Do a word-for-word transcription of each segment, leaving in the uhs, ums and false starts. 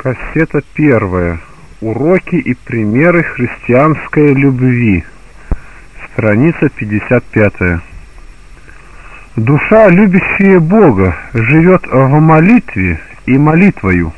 Кассета первая. Уроки и примеры христианской любви. Страница пятьдесят пятая. Душа, любящая Бога, живет в молитве и молитвою.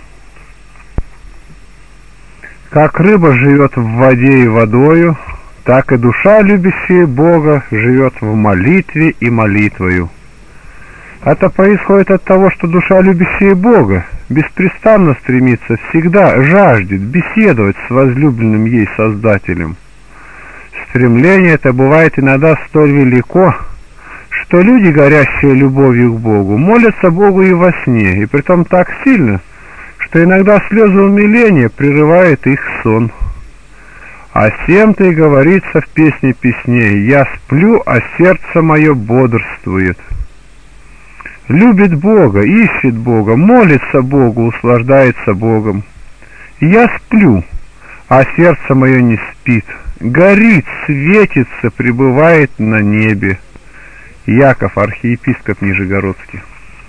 Как рыба живет в воде и водою, так и душа, любящая Бога, живет в молитве и молитвою. Это происходит от того, что душа, любящая Бога, беспрестанно стремится, всегда жаждет беседовать с возлюбленным ей Создателем. Стремление это бывает иногда столь велико, что люди, горящие любовью к Богу, молятся Богу и во сне, и притом так сильно, что иногда слезы умиления прерывают их сон. О сем-то и говорится в песне песней: «Я сплю, а сердце мое бодрствует». Любит Бога, ищет Бога, молится Богу, услаждается Богом. Я сплю, а сердце мое не спит, горит, светится, пребывает на небе. Яков, архиепископ Нижегородский.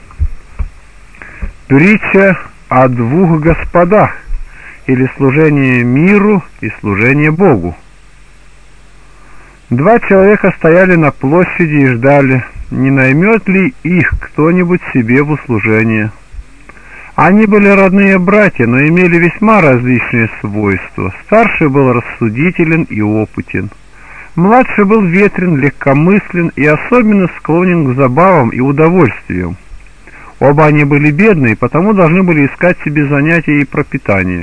Притча о двух господах, или служение миру и служение Богу. Два человека стояли на площади и ждали, не наймет ли их кто-нибудь себе в услужение. Они были родные братья, но имели весьма различные свойства. Старший был рассудителен и опытен. Младший был ветрен, легкомыслен и особенно склонен к забавам и удовольствиям. Оба они были бедные, потому должны были искать себе занятия и пропитание.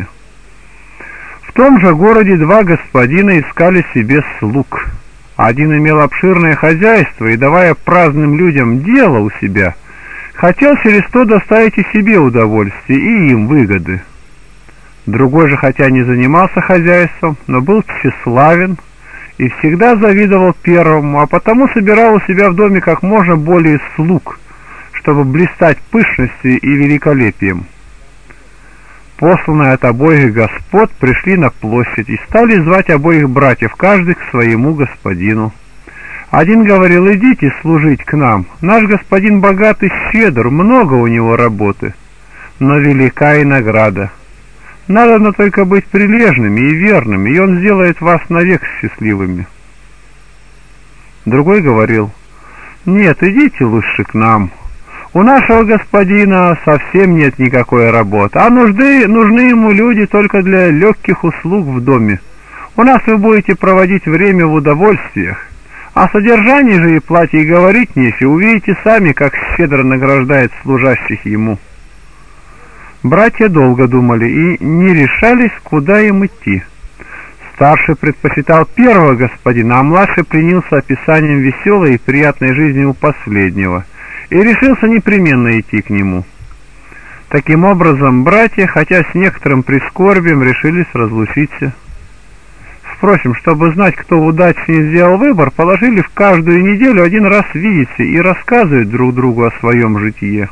В том же городе два господина искали себе слуг. Один имел обширное хозяйство и, давая праздным людям дело у себя, хотел через то доставить и себе удовольствие, и им выгоды. Другой же, хотя не занимался хозяйством, но был тщеславен и всегда завидовал первому, а потому собирал у себя в доме как можно более слуг, чтобы блистать пышностью и великолепием. Посланные от обоих господ пришли на площадь и стали звать обоих братьев, каждый к своему господину. Один говорил: «Идите служить к нам, наш господин богат и щедр, много у него работы, но велика и награда. Надо только быть прилежными и верными, и он сделает вас навек счастливыми». Другой говорил: «Нет, идите лучше к нам. У нашего господина совсем нет никакой работы, а нужды, нужны ему люди только для легких услуг в доме. У нас вы будете проводить время в удовольствиях, о содержании же и плате и говорить нечего, увидите сами, как щедро награждает служащих ему». Братья долго думали и не решались, куда им идти. Старший предпочитал первого господина, а младший пленился описанием веселой и приятной жизни у последнего и решился непременно идти к нему. Таким образом, братья, хотя с некоторым прискорбием, решились разлучиться. Впрочем, чтобы знать, кто удачнее сделал выбор, положили в каждую неделю один раз видеться и рассказывать друг другу о своем житие.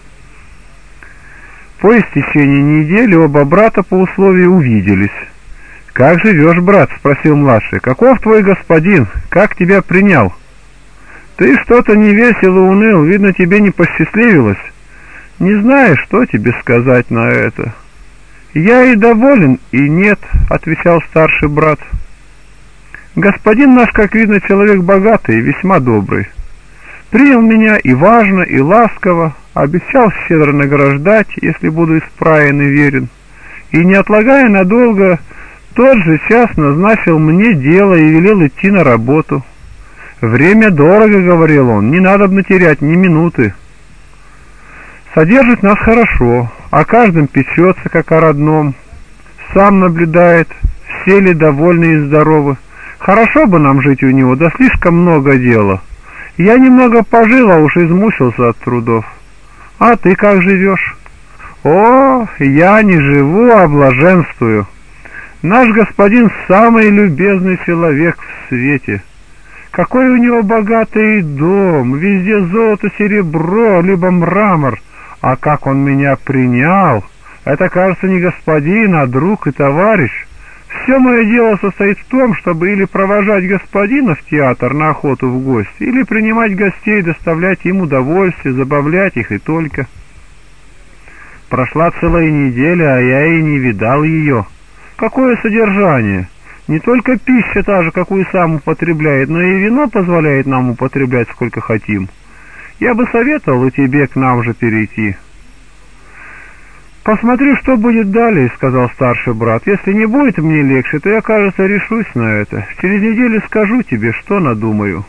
По истечении недели оба брата по условию увиделись. «Как живешь, брат?» — спросил младший. «Каков твой господин? Как тебя принял?» «Ты что-то невесело уныл, видно, тебе не посчастливилось». «Не знаю, что тебе сказать на это». «Я и доволен, и нет», — отвечал старший брат. «Господин наш, как видно, человек богатый и весьма добрый. Принял меня и важно, и ласково, обещал щедро награждать, если буду исправен и верен, и, не отлагая надолго, тот же час назначил мне дело и велел идти на работу. «Время дорого», — говорил он, — «не надо бы терять ни минуты. Содержит нас хорошо, о каждом печется, как о родном, сам наблюдает, все ли довольны и здоровы. Хорошо бы нам жить у него, да слишком много дела. Я немного пожил, а уж измучился от трудов. А ты как живешь?» «О, я не живу, а блаженствую. Наш господин самый любезный человек в свете. Какой у него богатый дом, везде золото, серебро, либо мрамор. А как он меня принял! Это, кажется, не господин, а друг и товарищ. Все мое дело состоит в том, чтобы или провожать господина в театр на охоту в гости, или принимать гостей, доставлять им удовольствие, забавлять их и только». Прошла целая неделя, а я и не видал ее. Какое содержание? Не только пища та же, какую сам употребляет, но и вино позволяет нам употреблять сколько хотим. Я бы советовал и тебе к нам же перейти». «Посмотри, что будет далее», — сказал старший брат. «Если не будет мне легче, то я, кажется, решусь на это. Через неделю скажу тебе, что надумаю».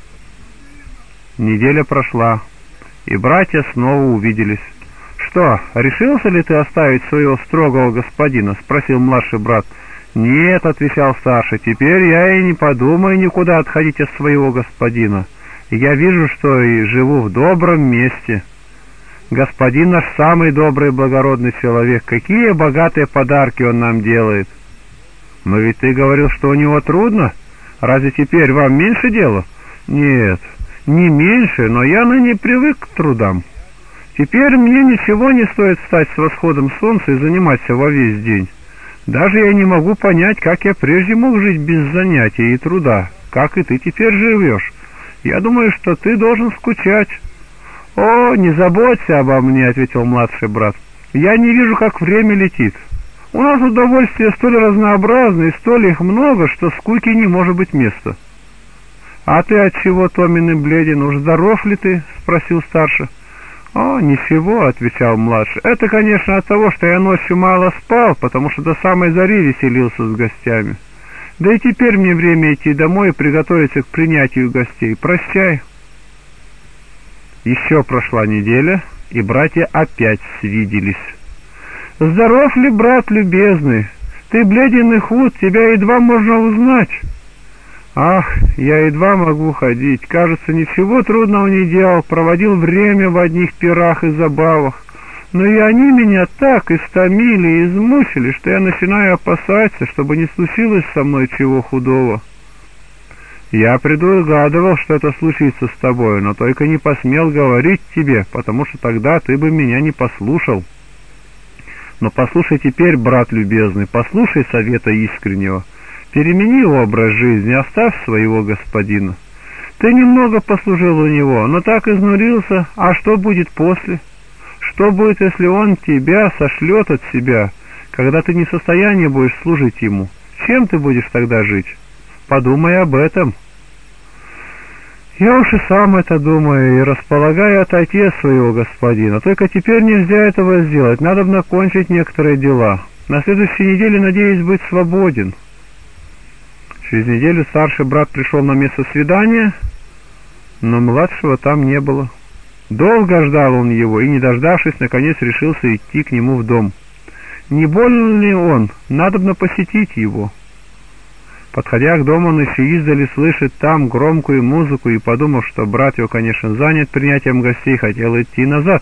Неделя прошла, и братья снова увиделись. «Что, решился ли ты оставить своего строгого господина?» — спросил младший брат. «Нет», — отвечал старший, — «теперь я и не подумаю никуда отходить от своего господина. Я вижу, что и живу в добром месте. Господин наш самый добрый и благородный человек. Какие богатые подарки он нам делает!» «Но ведь ты говорил, что у него трудно. Разве теперь вам меньше дела?» «Нет, не меньше, но я ныне привык к трудам. Теперь мне ничего не стоит встать с восходом солнца и заниматься во весь день. Даже я не могу понять, как я прежде мог жить без занятий и труда, как и ты теперь живешь. Я думаю, что ты должен скучать». «О, не заботься обо мне», — ответил младший брат. «Я не вижу, как время летит. У нас удовольствия столь разнообразны и столь их много, что скуки не может быть места». «А ты отчего томен и бледен? Уж здоров ли ты?» — спросил старший. «О, ничего», — отвечал младший. «Это, конечно, от того, что я ночью мало спал, потому что до самой зари веселился с гостями. Да и теперь мне время идти домой и приготовиться к принятию гостей. Прощай». Еще прошла неделя, и братья опять свиделись. «Здоров ли, брат любезный? Ты бледен и худ, тебя едва можно узнать». «Ах, я едва могу ходить. Кажется, ничего трудного не делал, проводил время в одних пирах и забавах. Но и они меня так истомили и измучили, что я начинаю опасаться, чтобы не случилось со мной чего худого». «Я предугадывал, что это случится с тобой, но только не посмел говорить тебе, потому что тогда ты бы меня не послушал. Но послушай теперь, брат любезный, послушай совета искреннего. Перемени образ жизни, оставь своего господина. Ты немного послужил у него, но так изнурился, а что будет после? Что будет, если он тебя сошлет от себя, когда ты не в состоянии будешь служить ему? Чем ты будешь тогда жить? Подумай об этом». «Я уж и сам это думаю, и располагаю отойти от своего господина. Только теперь нельзя этого сделать, надо бы закончить некоторые дела. На следующей неделе надеюсь быть свободен». Через неделю старший брат пришел на место свидания, но младшего там не было. Долго ждал он его, и, не дождавшись, наконец решился идти к нему в дом. Не болен ли он? Надобно посетить его. Подходя к дому, он еще издали слышит там громкую музыку и, подумав, что брат его, конечно, занят принятием гостей, хотел идти назад.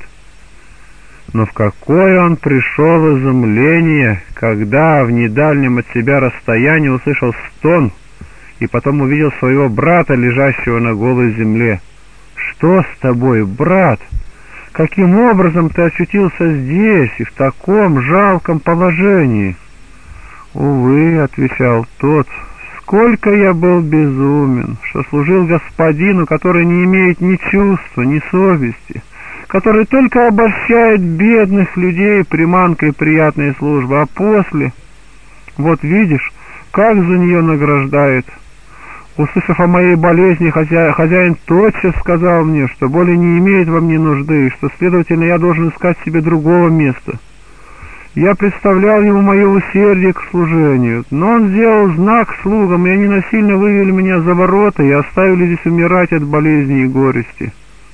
Но в какое он пришел изумление, когда в недальнем от себя расстоянии услышал стон и потом увидел своего брата, лежащего на голой земле. «Что с тобой, брат? Каким образом ты очутился здесь и в таком жалком положении?» «Увы», — отвечал тот, — «сколько я был безумен, что служил господину, который не имеет ни чувства, ни совести, который только обольщает бедных людей приманкой приятной службы, а после, вот видишь, как за нее награждает. Услышав о моей болезни, хозя... хозяин тотчас сказал мне, что более не имеет во мне нужды, и что, следовательно, я должен искать себе другого места. Я представлял ему мое усердие к служению, но он сделал знак слугам, и они насильно вывели меня за ворота и оставили здесь умирать от болезни и горести».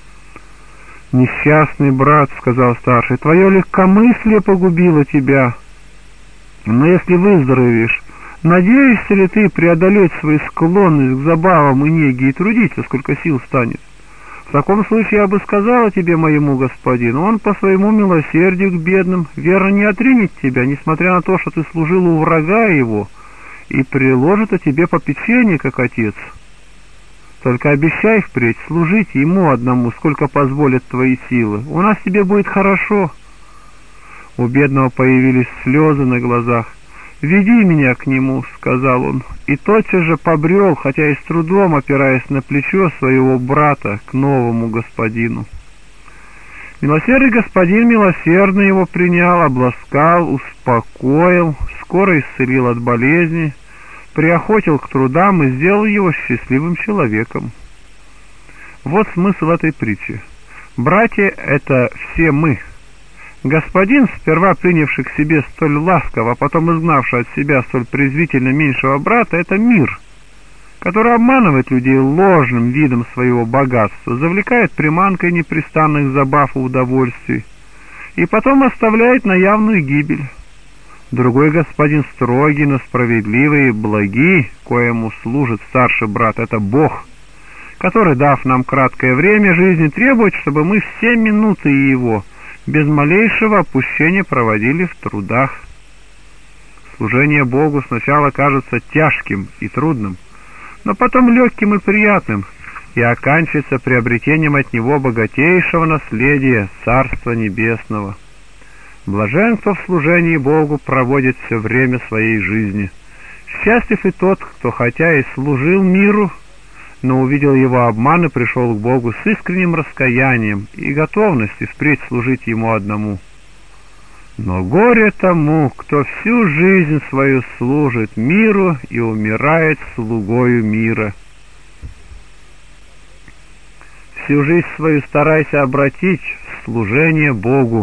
«Несчастный брат», — сказал старший, — «твое легкомыслие погубило тебя. Но если выздоровеешь, надеешься ли ты преодолеть свою склонность к забавам и неге и трудиться, сколько сил станет? В таком случае я бы сказала тебе, моему господину, он по своему милосердию к бедным верно не отринет тебя, несмотря на то, что ты служил у врага его, и приложит о тебе попечение, как отец. Только обещай впредь служить ему одному, сколько позволят твои силы. У нас тебе будет хорошо». У бедного появились слезы на глазах. «Веди меня к нему», — сказал он, и тотчас же побрел, хотя и с трудом опираясь на плечо своего брата, к новому господину. Милосердный господин милосердно его принял, обласкал, успокоил, скоро исцелил от болезни, приохотил к трудам и сделал его счастливым человеком. Вот смысл этой притчи. Братья — это все мы. Господин, сперва принявший к себе столь ласково, а потом изгнавший от себя столь презвительно меньшего брата, — это мир, который обманывает людей ложным видом своего богатства, завлекает приманкой непрестанных забав и удовольствий, и потом оставляет на явную гибель. Другой господин строгий, но справедливый и благий, коему служит старший брат, — это Бог, который, дав нам краткое время жизни, требует, чтобы мы все минуты его без малейшего опущения проводили в трудах. Служение Богу сначала кажется тяжким и трудным, но потом легким и приятным, и оканчивается приобретением от него богатейшего наследия Царства Небесного. Блаженство в служении Богу проводит все время своей жизни. Счастлив и тот, кто хотя и служил миру, но увидел его обман и пришел к Богу с искренним раскаянием и готовностью впредь служить ему одному. Но горе тому, кто всю жизнь свою служит миру и умирает слугою мира. Всю жизнь свою старайся обратить в служение Богу.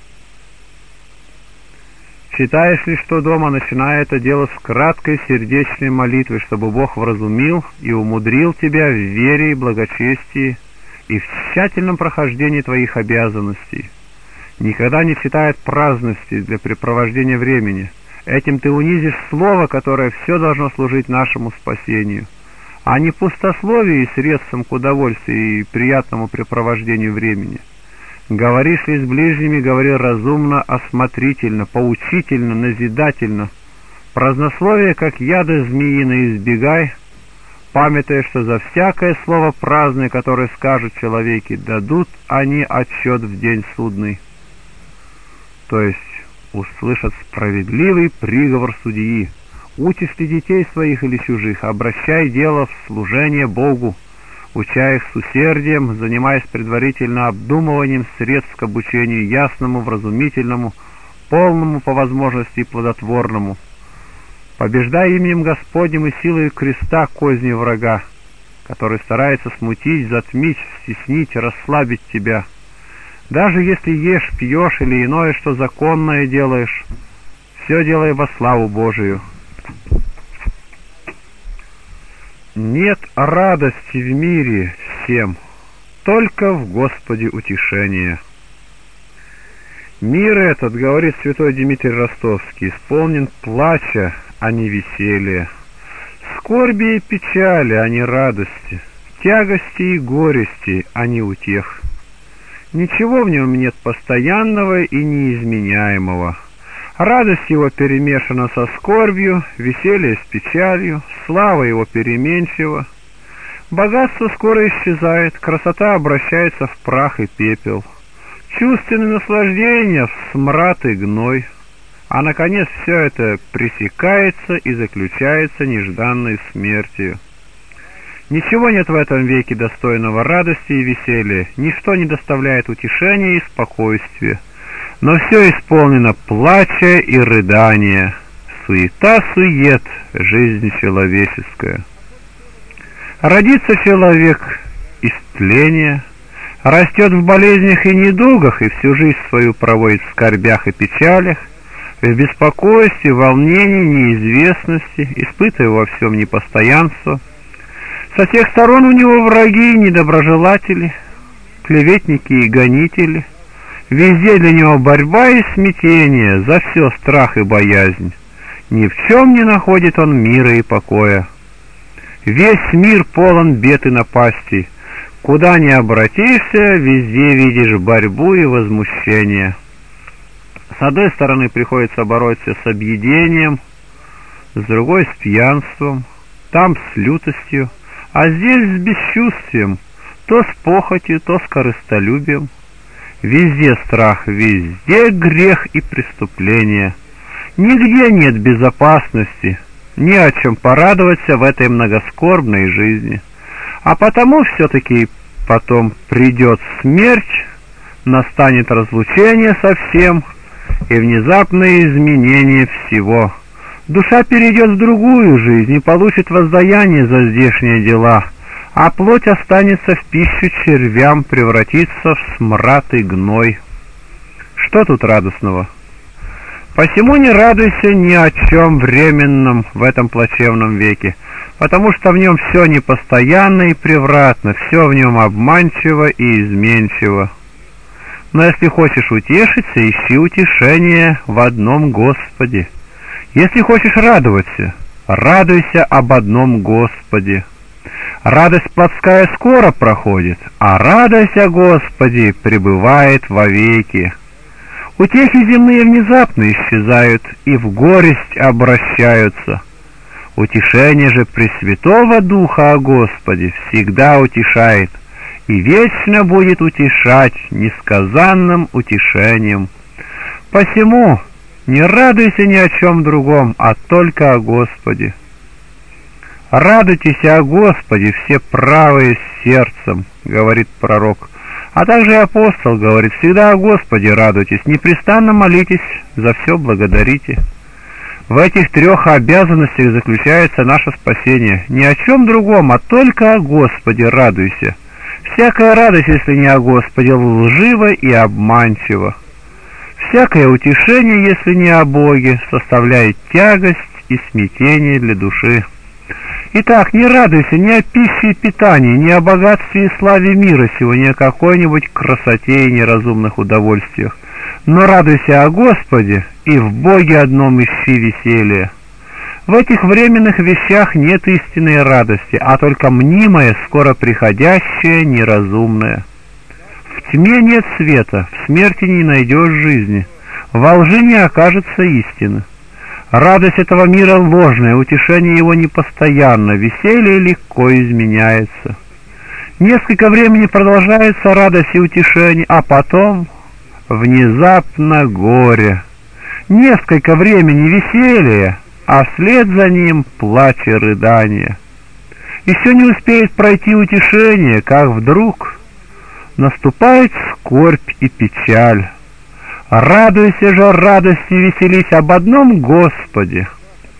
Считаешь ли, что дома, начиная это дело с краткой сердечной молитвы, чтобы Бог вразумил и умудрил тебя в вере и благочестии и в тщательном прохождении твоих обязанностей? Никогда не считает праздности для препровождения времени. Этим ты унизишь слово, которое все должно служить нашему спасению, а не пустословие и средством к удовольствию и приятному препровождению времени. Говоришь ли с ближними, говори разумно, осмотрительно, поучительно, назидательно. Празднословие, как яды змеиные, избегай, памятуя, что за всякое слово праздное, которое скажут человеки, дадут они отчет в день судный. То есть услышат справедливый приговор судьи. Учишь ли детей своих или чужих, обращай дело в служение Богу, уча их с усердием, занимаясь предварительно обдумыванием средств к обучению ясному, вразумительному, полному по возможности и плодотворному. Побеждай именем Господним и силой креста козни врага, который старается смутить, затмить, стеснить, расслабить тебя. Даже если ешь, пьешь или иное, что законное делаешь, все делай во славу Божию. Нет радости в мире всем, только в Господе утешение. Мир этот, говорит святой Дмитрий Ростовский, исполнен плача, а не веселья, скорби и печали, а не радости, тягости и горести, а не утех. Ничего в нем нет постоянного и неизменяемого. Радость его перемешана со скорбью, веселье с печалью, слава его переменчива. Богатство скоро исчезает, красота обращается в прах и пепел. Чувственное наслаждение в смрад и гной. А, наконец, все это пресекается и заключается нежданной смертью. Ничего нет в этом веке достойного радости и веселья, ничто не доставляет утешения и спокойствия. Но все исполнено плача и рыдания, суета-сует, жизнь человеческая. Родится человек из тления, растет в болезнях и недугах, и всю жизнь свою проводит в скорбях и печалях, в беспокойстве, волнении, неизвестности, испытывая во всем непостоянство. Со всех сторон у него враги и недоброжелатели, клеветники и гонители. Везде для него борьба и смятение, за все страх и боязнь. Ни в чем не находит он мира и покоя. Весь мир полон бед и напастей. Куда ни обратишься, везде видишь борьбу и возмущение. С одной стороны приходится бороться с объедением, с другой с пьянством, там с лютостью, а здесь с бесчувствием, то с похотью, то с корыстолюбием. Везде страх, везде грех и преступление. Нигде нет безопасности, ни о чем порадоваться в этой многоскорбной жизни. А потому все-таки потом придет смерть, настанет разлучение совсем и внезапное изменение всего. Душа перейдет в другую жизнь и получит воздаяние за здешние дела, а плоть останется в пищу червям, превратится в смрад и гной. Что тут радостного? Посему не радуйся ни о чем временном в этом плачевном веке, потому что в нем все непостоянно и превратно, все в нем обманчиво и изменчиво. Но если хочешь утешиться, ищи утешение в одном Господе. Если хочешь радоваться, радуйся об одном Господе. Радость плотская скоро проходит, а радость о Господе пребывает вовеки. Утехи земные внезапно исчезают и в горесть обращаются. Утешение же Пресвятого Духа о Господе всегда утешает и вечно будет утешать несказанным утешением. Посему не радуйся ни о чем другом, а только о Господе. «Радуйтесь о Господе, все правые сердцем», — говорит пророк. А также апостол говорит: «Всегда о Господе радуйтесь, непрестанно молитесь, за все благодарите». В этих трех обязанностях заключается наше спасение. Ни о чем другом, а только о Господе радуйся. Всякая радость, если не о Господе, лжива и обманчива. Всякое утешение, если не о Боге, составляет тягость и смятение для души. Итак, не радуйся ни о пище и питании, ни о богатстве и славе мира сего, ни о какой-нибудь красоте и неразумных удовольствиях, но радуйся о Господе, и в Боге одном ищи веселье. В этих временных вещах нет истинной радости, а только мнимая, скоро приходящая, неразумная. В тьме нет света, в смерти не найдешь жизни, во лжи не окажется истины. Радость этого мира ложная, утешение его непостоянно, веселье легко изменяется. Несколько времени продолжается радость и утешение, а потом внезапно горе. Несколько времени веселья, а вслед за ним плач и рыдание. Еще не успеет пройти утешение, как вдруг наступает скорбь и печаль. Радуйся же, радости и веселись об одном Господе.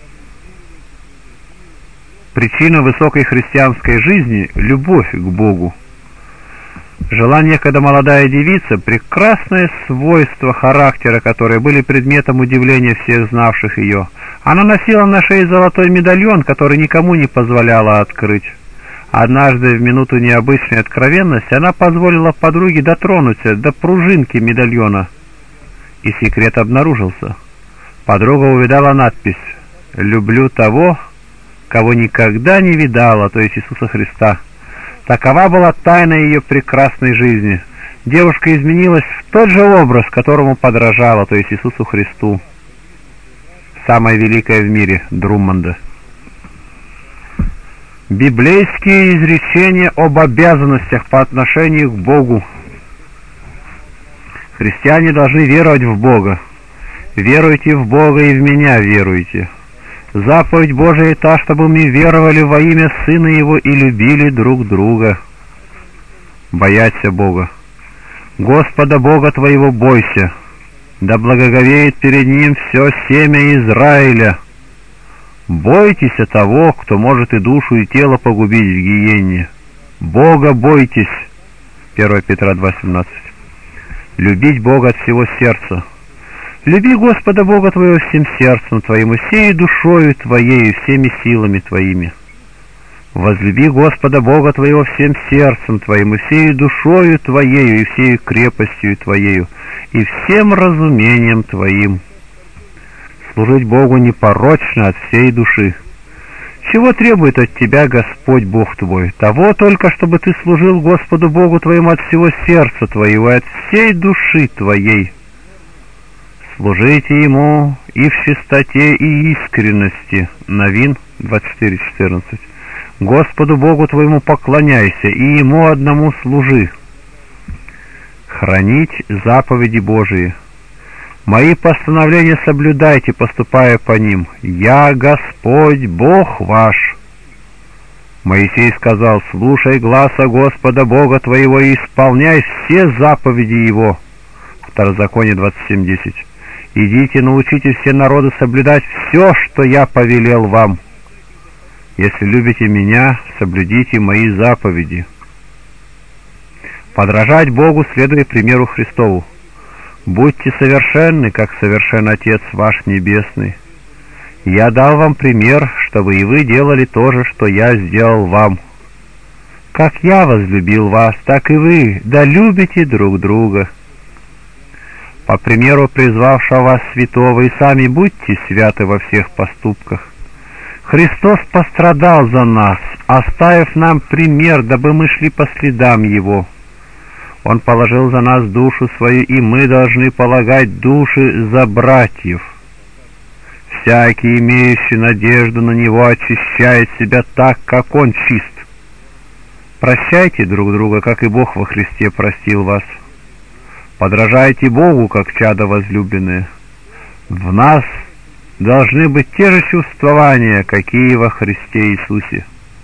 Причина высокой христианской жизни — любовь к Богу. Жила некогда молодая девица, прекрасное свойство характера, которые были предметом удивления всех знавших ее. Она носила на шее золотой медальон, который никому не позволяла открыть. Однажды, в минуту необычной откровенности, она позволила подруге дотронуться до пружинки медальона, и секрет обнаружился. Подруга увидала надпись: «Люблю того, кого никогда не видала», то есть Иисуса Христа. Такова была тайна ее прекрасной жизни. Девушка изменилась в тот же образ, которому подражала, то есть Иисусу Христу. Самое великое в мире — Друммонда. Библейские изречения об обязанностях по отношению к Богу. Христиане должны веровать в Бога. «Веруйте в Бога и в Меня веруйте». Заповедь Божия та, чтобы мы веровали во имя Сына Его и любили друг друга. Бояться Бога. Господа Бога твоего бойся, да благоговеет перед Ним все семя Израиля. Бойтесь того, кто может и душу, и тело погубить в гиенне. Бога бойтесь. первое Петра два семнадцать. Любить Бога от всего сердца. Люби Господа Бога твоего всем сердцем твоим, и всей душою твоей, и всеми силами твоими. Возлюби Господа Бога твоего всем сердцем твоим, и всей душою твоею, и всей крепостью твоею, и всем разумением твоим. Служить Богу непорочно от всей души. Чего требует от тебя Господь Бог твой? Того только, чтобы ты служил Господу Богу твоему от всего сердца твоего и от всей души твоей. Служите Ему и в чистоте и искренности. Новин двадцать четыре четырнадцать. Господу Богу твоему поклоняйся и Ему одному служи. Хранить заповеди Божии. Мои постановления соблюдайте, поступая по ним. Я Господь Бог ваш. Моисей сказал: «Слушай гласа Господа Бога твоего и исполняй все заповеди Его». Второзаконие двадцать семь десять. «Идите, научите все народы соблюдать все, что я повелел вам. Если любите Меня, соблюдите Мои заповеди». Подражать Богу, следуя примеру Христову. «Будьте совершенны, как совершен Отец ваш Небесный. Я дал вам пример, чтобы и вы делали то же, что я сделал вам. Как я возлюбил вас, так и вы, да любите друг друга. По примеру призвавшего вас святого, и сами будьте святы во всех поступках. Христос пострадал за нас, оставив нам пример, дабы мы шли по следам Его. Он положил за нас душу свою, и мы должны полагать души за братьев. Всякий, имеющий надежду на Него, очищает себя так, как Он чист. Прощайте друг друга, как и Бог во Христе простил вас. Подражайте Богу, как чада возлюбленные. В нас должны быть те же чувствования, какие во Христе Иисусе.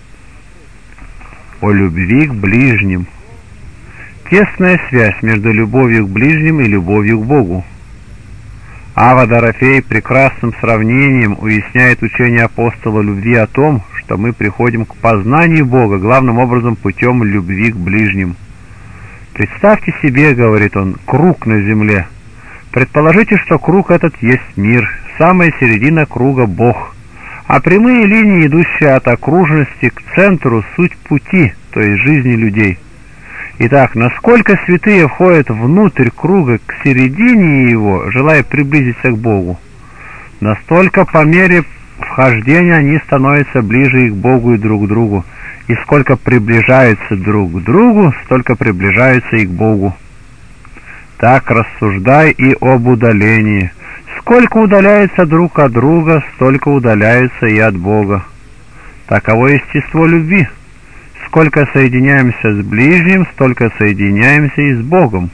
О любви к ближним. Тесная связь между любовью к ближним и любовью к Богу. Ава Дорофей прекрасным сравнением уясняет учение апостола любви о том, что мы приходим к познанию Бога главным образом путем любви к ближним. «Представьте себе, — говорит он, — круг на земле. Предположите, что круг этот есть мир, самая середина круга — Бог, а прямые линии, идущие от окружности к центру, суть пути, то есть жизни людей. Итак, насколько святые входят внутрь круга, к середине его, желая приблизиться к Богу, настолько по мере вхождения они становятся ближе и к Богу, и друг к другу, и сколько приближаются друг к другу, столько приближаются и к Богу. Так рассуждай и об удалении. Сколько удаляются друг от друга, столько удаляются и от Бога. Таково естество любви. Сколько соединяемся с ближним, столько соединяемся и с Богом.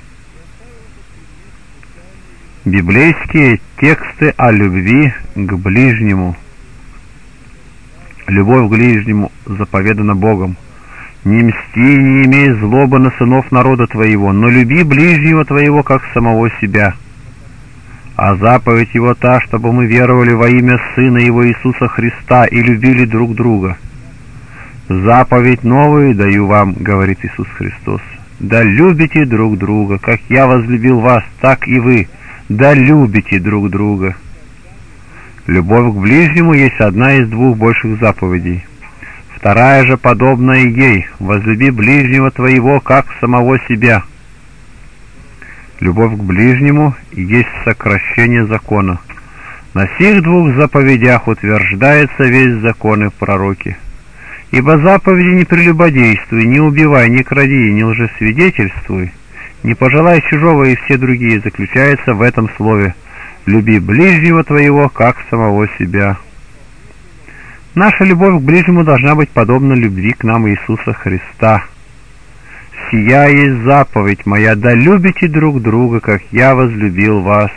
Библейские тексты о любви к ближнему. Любовь к ближнему заповедана Богом. «Не мсти, не имей злобы на сынов народа твоего, но люби ближнего твоего, как самого себя». А заповедь Его та, чтобы мы веровали во имя Сына Его Иисуса Христа и любили друг друга. «Заповедь новую даю вам, — говорит Иисус Христос, — да любите друг друга, как я возлюбил вас, так и вы, да любите друг друга». Любовь к ближнему есть одна из двух больших заповедей. Вторая же, подобная ей: возлюби ближнего твоего, как самого себя. Любовь к ближнему есть сокращение закона. На сих двух заповедях утверждается весь закон и пророки. Ибо заповеди: не прелюбодействуй, не убивай, не кради, не лжесвидетельствуй, не пожелай чужого, и все другие заключаются в этом слове: люби ближнего твоего, как самого себя. Наша любовь к ближнему должна быть подобна любви к нам Иисуса Христа. «Сия есть заповедь моя, да любите друг друга, как я возлюбил вас.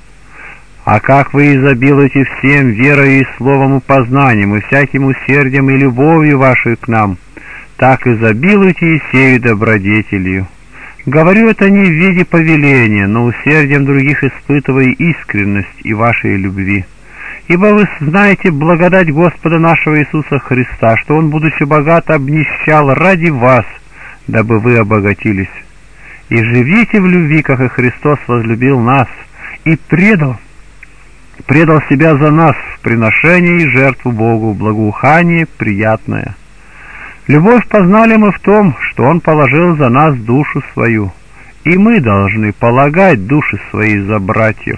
А как вы изобилуете всем верою и словом и познанием, и всяким усердием и любовью вашей к нам, так изобилуйте и сею добродетелью. Говорю это не в виде повеления, но усердием других испытывая искренность и вашей любви. Ибо вы знаете благодать Господа нашего Иисуса Христа, что Он, будучи богат, обнищал ради вас, дабы вы обогатились. И живите в любви, как и Христос возлюбил нас и предал, предал себя за нас в приношение и жертву Богу, благоухание приятное. Любовь познали мы в том, что Он положил за нас душу свою, и мы должны полагать души свои за братьев.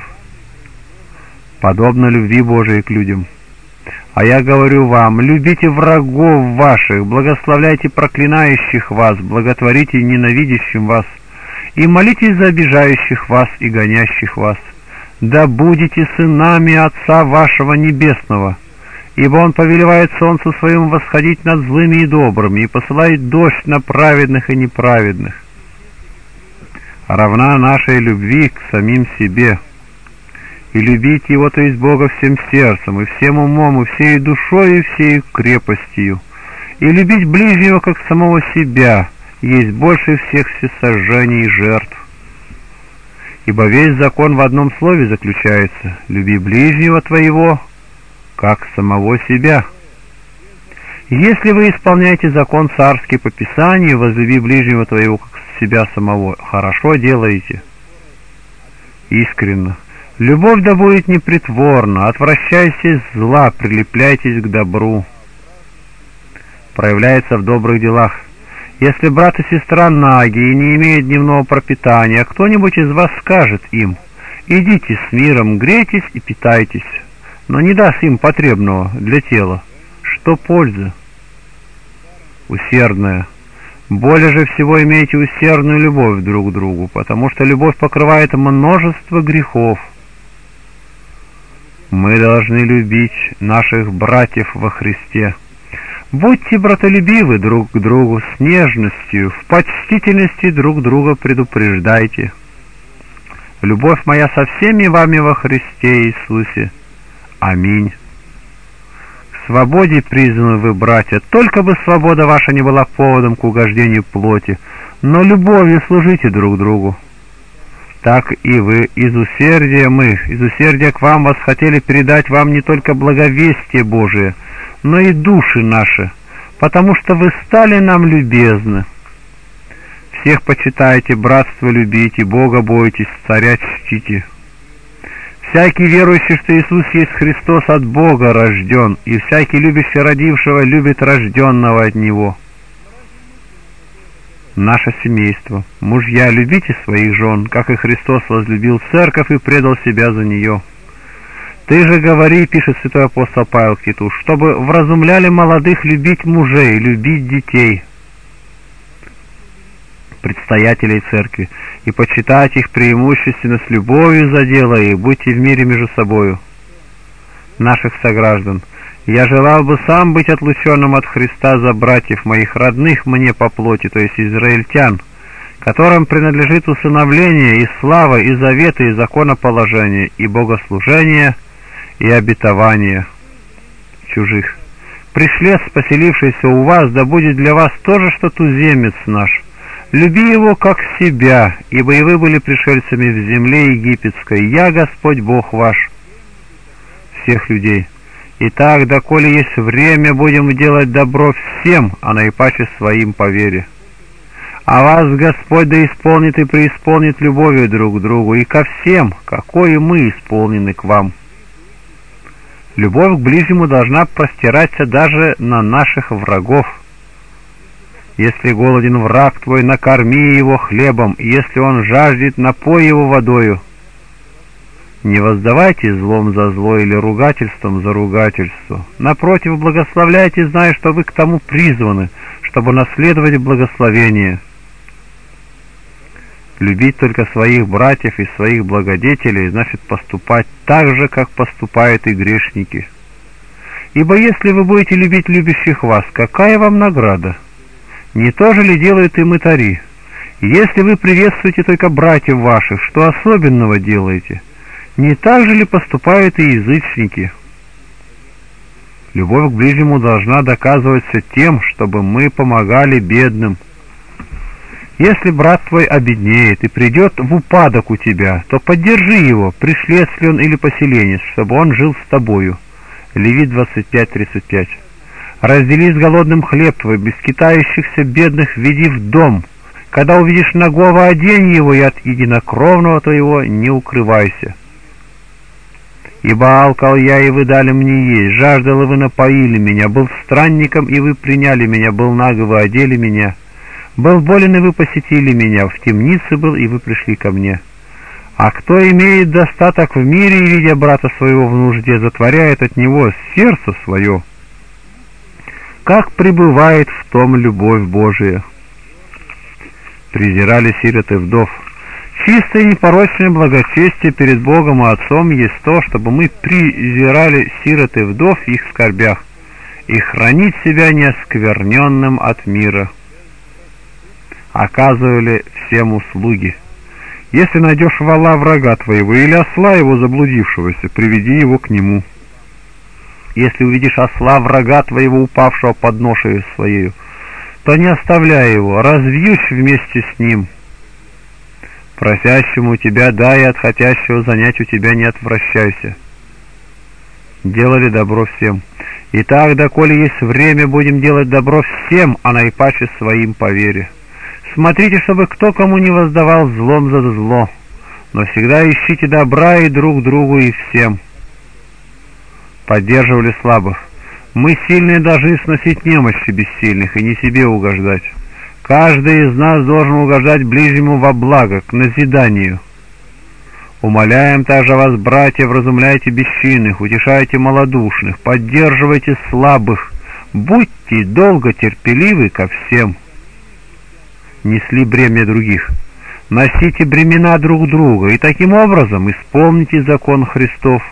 Подобно любви Божией к людям. А я говорю вам: любите врагов ваших, благословляйте проклинающих вас, благотворите ненавидящим вас, и молитесь за обижающих вас и гонящих вас. Да будете сынами Отца вашего Небесного, ибо Он повелевает солнцу своему восходить над злыми и добрыми, и посылает дождь на праведных и неправедных. Равна нашей любви к самим себе. И любить Его, то есть Бога, всем сердцем, и всем умом, и всей душой, и всей крепостью, и любить ближнего, как самого себя, есть больше всех всесожжений и жертв. Ибо весь закон в одном слове заключается: люби ближнего твоего, как самого себя. Если вы исполняете закон царский по Писанию, возлюби ближнего твоего, как себя самого, хорошо делаете. Искренно. Любовь да будет непритворна, отвращайтесь от зла, прилепляйтесь к добру. Проявляется в добрых делах. Если брат и сестра наги и не имеют дневного пропитания, кто-нибудь из вас скажет им: идите с миром, грейтесь и питайтесь, но не даст им потребного для тела. Что польза? Усердная. Более же всего имейте усердную любовь друг к другу, потому что любовь покрывает множество грехов. Мы должны любить наших братьев во Христе. Будьте братолюбивы друг к другу с нежностью, в почтительности друг друга предупреждайте. Любовь моя со всеми вами во Христе Иисусе. Аминь. К свободе призваны вы, братья, только бы свобода ваша не была поводом к угождению плоти, но любовью служите друг другу. Так и вы из усердия мы, из усердия к вам восхотели передать вам не только благовестие Божие, но и души наши, потому что вы стали нам любезны. Всех почитайте, братство любите, Бога бойтесь, царя чтите. Всякий верующий, что Иисус есть Христос, от Бога рожден, и всякий любящий родившего любит рожденного от Него. Наше семейство. Мужья, любите своих жен, как и Христос возлюбил церковь и предал себя за нее. Ты же говори, пишет святой апостол Павел к Титу, чтобы вразумляли молодых любить мужей, любить детей, предстоятелей церкви, и почитать их преимущественно с любовью за дело, и будьте в мире между собою. Наших сограждан, я желал бы сам быть отлученным от Христа за братьев моих, родных мне по плоти, то есть израильтян, которым принадлежит усыновление, и слава, и заветы, и законоположение, и богослужение, и обетование чужих. Пришлец, поселившийся у вас, да будет для вас то же, что туземец наш. Люби его, как себя, ибо и вы были пришельцами в земле египетской. Я, Господь Бог ваш, всех людей. Итак, доколе есть время, будем делать добро всем, а наипаче своим по вере. А вас Господь да исполнит и преисполнит любовью друг к другу, и ко всем, какой и мы исполнены к вам. Любовь к ближнему должна простираться даже на наших врагов. Если голоден враг твой, накорми его хлебом, и если он жаждет, напой его водою. Не воздавайте злом за зло или ругательством за ругательство. Напротив, благословляйте, зная, что вы к тому призваны, чтобы наследовать благословение. Любить только своих братьев и своих благодетелей значит поступать так же, как поступают и грешники. Ибо если вы будете любить любящих вас, какая вам награда? Не то же ли делают и мытари? Если вы приветствуете только братьев ваших, что особенного делаете? Не так же ли поступают и язычники? Любовь к ближнему должна доказываться тем, чтобы мы помогали бедным. Если брат твой обеднеет и придет в упадок у тебя, то поддержи его, пришлец ли он или поселенец, чтобы он жил с тобою. Левит двадцать пять тридцать пять. Раздели с голодным хлеб твой, без скитающихся бедных веди в дом. Когда увидишь нагого, одень его, и от единокровного твоего не укрывайся. Ибо алкал я, и вы дали мне есть, жаждал, и вы напоили меня, был странником, и вы приняли меня, был наг, и вы одели меня, был болен, и вы посетили меня, в темнице был, и вы пришли ко мне. А кто имеет достаток в мире, и, видя брата своего в нужде, затворяет от него сердце свое, как пребывает в том любовь Божия? Презирали сирот и вдов. Чистое и непорочное благочестие перед Богом и Отцом есть то, чтобы мы презирали сирот и вдов в их скорбях и хранить себя неоскверненным от мира. Оказывали всем услуги. Если найдешь вола врага твоего или осла его заблудившегося, приведи его к нему. Если увидишь осла врага твоего, упавшего под ношею своею, то не оставляй его, развьюсь вместе с ним. Просящему у тебя дай, и от хотящего занять у тебя не отвращайся. Делали добро всем. Итак, доколе есть время, будем делать добро всем, а наипаче своим по вере. Смотрите, чтобы кто кому не воздавал злом за зло, но всегда ищите добра и друг другу, и всем. Поддерживали слабых. Мы, сильные, должны сносить немощи бессильных и не себе угождать. Каждый из нас должен угождать ближнему во благо, к назиданию. Умоляем также вас, братья, вразумляйте бесчинных, утешайте малодушных, поддерживайте слабых, будьте долго терпеливы ко всем. Несли бремя других. Носите бремена друг друга, и таким образом исполните закон Христов.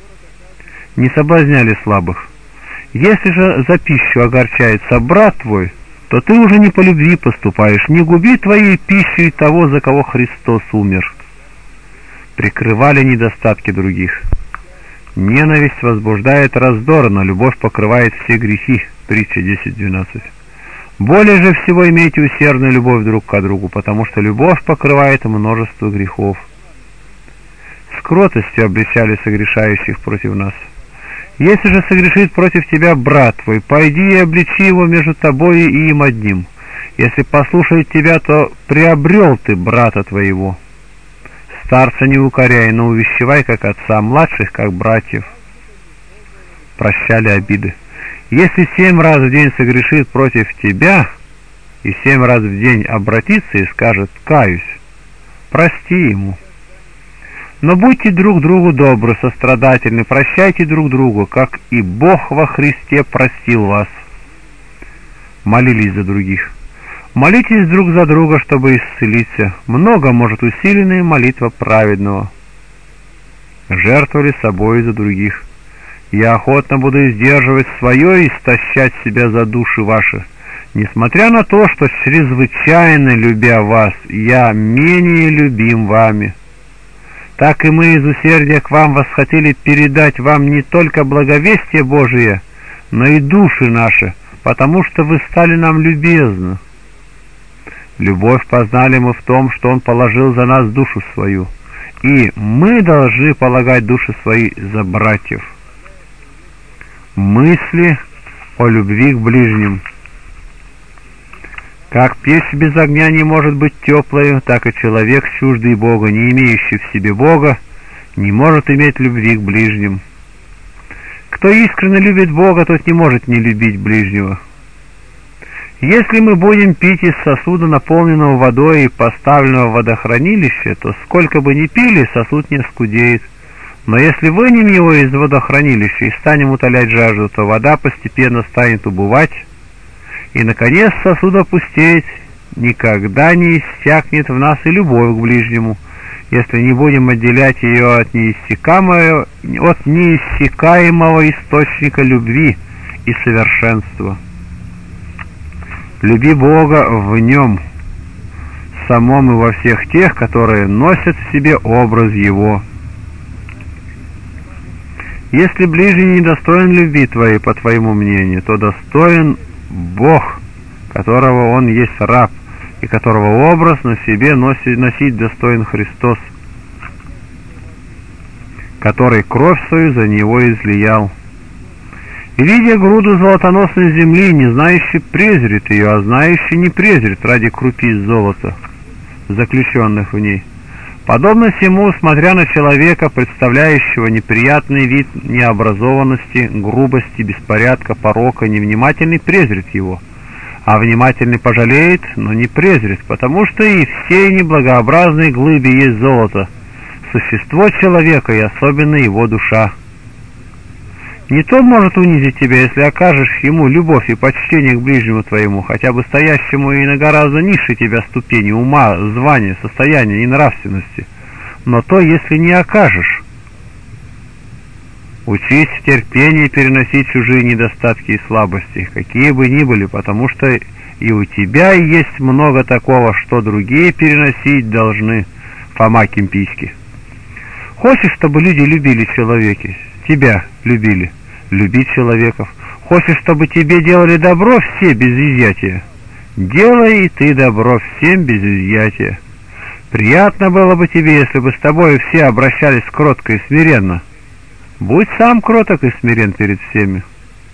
Не соблазняли слабых. Если же за пищу огорчается брат твой, то ты уже не по любви поступаешь, не губи твоей пищей того, за кого Христос умер. Прикрывали недостатки других. Ненависть возбуждает раздор, но любовь покрывает все грехи. Притча десять двенадцать. Более же всего имейте усердную любовь друг к другу, потому что любовь покрывает множество грехов. С кротостью обличали согрешающих против нас. Если же согрешит против тебя брат твой, пойди и обличи его между тобой и им одним. Если послушает тебя, то приобрел ты брата твоего. Старца не укоряй, но увещевай, как отца, младших, как братьев. Прощали обиды. Если семь раз в день согрешит против тебя, и семь раз в день обратится и скажет «каюсь», прости ему. Но будьте друг другу добры, сострадательны, прощайте друг другу, как и Бог во Христе простил вас. Молились за других. Молитесь друг за друга, чтобы исцелиться. Много может усиленная молитва праведного. Жертвовали собой за других. Я охотно буду сдерживать свое и истощать себя за души ваши. Несмотря на то, что чрезвычайно любя вас, я менее любим вами. Так и мы из усердия к вам восхотели передать вам не только благовестие Божие, но и души наши, потому что вы стали нам любезны. Любовь познали мы в том, что Он положил за нас душу свою, и мы должны полагать души свои за братьев. Мысли о любви к ближним. Как печь без огня не может быть теплой, так и человек, чуждый Бога, не имеющий в себе Бога, не может иметь любви к ближним. Кто искренне любит Бога, тот не может не любить ближнего. Если мы будем пить из сосуда, наполненного водой и поставленного в водохранилище, то сколько бы ни пили, сосуд не оскудеет. Но если вынем его из водохранилища и станем утолять жажду, то вода постепенно станет убывать, и, наконец, сосуд опустеет, никогда не иссякнет в нас и любовь к ближнему, если не будем отделять ее от неиссякаемого, от неиссякаемого источника любви и совершенства. Люби Бога в Нем, самом и во всех тех, которые носят в себе образ Его. Если ближний недостоин любви твоей, по твоему мнению, то достоин Бог, которого Он есть раб, и которого образ на себе носить, носить достоин Христос, который кровь свою за него излиял. И, видя груду золотоносной земли, не знающий презрит ее, а знающий не презрит ради крупиц золота, заключенных в ней. Подобно всему, смотря на человека, представляющего неприятный вид необразованности, грубости, беспорядка, порока, невнимательный презрит его, а внимательный пожалеет, но не презрит, потому что и всей неблагообразной глыбе есть золото, существо человека и особенно его душа. Не то может унизить тебя, если окажешь ему любовь и почтение к ближнему твоему, хотя бы стоящему и на гораздо ниже тебя ступени ума, звания, состояния и нравственности, но то, если не окажешь. Учись в терпении переносить чужие недостатки и слабости, какие бы ни были, потому что и у тебя есть много такого, что другие переносить должны. Фома Кимпийский. Хочешь, чтобы люди любили человека, тебя любили? люби человеков. Хочешь, чтобы тебе делали добро все без изъятия? Делай и ты добро всем без изъятия. Приятно было бы тебе, если бы с тобой все обращались кротко и смиренно. Будь сам кроток и смирен перед всеми.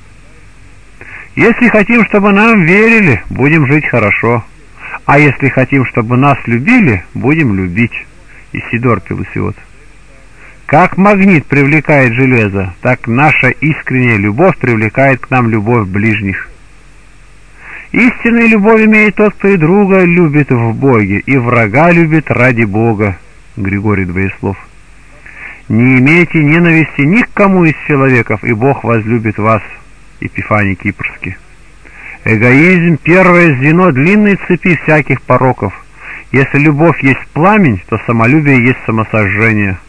Если хотим, чтобы нам верили, будем жить хорошо. А если хотим, чтобы нас любили, будем любить. Исидор Пелусиот. Как магнит привлекает железо, так наша искренняя любовь привлекает к нам любовь ближних. Истинная любовь имеет тот, кто и друга любит в Боге, и врага любит ради Бога. Григорий Двоеслов. Не имейте ненависти ни к кому из человеков, и Бог возлюбит вас. Епифаний Кипрский. Эгоизм — первое звено длинной цепи всяких пороков. Если любовь есть пламень, то самолюбие есть самосожжение.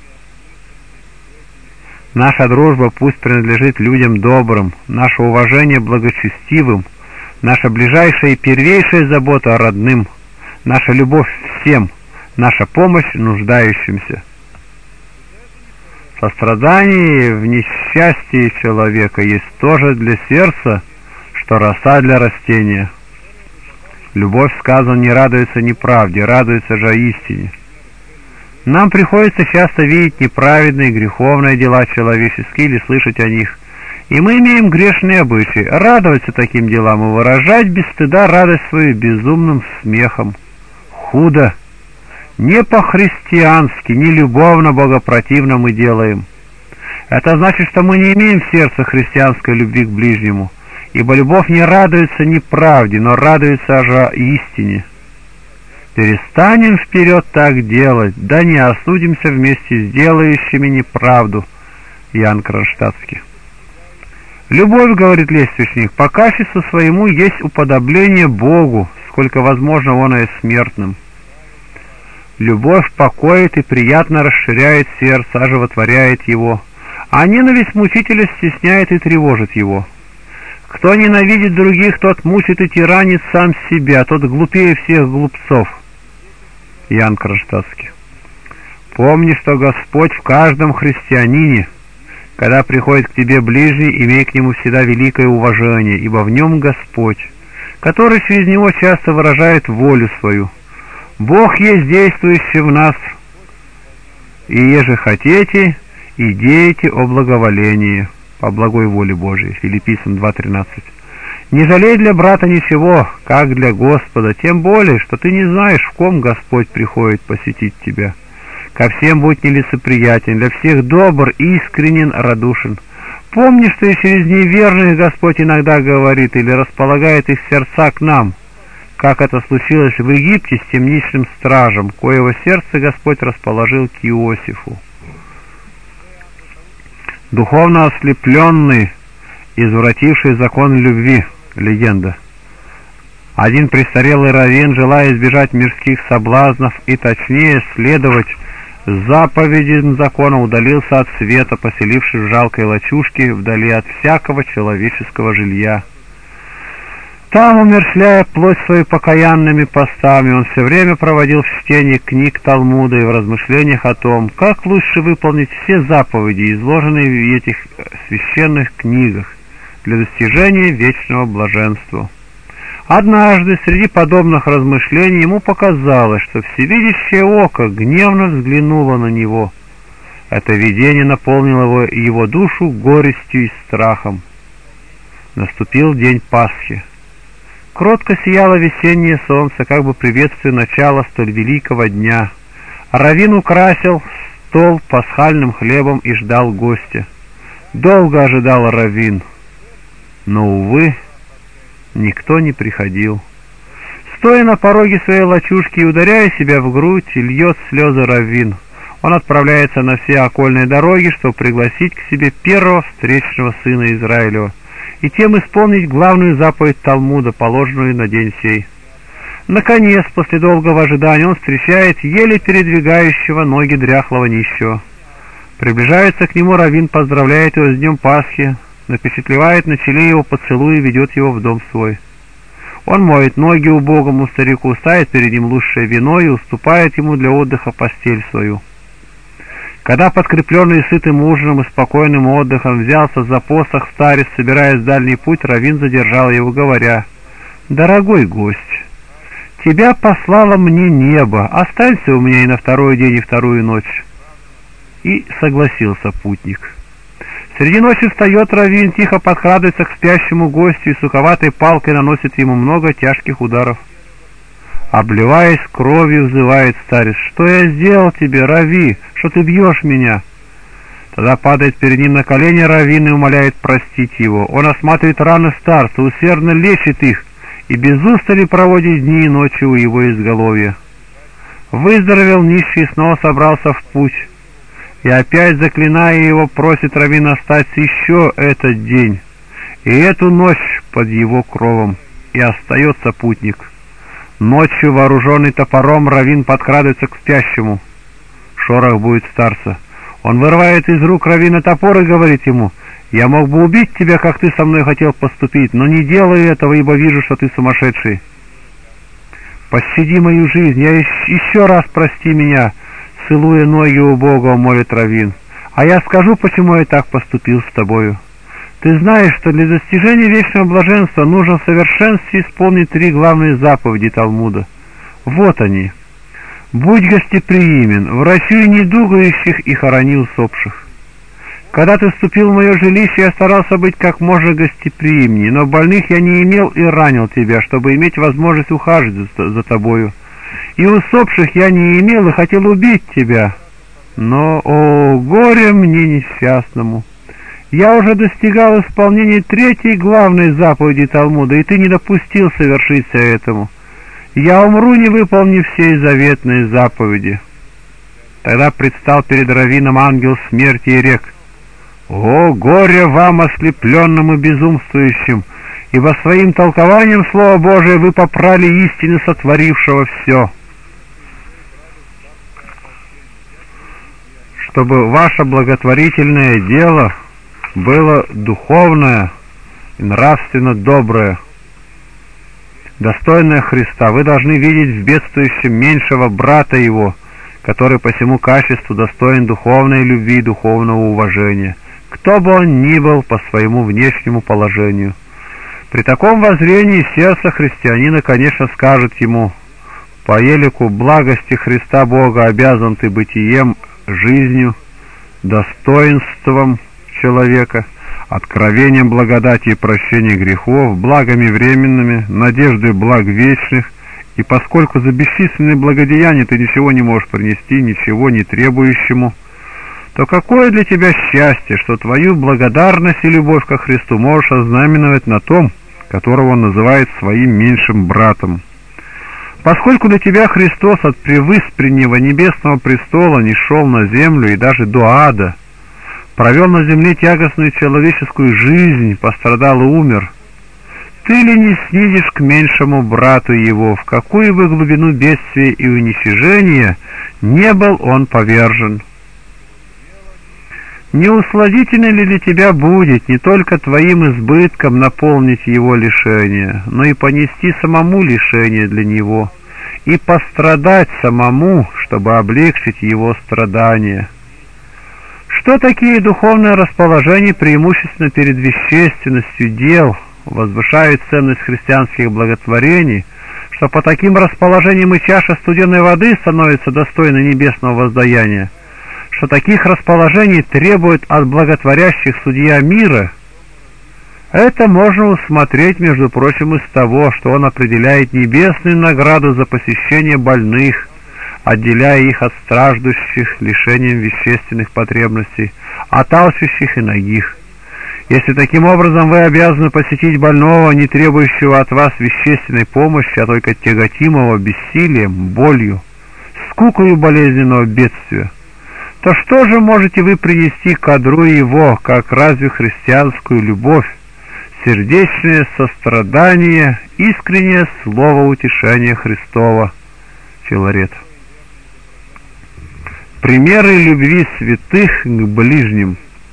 Наша дружба пусть принадлежит людям добрым, наше уважение благочестивым, наша ближайшая и первейшая забота о родным, наша любовь всем, наша помощь нуждающимся. Сострадание в несчастье человека есть тоже для сердца, что роса для растения. Любовь, сказано, не радуется неправде, радуется же истине. Нам приходится часто видеть неправедные, греховные дела человеческие или слышать о них, и мы имеем грешные обычаи радоваться таким делам и выражать без стыда радость свою безумным смехом. Худо! Не по-христиански, не любовно, богопротивно мы делаем. Это значит, что мы не имеем в сердце христианской любви к ближнему, ибо любовь не радуется неправде, но радуется же истине. Перестанем вперед так делать, да не осудимся вместе с делающими неправду. Иоанн Кронштадтский. Любовь, говорит лествичник, по качеству своему есть уподобление Богу, сколько возможно оно и смертным. Любовь покоит и приятно расширяет сердце, оживотворяет его, а ненависть мучителя стесняет и тревожит его. Кто ненавидит других, тот мучит и тиранит сам себя, тот глупее всех глупцов. Иоанн Кронштадтский. Помни, что Господь в каждом христианине. Когда приходит к тебе ближний, имей к нему всегда великое уважение, ибо в нем Господь, который через него часто выражает волю свою. Бог есть действующий в нас, и еже хотите, и деете о благоволении, по благой воле Божией. Филиппийцам два тринадцать. Не жалей для брата ничего, как для Господа, тем более, что ты не знаешь, в ком Господь приходит посетить тебя. Ко всем будь нелицеприятен, для всех добр, искренен, радушен. Помни, что и через неверных Господь иногда говорит или располагает их сердца к нам, как это случилось в Египте с темничным стражем, коего сердце Господь расположил к Иосифу. Духовно ослепленный, извративший закон любви, легенда. Один престарелый раввин, желая избежать мирских соблазнов и точнее следовать заповедям закона, удалился от света, поселившись в жалкой лачушке вдали от всякого человеческого жилья. Там, умерщвляя плоть свою покаянными постами, он все время проводил в чтении книг Талмуда и в размышлениях о том, как лучше выполнить все заповеди, изложенные в этих священных книгах, для достижения вечного блаженства. Однажды среди подобных размышлений ему показалось, что всевидящее око гневно взглянуло на него. Это видение наполнило его, его душу горестью и страхом. Наступил день Пасхи. Кротко сияло весеннее солнце, как бы приветствуя начало столь великого дня. Раввин украсил стол пасхальным хлебом и ждал гостя. Долго ожидал раввин, но, увы, никто не приходил. Стоя на пороге своей лачушки и ударяя себя в грудь, льет слезы раввин. Он отправляется на все окольные дороги, чтобы пригласить к себе первого встречного сына Израилева и тем исполнить главную заповедь Талмуда, положенную на день сей. Наконец, после долгого ожидания, он встречает еле передвигающего ноги дряхлого нищего. Приближается к нему раввин, поздравляет его с днем Пасхи, напечатлевает на челе его поцелуй и ведет его в дом свой. Он моет ноги убогому старику, ставит перед ним лучшее вино и уступает ему для отдыха постель свою. Когда, подкрепленный сытым ужином и спокойным отдыхом, взялся за посох старец, собираясь в дальний путь, раввин задержал его, говоря: «Дорогой гость, тебя послало мне небо, останься у меня и на второй день, и вторую ночь». И согласился путник. Среди ночи встает раввин, тихо подкрадывается к спящему гостю и суковатой палкой наносит ему много тяжких ударов. Обливаясь кровью, взывает старец: «Что я сделал тебе, Рави, что ты бьешь меня?» Тогда падает перед ним на колени раввин и умоляет простить его. Он осматривает раны старца, усердно лечит их и без устали проводит дни и ночи у его изголовья. Выздоровел нищий и снова собрался в путь, и опять, заклиная его, просит раввин остаться еще этот день и эту ночь под его кровом, и остается путник. Ночью, вооруженный топором, раввин подкрадывается к спящему. Шорох будет старца. Он вырывает из рук раввина топор и говорит ему: «Я мог бы убить тебя, как ты со мной хотел поступить, но не делаю этого, ибо вижу, что ты сумасшедший. Пощади мою жизнь, я еще раз прости меня», — целуя ноги у Бога, молит раввин. «А я скажу, почему я так поступил с тобою. Ты знаешь, что для достижения вечного блаженства нужно в совершенстве исполнить три главные заповеди Талмуда. Вот они. Будь гостеприимен, врачуй недугающих и хорони усопших. Когда ты вступил в мое жилище, я старался быть как можно гостеприимнее, но больных я не имел и ранил тебя, чтобы иметь возможность ухаживать за, за тобою. И усопших я не имел и хотел убить тебя. Но, о, горе мне несчастному! Я уже достигал исполнения третьей главной заповеди Талмуда, и ты не допустил совершиться этому. Я умру, не выполнив всей заветной заповеди». Тогда предстал перед раввином ангел смерти и рек: «О, горе вам, ослепленным и безумствующим, ибо своим толкованием Слова Божия вы попрали истину сотворившего все. Чтобы ваше благотворительное дело было духовное и нравственно доброе, достойное Христа, вы должны видеть в бедствующем меньшего брата его, который по всему качеству достоин духовной любви и духовного уважения, кто бы он ни был по своему внешнему положению. При таком воззрении сердце христианина, конечно, скажет ему: по елику благости Христа Бога обязан ты бытием, жизнью, достоинством человека, откровением благодати и прощения грехов, благами временными, надеждой благ вечных, и поскольку за бесчисленные благодеяния ты ничего не можешь принести, ничего не требующему, то какое для тебя счастье, что твою благодарность и любовь ко Христу можешь ознаменовать на том, которого он называет своим меньшим братом. Поскольку для тебя Христос от превыспреннего небесного престола не шел на землю и даже до ада, провел на земле тягостную человеческую жизнь, пострадал и умер, ты ли не снизишь к меньшему брату его, в какую бы глубину бедствия и уничижения не был он повержен? Не усладительно ли для тебя будет не только твоим избытком наполнить его лишение, но и понести самому лишение для него, и пострадать самому, чтобы облегчить его страдания? Что такие духовные расположения преимущественно перед вещественностью дел возвышают ценность христианских благотворений, что по таким расположениям и чаша студеной воды становится достойной небесного воздаяния, что таких расположений требует от благотворящих судья мира? Это можно усмотреть, между прочим, из того, что он определяет небесную награду за посещение больных, отделяя их от страждущих лишением вещественных потребностей, от алчущих и нагих. Если таким образом вы обязаны посетить больного, не требующего от вас вещественной помощи, а только тяготимого бессилием, болью, скукою болезненного бедствия, то что же можете вы принести к одру его, как разве христианскую любовь, сердечное сострадание, искреннее слово утешения Христова? Филарет. Примеры любви святых к ближним.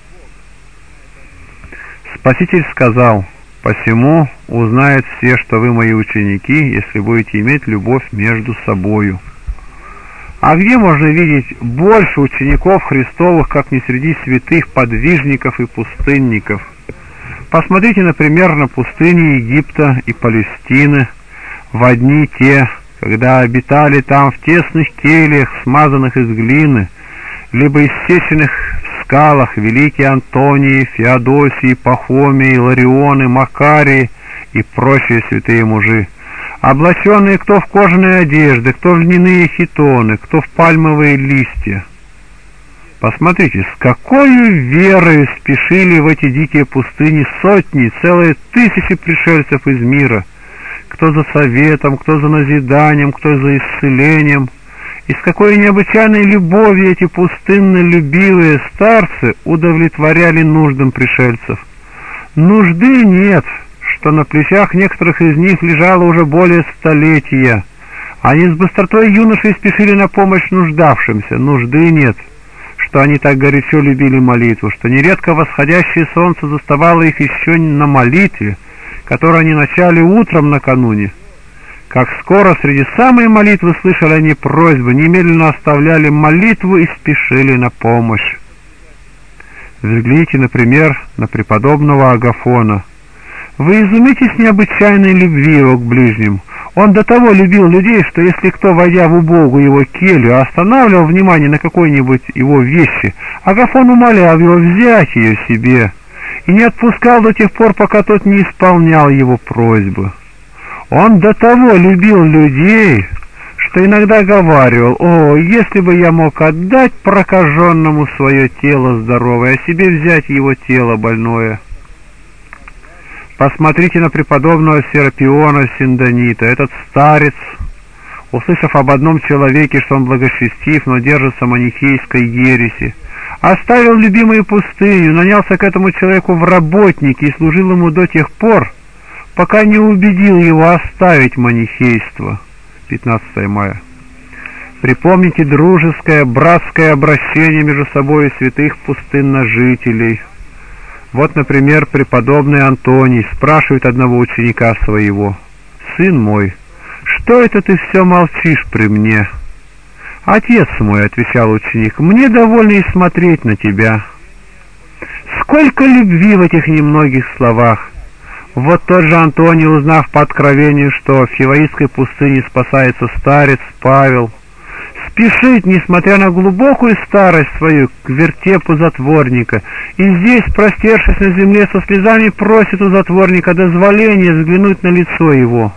Спаситель сказал: «Посему узнают все, что вы мои ученики, если будете иметь любовь между собою». А где можно видеть больше учеников Христовых, как не среди святых подвижников и пустынников? Посмотрите, например, на пустыни Египта и Палестины в дни те, когда обитали там в тесных кельях, смазанных из глины, либо иссеченных в скалах, великие Антонии, Феодосии, Пахомии, Ларионы, Макарии и прочие святые мужи, облаченные кто в кожаные одежды, кто в льняные хитоны, кто в пальмовые листья. Посмотрите, с какой верой спешили в эти дикие пустыни сотни, целые тысячи пришельцев из мира, кто за советом, кто за назиданием, кто за исцелением. И с какой необычайной любовью эти пустынно любивые старцы удовлетворяли нуждам пришельцев. Нужды нет, что на плечах некоторых из них лежало уже более столетия. Они с быстротой юношей спешили на помощь нуждавшимся. Нужды нет, что они так горячо любили молитву, что нередко восходящее солнце заставало их еще на молитве, которую они начали утром накануне. Как скоро среди самой молитвы слышали они просьбы, немедленно оставляли молитву и спешили на помощь. Взгляните, например, на преподобного Агафона. Вы изумитесь необычайной любви его к ближним. Он до того любил людей, что если кто, войдя в убогую его келью, останавливал внимание на какой-нибудь его вещи, Агафон умолял его взять ее себе и не отпускал до тех пор, пока тот не исполнял его просьбы. Он до того любил людей, что иногда говаривал: «О, если бы я мог отдать прокаженному свое тело здоровое, а себе взять его тело больное». Посмотрите на преподобного Серапиона Синдонита. Этот старец, услышав об одном человеке, что он благочестив, но держится манихейской ереси, оставил любимую пустыню, нанялся к этому человеку в работники и служил ему до тех пор, пока не убедил его оставить манихейство. пятнадцатое мая. Припомните дружеское, братское обращение между собой святых пустынножителей. Вот, например, преподобный Антоний спрашивает одного ученика своего: «Сын мой, что это ты все молчишь при мне?» «Отец мой, — отвечал ученик, — мне довольно и смотреть на тебя». Сколько любви в этих немногих словах! Вот тот же Антоний, узнав по откровению, что в Хиваитской пустыне спасается старец Павел, спешит, несмотря на глубокую старость свою, к вертепу затворника, и здесь, простершись на земле, со слезами просит у затворника дозволения взглянуть на лицо его.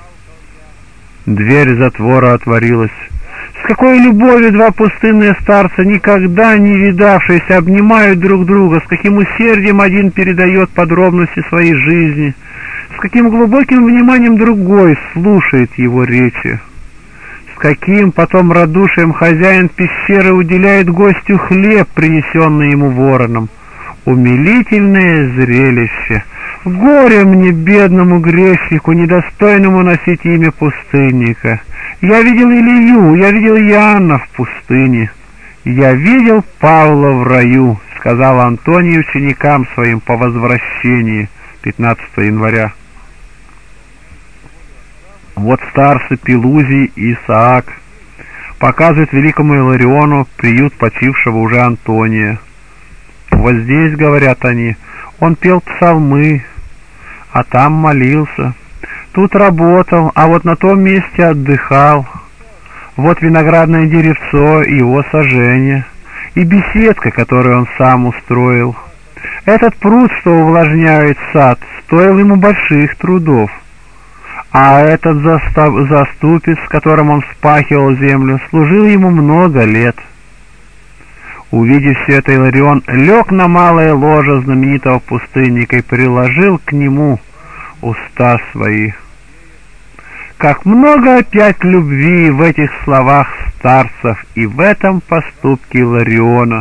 Дверь затвора отворилась. С какой любовью два пустынные старца, никогда не видавшиеся, обнимают друг друга, с каким усердием один передает подробности своей жизни, с каким глубоким вниманием другой слушает его речи. С каким потом радушием хозяин пещеры уделяет гостю хлеб, принесенный ему вороном. Умилительное зрелище! Горе мне, бедному грешнику, недостойному носить имя пустынника! Я видел Илью, я видел Иоанна в пустыне, я видел Павла в раю, сказал Антоний ученикам своим по возвращении, пятнадцатого января. Вот старцы Пелузий и Исаак показывают великому Илариону приют почившего уже Антония. Вот здесь, говорят они, он пел псалмы, а там молился. Тут работал, а вот на том месте отдыхал. Вот виноградное деревцо и его сажение, и беседка, которую он сам устроил. Этот пруд, что увлажняет сад, стоил ему больших трудов. А этот застав... заступец, которым он вспахивал землю, служил ему много лет. Увидев все это, Иларион лег на малое ложе знаменитого пустынника и приложил к нему уста свои. Как много опять любви в этих словах старцев и в этом поступке Илариона.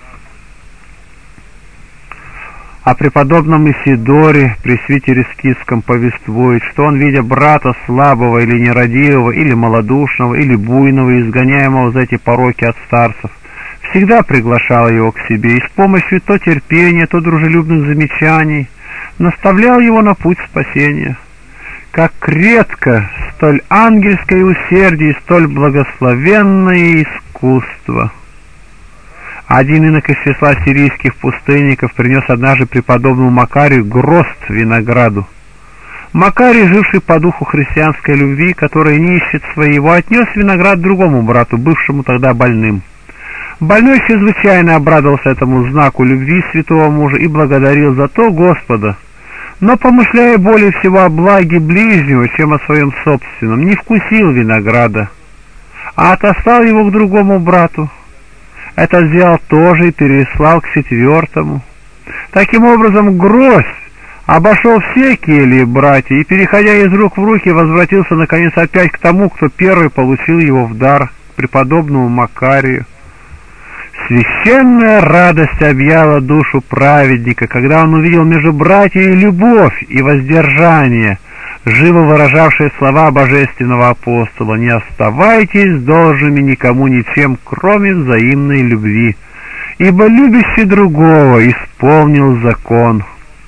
О преподобном Исидоре, пресвитере скитском, повествует, что он, видя брата слабого или нерадивого, или малодушного, или буйного, изгоняемого за эти пороки от старцев, всегда приглашал его к себе и с помощью то терпения, то дружелюбных замечаний наставлял его на путь спасения. Как редко столь ангельское усердие и столь благословенное искусство искусство. Один инок из числа сирийских пустынников принес однажды преподобному Макарию грозд винограду. Макарий, живший по духу христианской любви, который не ищет своего, отнес виноград другому брату, бывшему тогда больным. Больной чрезвычайно обрадовался этому знаку любви святого мужа и благодарил за то Господа, но, помышляя более всего о благе ближнего, чем о своем собственном, не вкусил винограда, а отослал его к другому брату. Это взял тоже и переслал к четвертому. Таким образом, гроздь обошел все кельи братья и, переходя из рук в руки, возвратился, наконец, опять к тому, кто первый получил его в дар, к преподобному Макарию. Священная радость объяла душу праведника, когда он увидел между братьями любовь и воздержание, живо выражавшие слова божественного апостола: «Не оставайтесь должными никому ничем, кроме взаимной любви, ибо любящий другого исполнил закон».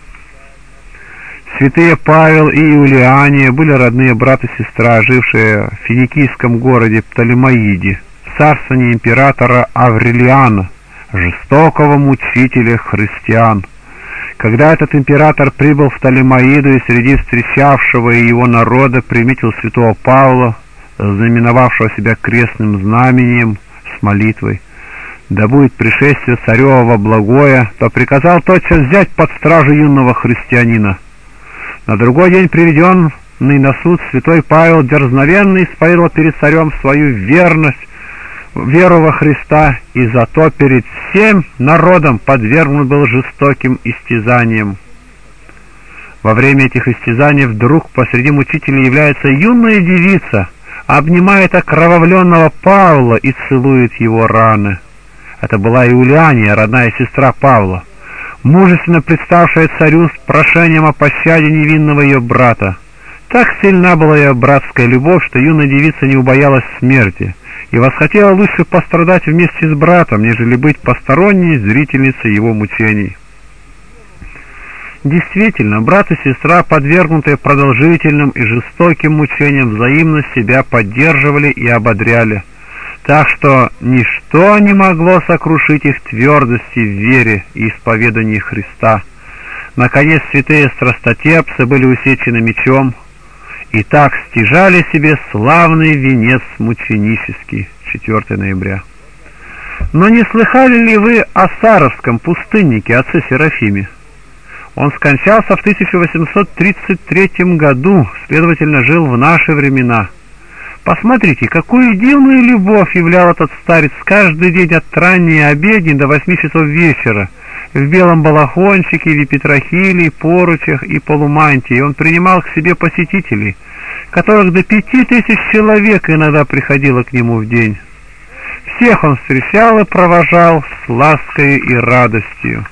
Святые Павел и Иулиания были родные брат и сестра, жившие в финикийском городе Птолемаиде, в царствовании императора Аврелиана, жестокого мучителя христиан. Когда этот император прибыл в Птолемаиду и среди встречавшего его народа приметил святого Павла, знаменовавшего себя крестным знамением с молитвой: «Да будет пришествие царева во благое», то приказал тотчас взять под стражу юного христианина. На другой день приведенный на суд святой Павел дерзновенно исповедовал перед царем свою верность, веру во Христа, и зато перед всем народом подвергнут был жестоким истязаниям. Во время этих истязаний вдруг посреди мучителей является юная девица, обнимает окровавленного Павла и целует его раны. Это была Иулиания, родная сестра Павла, мужественно представшая царю с прошением о пощаде невинного ее брата. Так сильна была ее братская любовь, что юная девица не убоялась смерти и восхотела лучше пострадать вместе с братом, нежели быть посторонней зрительницей его мучений. Действительно, брат и сестра, подвергнутые продолжительным и жестоким мучениям, взаимно себя поддерживали и ободряли, так что ничто не могло сокрушить их твердости в вере и исповедании Христа. Наконец, святые страстотепцы были усечены мечом, и так стяжали себе славный венец мученический. четвёртого ноября. Но не слыхали ли вы о саровском пустыннике, отце Серафиме? Он скончался в тысяча восемьсот тридцать третьем году, следовательно, жил в наши времена. Посмотрите, какую дивную любовь являл этот старец каждый день от ранней обедни до восьми часов вечера. В белом балахончике, в епитрахилии, поручах и полумантии он принимал к себе посетителей, которых до пяти тысяч человек иногда приходило к нему в день. Всех он встречал и провожал с лаской и радостью.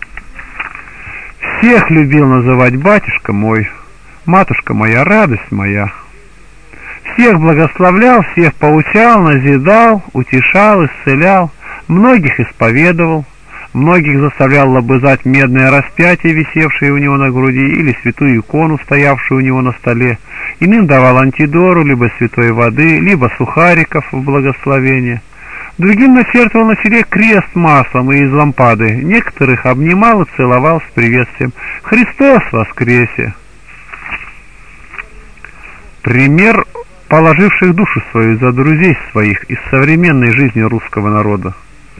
Всех любил называть батюшка мой, матушка моя, радость моя. Всех благословлял, всех поучал, назидал, утешал, исцелял, многих исповедовал, многих заставлял лобызать медное распятие, висевшее у него на груди, или святую икону, стоявшую у него на столе. Иным давал антидору, либо святой воды, либо сухариков в благословение. Другим начертывал на челе крест маслом и из лампады. Некоторых обнимал и целовал с приветствием: «Христос воскресе!» Пример положивших душу свою за друзей своих из современной жизни русского народа.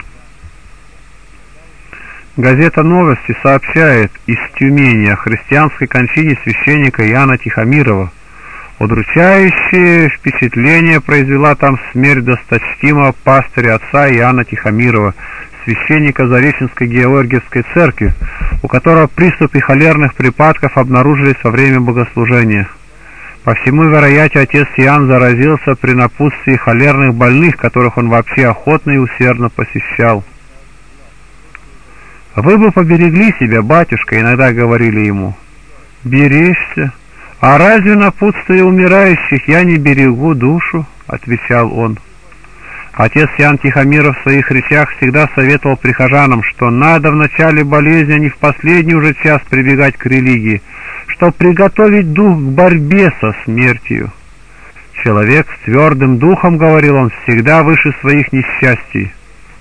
Газета «Новости» сообщает из Тюмени о христианской кончине священника Иоанна Тихомирова. Удручающее впечатление произвела там смерть досточтимого пастыря отца Иоанна Тихомирова, священника Зареченской Георгиевской церкви, у которого приступы холерных припадков обнаружились во время богослужения. По всему вероятию, отец Иоанн заразился при напутствии холерных больных, которых он вообще охотно и усердно посещал. «Вы бы поберегли себя, батюшка», — иногда говорили ему. «Беречься? А разве напутствие умирающих я не берегу душу?» — отвечал он. Отец Иоанн Тихомиров в своих речах всегда советовал прихожанам, что надо в начале болезни, а не в последний уже час прибегать к религии, чтобы приготовить дух к борьбе со смертью. Человек с твердым духом, говорил он, всегда выше своих несчастий.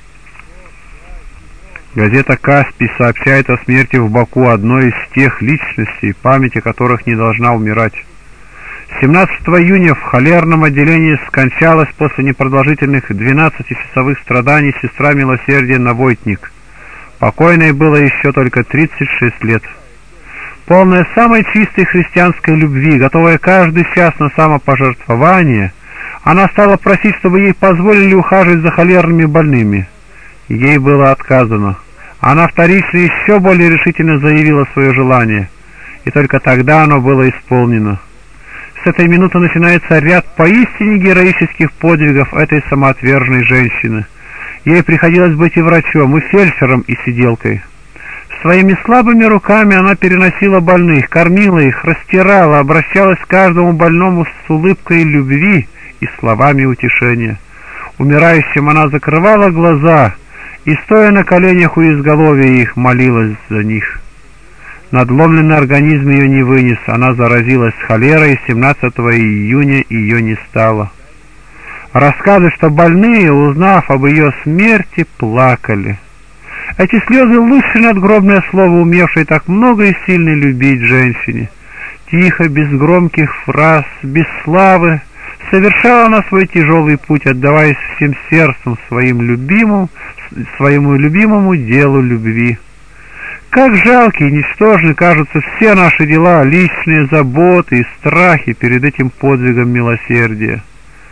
Газета «Каспий» сообщает о смерти в Баку одной из тех личностей, память о которых не должна умирать. семнадцатого июня в холерном отделении скончалась после непродолжительных двенадцатичасовых страданий сестра милосердия Навойтник. Покойной было еще только тридцать шесть лет. Полная самой чистой христианской любви, готовая каждый час на самопожертвование, она стала просить, чтобы ей позволили ухаживать за холерными больными. Ей было отказано. Она вторично еще более решительно заявила свое желание, и только тогда оно было исполнено. С этой минуты начинается ряд поистине героических подвигов этой самоотверженной женщины. Ей приходилось быть и врачом, и фельдшером, и сиделкой. Своими слабыми руками она переносила больных, кормила их, растирала, обращалась к каждому больному с улыбкой любви и словами утешения. Умирающим она закрывала глаза и, стоя на коленях у изголовья их, молилась за них. Надломленный организм ее не вынес, она заразилась холерой, и семнадцатого июня ее не стало. Рассказы, что больные, узнав об ее смерти, плакали. Эти слезы лучше надгробное слово, умевшее так много и сильно любить женщине. Тихо, без громких фраз, без славы, совершала она свой тяжелый путь, отдаваясь всем сердцем своим любимым, своему любимому делу любви. Как жалки и ничтожны кажутся все наши дела, личные заботы и страхи перед этим подвигом милосердия.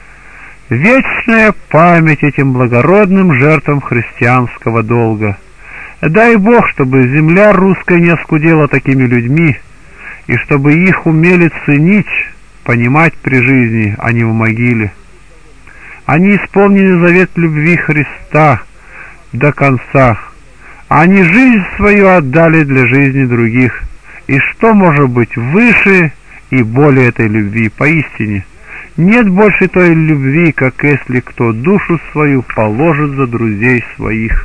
Вечная память этим благородным жертвам христианского долга. Дай Бог, чтобы земля русская не оскудела такими людьми, и чтобы их умели ценить, понимать при жизни, а не в могиле. Они исполнили завет любви Христа до конца. Они жизнь свою отдали для жизни других. И что может быть выше и более этой любви? Поистине, нет больше той любви, как если кто душу свою положит за друзей своих.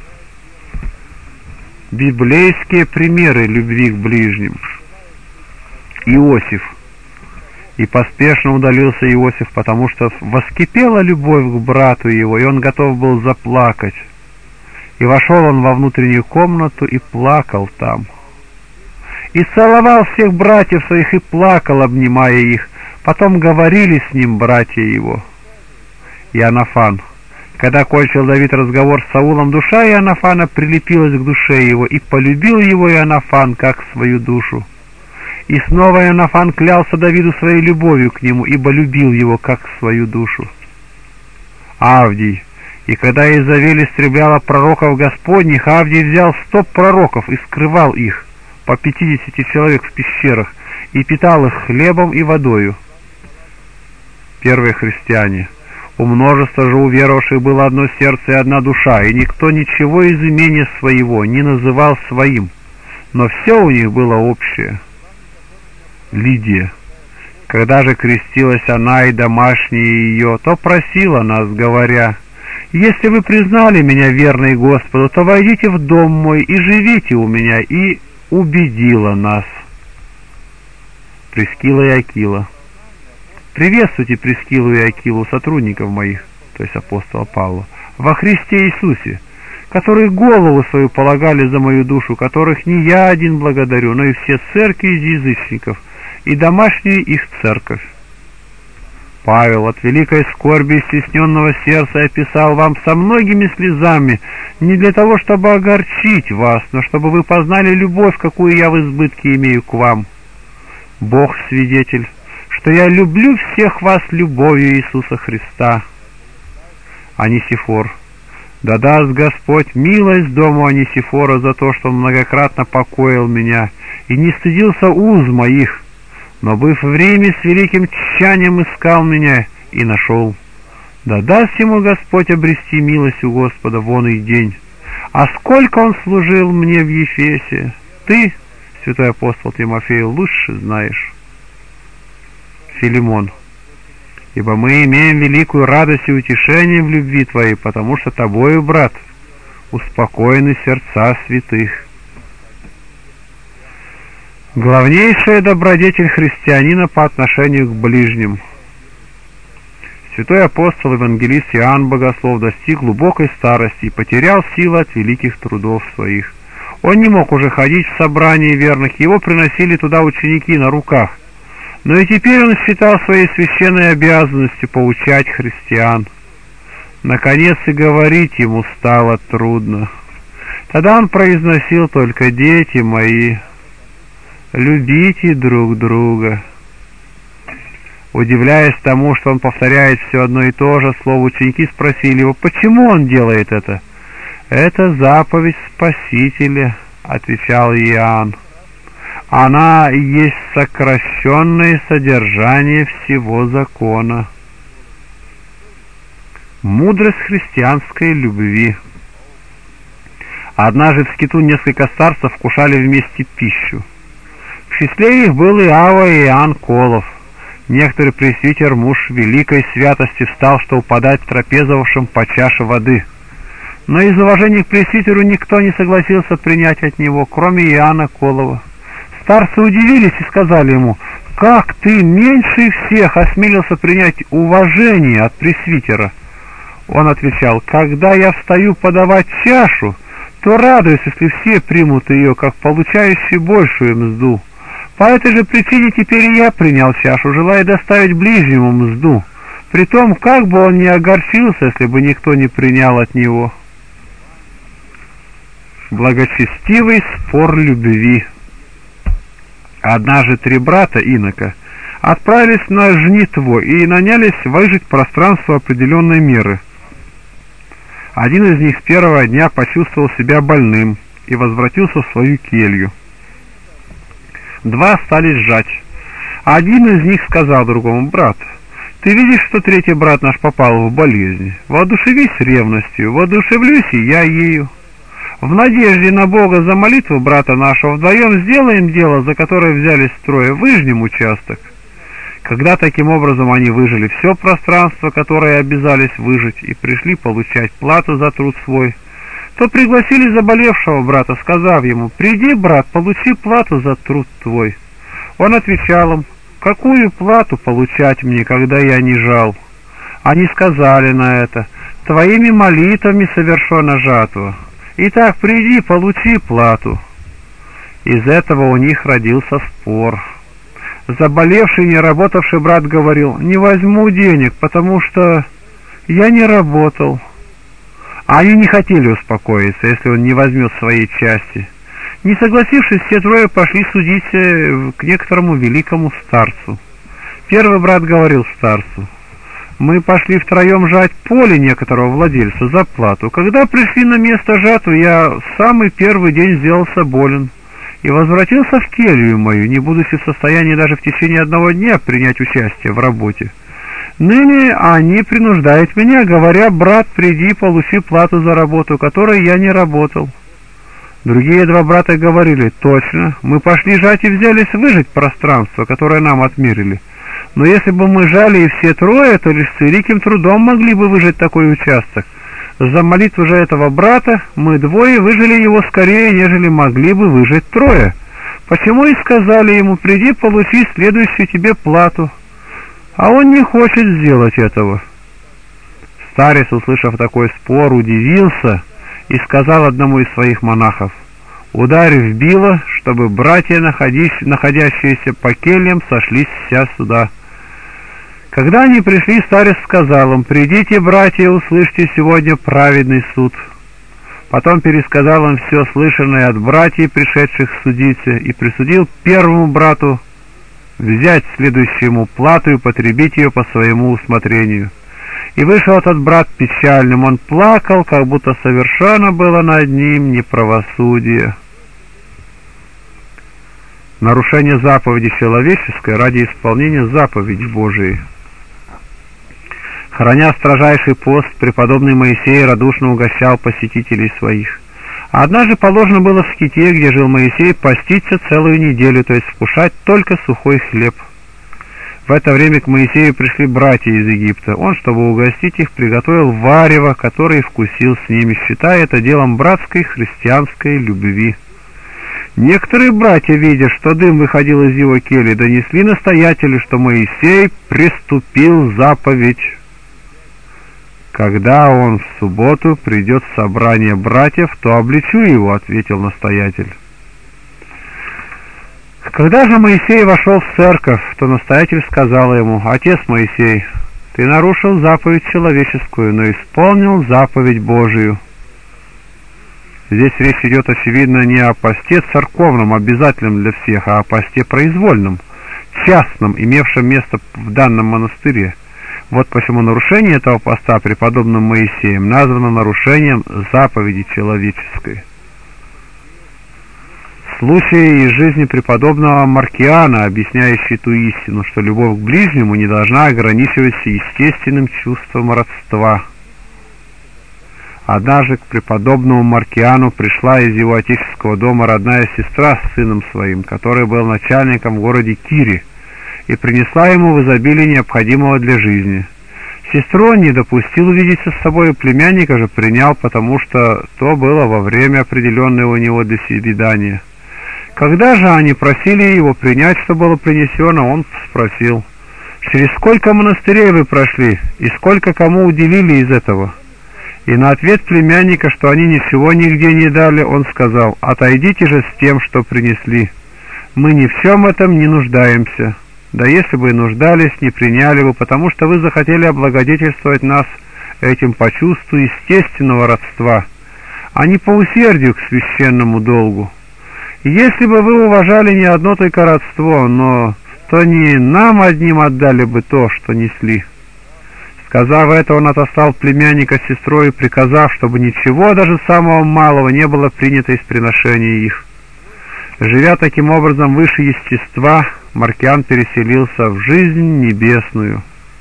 Библейские примеры любви к ближним. Иосиф. И поспешно удалился Иосиф, потому что воскипела любовь к брату его, и он готов был заплакать. И вошел он во внутреннюю комнату и плакал там. И целовал всех братьев своих и плакал, обнимая их. Потом говорили с ним братья его. Иоаннафан. Когда кончил Давид разговор с Саулом, душа Иоаннафана прилепилась к душе его, и полюбил его Иоаннафан как свою душу. И снова Иоаннафан клялся Давиду своей любовью к нему, ибо любил его как свою душу. Авдий. И когда Изавель истребляла пророков Господних, Авдий взял сто пророков и скрывал их, по пятидесяти человек в пещерах, и питал их хлебом и водою. Первые христиане. У множества же уверовавших было одно сердце и одна душа, и никто ничего из имения своего не называл своим, но все у них было общее. Лидия. Когда же крестилась она и домашние ее, то просила нас, говоря: «Если вы признали меня верной Господу, то войдите в дом мой и живите у меня», и убедила нас. Прискила и Акила. Приветствуйте Прискилу и Акилу, сотрудников моих, то есть апостола Павла, во Христе Иисусе, которые голову свою полагали за мою душу, которых не я один благодарю, но и все церкви из язычников, и домашнюю их церковь. Павел от великой скорби и стесненного сердца описал вам со многими слезами, не для того, чтобы огорчить вас, но чтобы вы познали любовь, какую я в избытке имею к вам. Бог свидетель, что я люблю всех вас любовью Иисуса Христа. Анисифор. Да даст Господь милость дому Анисифора за то, что он многократно покоил меня и не стыдился уз моих, но, быв в Риме, с великим тщанием искал меня и нашел. Да даст ему Господь обрести милость у Господа вон и день. А сколько он служил мне в Ефесе, ты, святой апостол Тимофей, лучше знаешь. Филимон. Ибо мы имеем великую радость и утешение в любви твоей, потому что тобою, брат, успокоены сердца святых. Главнейшая добродетель христианина по отношению к ближним. Святой апостол евангелист Иоанн Богослов достиг глубокой старости и потерял силы от великих трудов своих. Он не мог уже ходить в собрания верных, его приносили туда ученики на руках. Но и теперь он считал своей священной обязанностью поучать христиан. Наконец и говорить ему стало трудно. Тогда он произносил только: «Дети мои, любите друг друга». Удивляясь тому, что он повторяет все одно и то же слово, ученики спросили его, почему он делает это. «Это заповедь Спасителя», — отвечал Иоанн. «Она есть сокращенное содержание всего закона». Мудрость христианской любви. Однажды в скиту несколько старцев вкушали вместе пищу. В числе их был и Ава и Иоанн Колов. Некоторый пресвитер, муж великой святости, встал, чтобы подать трапезовавшим по чаше воды. Но из уважения к пресвитеру никто не согласился принять от него, кроме Иоанна Колова. Старцы удивились и сказали ему: «Как ты меньше всех осмелился принять уважение от пресвитера?» Он отвечал: «Когда я встаю подавать чашу, то радуюсь, если все примут ее, как получающий большую мзду. По этой же причине теперь и я принял чашу, желая доставить ближнему мзду, притом, как бы он ни огорчился, если бы никто не принял от него». Благочестивый спор любви. Однажды три брата инока отправились на жнитво и нанялись выжить пространство определенной меры. Один из них с первого дня почувствовал себя больным и возвратился в свою келью. Два стали сжать. Один из них сказал другому: «Брат, ты видишь, что третий брат наш попал в болезнь? Воодушевись ревностью, воодушевлюсь и я ею. В надежде на Бога за молитву брата нашего вдвоем сделаем дело, за которое взялись трое, выжнем участок». Когда таким образом они выжили все пространство, которое обязались выжить, и пришли получать плату за труд свой, то пригласили заболевшего брата, сказав ему: «Приди, брат, получи плату за труд твой». Он отвечал им: «Какую плату получать мне, когда я не жал?» Они сказали на это: «Твоими молитвами совершена жатва. Итак, приди, получи плату». Из этого у них родился спор. Заболевший, не работавший брат говорил: «Не возьму денег, потому что я не работал». А они не хотели успокоиться, если он не возьмет своей части. Не согласившись, все трое пошли судить к некоторому великому старцу. Первый брат говорил старцу: «Мы пошли втроем жать поле некоторого владельца за плату. Когда пришли на место жатвы, я в самый первый день сделался болен и возвратился в келью мою, не будучи в состоянии даже в течение одного дня принять участие в работе. Ныне они принуждают меня, говоря: брат, приди, получи плату за работу, которой я не работал». Другие два брата говорили: «Точно, мы пошли жать и взялись выжать пространство, которое нам отмерили. Но если бы мы жали и все трое, то лишь с великим трудом могли бы выжать такой участок. За молитву же этого брата мы двое выжили его скорее, нежели могли бы выжать трое. Почему и сказали ему: приди, получи следующую тебе плату. А он не хочет сделать этого». Старец, услышав такой спор, удивился и сказал одному из своих монахов: «Ударь в било, чтобы братья, находящиеся по кельям, сошлись вся сюда». Когда они пришли, старец сказал им: «Придите, братья, услышьте сегодня праведный суд». Потом пересказал им все слышанное от братьев, пришедших судиться, и присудил первому брату взять следующую ему плату и потребить ее по своему усмотрению. И вышел этот брат печальным, он плакал, как будто совершенно было над ним неправосудие. Нарушение заповеди человеческой ради исполнения заповеди Божией. Храня строжайший пост, преподобный Моисей радушно угощал посетителей своих. А однажды положено было в ските, где жил Моисей, поститься целую неделю, то есть вкушать только сухой хлеб. В это время к Моисею пришли братья из Египта. Он, чтобы угостить их, приготовил варево, которое вкусил с ними, считая это делом братской христианской любви. Некоторые братья, видя, что дым выходил из его кельи, донесли настоятелю, что Моисей приступил заповедь. «Когда он в субботу придет в собрание братьев, то обличу его», — ответил настоятель. Когда же Моисей вошел в церковь, то настоятель сказал ему: «Отец Моисей, ты нарушил заповедь человеческую, но исполнил заповедь Божию». Здесь речь идет, очевидно, не о посте церковном, обязательном для всех, а о посте произвольном, частном, имевшем место в данном монастыре. Вот почему нарушение этого поста преподобным Моисеем названо нарушением заповеди человеческой. Случай из жизни преподобного Маркиана, объясняющий ту истину, что любовь к ближнему не должна ограничиваться естественным чувством родства. Однажды к преподобному Маркиану пришла из его отеческого дома родная сестра с сыном своим, который был начальником в городе Кире, и принесла ему в изобилии необходимого для жизни. Сестру он не допустил увидеться с собой, и племянника же принял, потому что то было во время, определенное у него для свидания. Когда же они просили его принять, что было принесено, он спросил: «Через сколько монастырей вы прошли, и сколько кому уделили из этого?» И на ответ племянника, что они ничего нигде не дали, он сказал: «Отойдите же с тем, что принесли. Мы ни в чем этом не нуждаемся. Да если бы и нуждались, не приняли бы, потому что вы захотели облагодетельствовать нас этим по чувству естественного родства, а не по усердию к священному долгу. Если бы вы уважали не одно только родство, но то не нам одним отдали бы то, что несли». Сказав это, он отослал племянника с сестрой, приказав, чтобы ничего, даже самого малого, не было принято из приношения их. Живя таким образом выше естества, Маркиан переселился в жизнь небесную.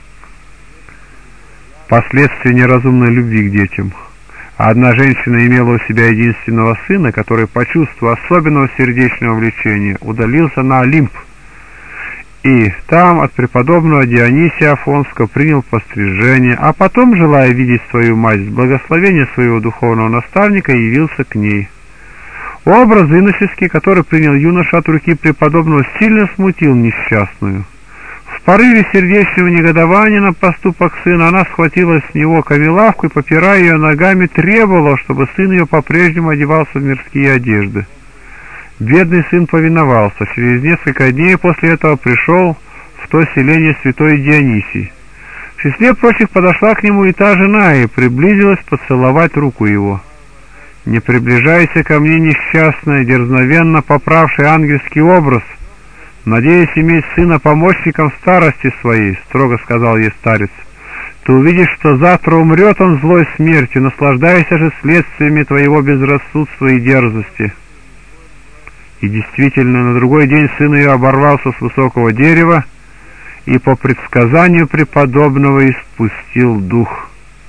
Последствия неразумной любви к детям. Одна женщина имела у себя единственного сына, который по чувству особенного сердечного влечения удалился на Олимп, и там от преподобного Дионисия Афонского принял пострижение, а потом, желая видеть свою мать с благословения своего духовного наставника, явился к ней. Образ иноческий, который принял юноша от руки преподобного, сильно смутил несчастную. В порыве сердечного негодования на поступок сына она схватила с него камелавку и, попирая ее ногами, требовала, чтобы сын ее по-прежнему одевался в мирские одежды. Бедный сын повиновался. Через несколько дней после этого пришел в то селение святой Дионисий. В числе прочих подошла к нему и та жена, и приблизилась поцеловать руку его. «Не приближайся ко мне, несчастная, дерзновенно поправший ангельский образ, надеясь иметь сына помощником в старости своей», — строго сказал ей старец. «Ты увидишь, что завтра умрет он злой смертью, наслаждайся же следствиями твоего безрассудства и дерзости». И действительно, на другой день сын ее оборвался с высокого дерева и по предсказанию преподобного испустил дух.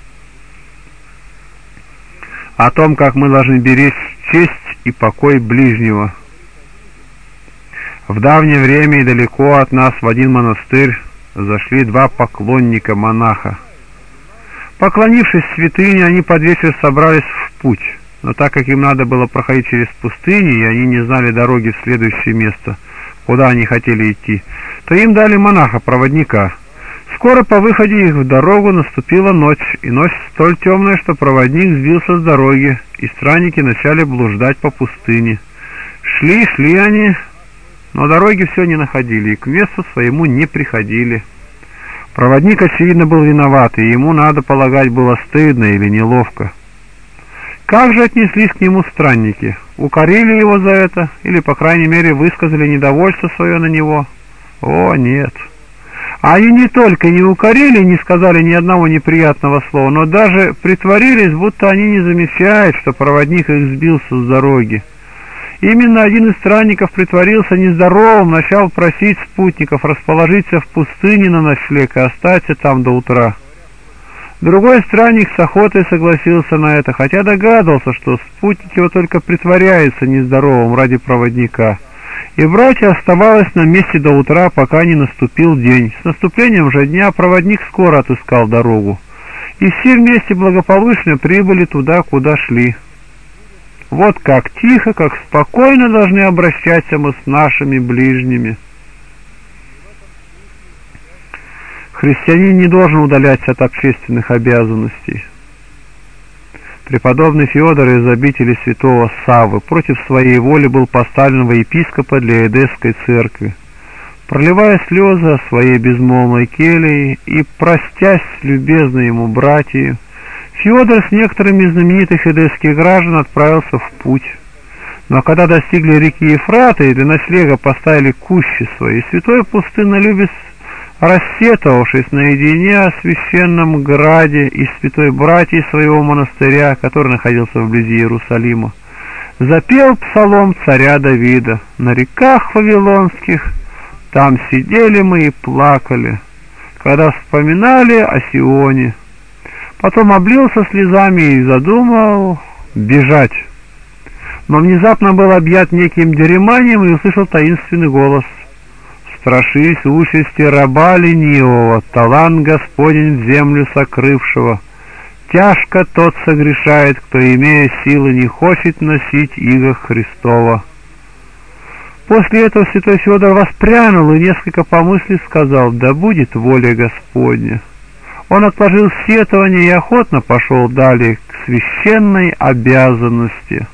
О том, как мы должны беречь честь и покой ближнего. В давнее время и далеко от нас в один монастырь зашли два поклонника-монаха. Поклонившись святыне, они под вечер собрались в путь. Но так как им надо было проходить через пустыню, и они не знали дороги в следующее место, куда они хотели идти, то им дали монаха-проводника. Скоро по выходе их в дорогу наступила ночь, и ночь столь темная, что проводник сбился с дороги, и странники начали блуждать по пустыне. Шли, шли они, но дороги все не находили, и к месту своему не приходили. Проводник, очевидно, был виноват, и ему, надо полагать, было стыдно или неловко. Как же отнеслись к нему странники? Укорили его за это? Или, по крайней мере, высказали недовольство свое на него? О, нет! Они не только не укорили, не сказали ни одного неприятного слова, но даже притворились, будто они не замечают, что проводник их сбился с дороги. Именно один из странников притворился нездоровым, начал просить спутников расположиться в пустыне на ночлег и остаться там до утра. Другой странник с охотой согласился на это, хотя догадывался, что спутник его только притворяется нездоровым ради проводника. И братья оставалось на месте до утра, пока не наступил день. С наступлением же дня проводник скоро отыскал дорогу, и все вместе благополучно прибыли туда, куда шли. Вот как тихо, как спокойно должны обращаться мы с нашими ближними. Христианин не должен удаляться от общественных обязанностей. Преподобный Феодор из обители святого Саввы против своей воли был поставлен во епископа для Эдесской церкви. Проливая слезы о своей безмолвной келии и простясь с любезной ему братьей, Феодор с некоторыми из знаменитых эдесских граждан отправился в путь. Но когда достигли реки Ефрата и для ночлега поставили кущи свои, святой пустыннолюбец, рассетовавшись наедине о священном граде и святой братьей своего монастыря, который находился вблизи Иерусалима, запел псалом царя Давида: «На реках вавилонских там сидели мы и плакали, когда вспоминали о Сионе». Потом облился слезами и задумал бежать. Но внезапно был объят неким дереманием и услышал таинственный голос: «Страшись участи раба ленивого, талант Господень в землю сокрывшего. Тяжко тот согрешает, кто, имея силы, не хочет носить иго Христова». После этого святой Феодор воспрянул и, несколько помыслив, сказал: «Да будет воля Господня». Он отложил сетование и охотно пошел далее к священной обязанности.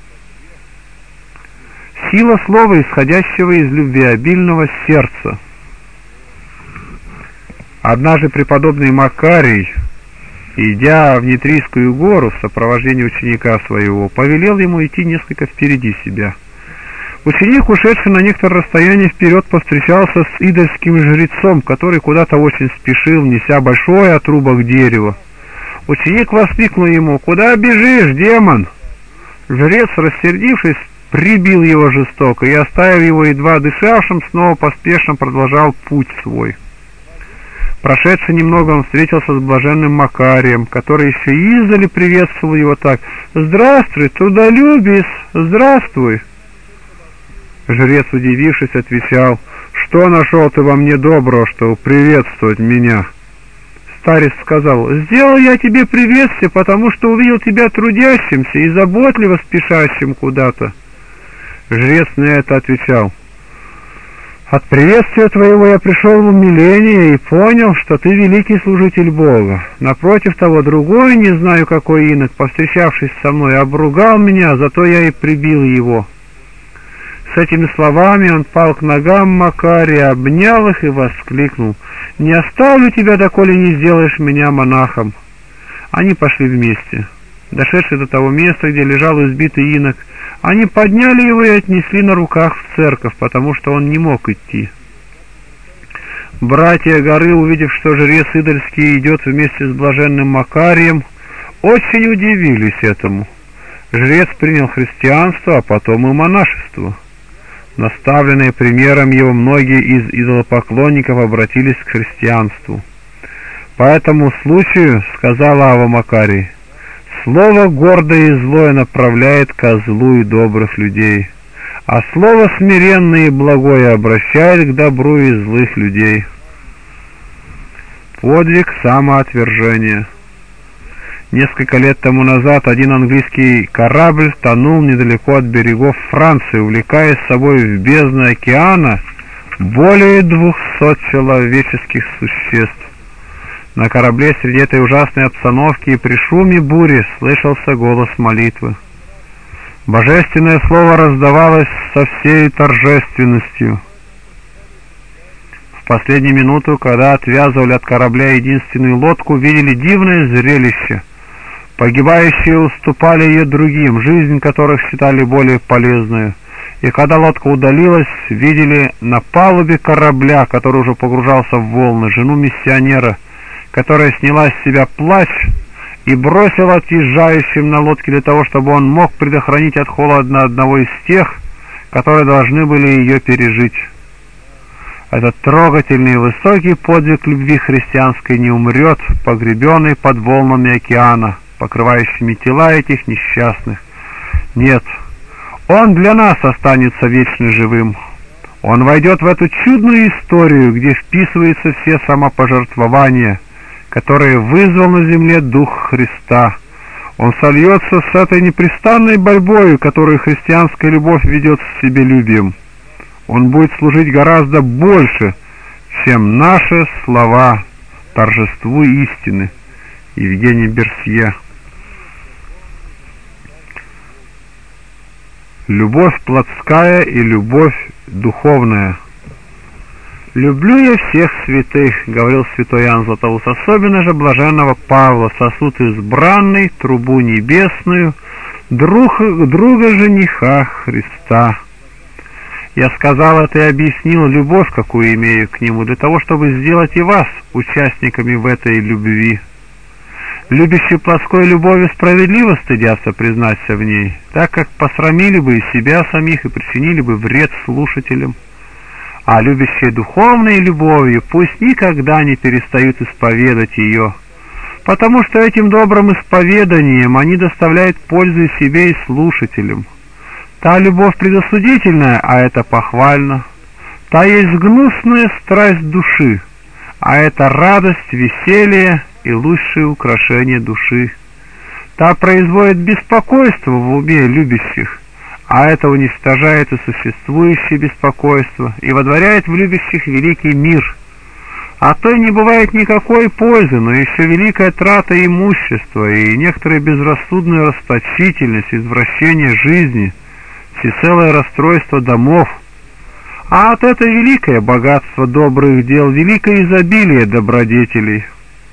Сила слова, исходящего из любвеобильного сердца. Однажды преподобный Макарий, идя в Нитрийскую гору в сопровождении ученика своего, повелел ему идти несколько впереди себя. Ученик, ушедший на некоторое расстояние вперед, повстречался с идольским жрецом, который куда-то очень спешил, неся большой отрубок дерева. Ученик воскликнул ему: «Куда бежишь, демон?» Жрец, рассердившись, прибил его жестоко и, оставив его едва дышавшим, снова поспешно продолжал путь свой. Прошедший немного, он встретился с блаженным Макарием, который еще издали приветствовал его так: «Здравствуй, трудолюбец, здравствуй!» Жрец, удивившись, отвечал: «Что нашел ты во мне доброго, чтобы приветствовать меня?» Старец сказал: «Сделал я тебе приветствие, потому что увидел тебя трудящимся и заботливо спешащим куда-то». Жрец на это отвечал: «От приветствия твоего я пришел в умиление и понял, что ты великий служитель Бога. Напротив того, другой, не знаю какой инок, повстречавшись со мной, обругал меня, зато я и прибил его». С этими словами он пал к ногам Макария, обнял их и воскликнул: «Не оставлю тебя, доколе не сделаешь меня монахом». Они пошли вместе. Дошедшие до того места, где лежал избитый инок, они подняли его и отнесли на руках в церковь, потому что он не мог идти. Братья горы, увидев, что жрец идольский идет вместе с блаженным Макарием, очень удивились этому. Жрец принял христианство, а потом и монашество. Наставленные примером его, многие из идолопоклонников обратились к христианству. По этому случаю, сказал Ава Макарий, слово гордое и злое направляет ко злу и добрых людей, а слово смиренное и благое обращает к добру и злых людей. Подвиг самоотвержения. Несколько лет тому назад один английский корабль тонул недалеко от берегов Франции, увлекая с собой в бездну океана более двухсот человеческих существ. На корабле среди этой ужасной обстановки и при шуме бури слышался голос молитвы. Божественное слово раздавалось со всей торжественностью. В последнюю минуту, когда отвязывали от корабля единственную лодку, видели дивное зрелище. Погибающие уступали ее другим, жизнь которых считали более полезной. И когда лодка удалилась, видели на палубе корабля, который уже погружался в волны, жену миссионера, которая сняла с себя плащ и бросила отъезжающим на лодке для того, чтобы он мог предохранить от холода одного из тех, которые должны были ее пережить. Этот трогательный и высокий подвиг любви христианской не умрет, погребенный под волнами океана, покрывающими тела этих несчастных. Нет, он для нас останется вечно живым. Он войдет в эту чудную историю, где вписываются все самопожертвования, которые вызвал на земле Дух Христа. Он сольется с этой непрестанной борьбой, которую христианская любовь ведет с себелюбием. Он будет служить гораздо больше, чем наши слова торжеству истины. Евгений Берсье. Любовь плотская и любовь духовная. «Люблю я всех святых, — говорил святой Иоанн Златоуст, — особенно же блаженного Павла, сосуд избранный, трубу небесную, друг, друга жениха Христа». Я сказал это и объяснил любовь, какую имею к нему, для того, чтобы сделать и вас участниками в этой любви. Любящие плотской любовью справедливо стыдятся признаться в ней, так как посрамили бы и себя самих и причинили бы вред слушателям. А любящие духовной любовью пусть никогда не перестают исповедать ее, потому что этим добрым исповеданием они доставляют пользу и себе, и слушателям. Та любовь предосудительная, а это похвально. Та есть гнусная страсть души, а это радость, веселье и лучшее украшение души. Та производит беспокойство в уме любящих, а это уничтожает и существующее беспокойство и водворяет в любящих великий мир. А то не бывает никакой пользы, но еще великая трата имущества и некоторая безрассудная расточительность, извращение жизни, всецелое расстройство домов. А от это великое богатство добрых дел, великое изобилие добродетелей.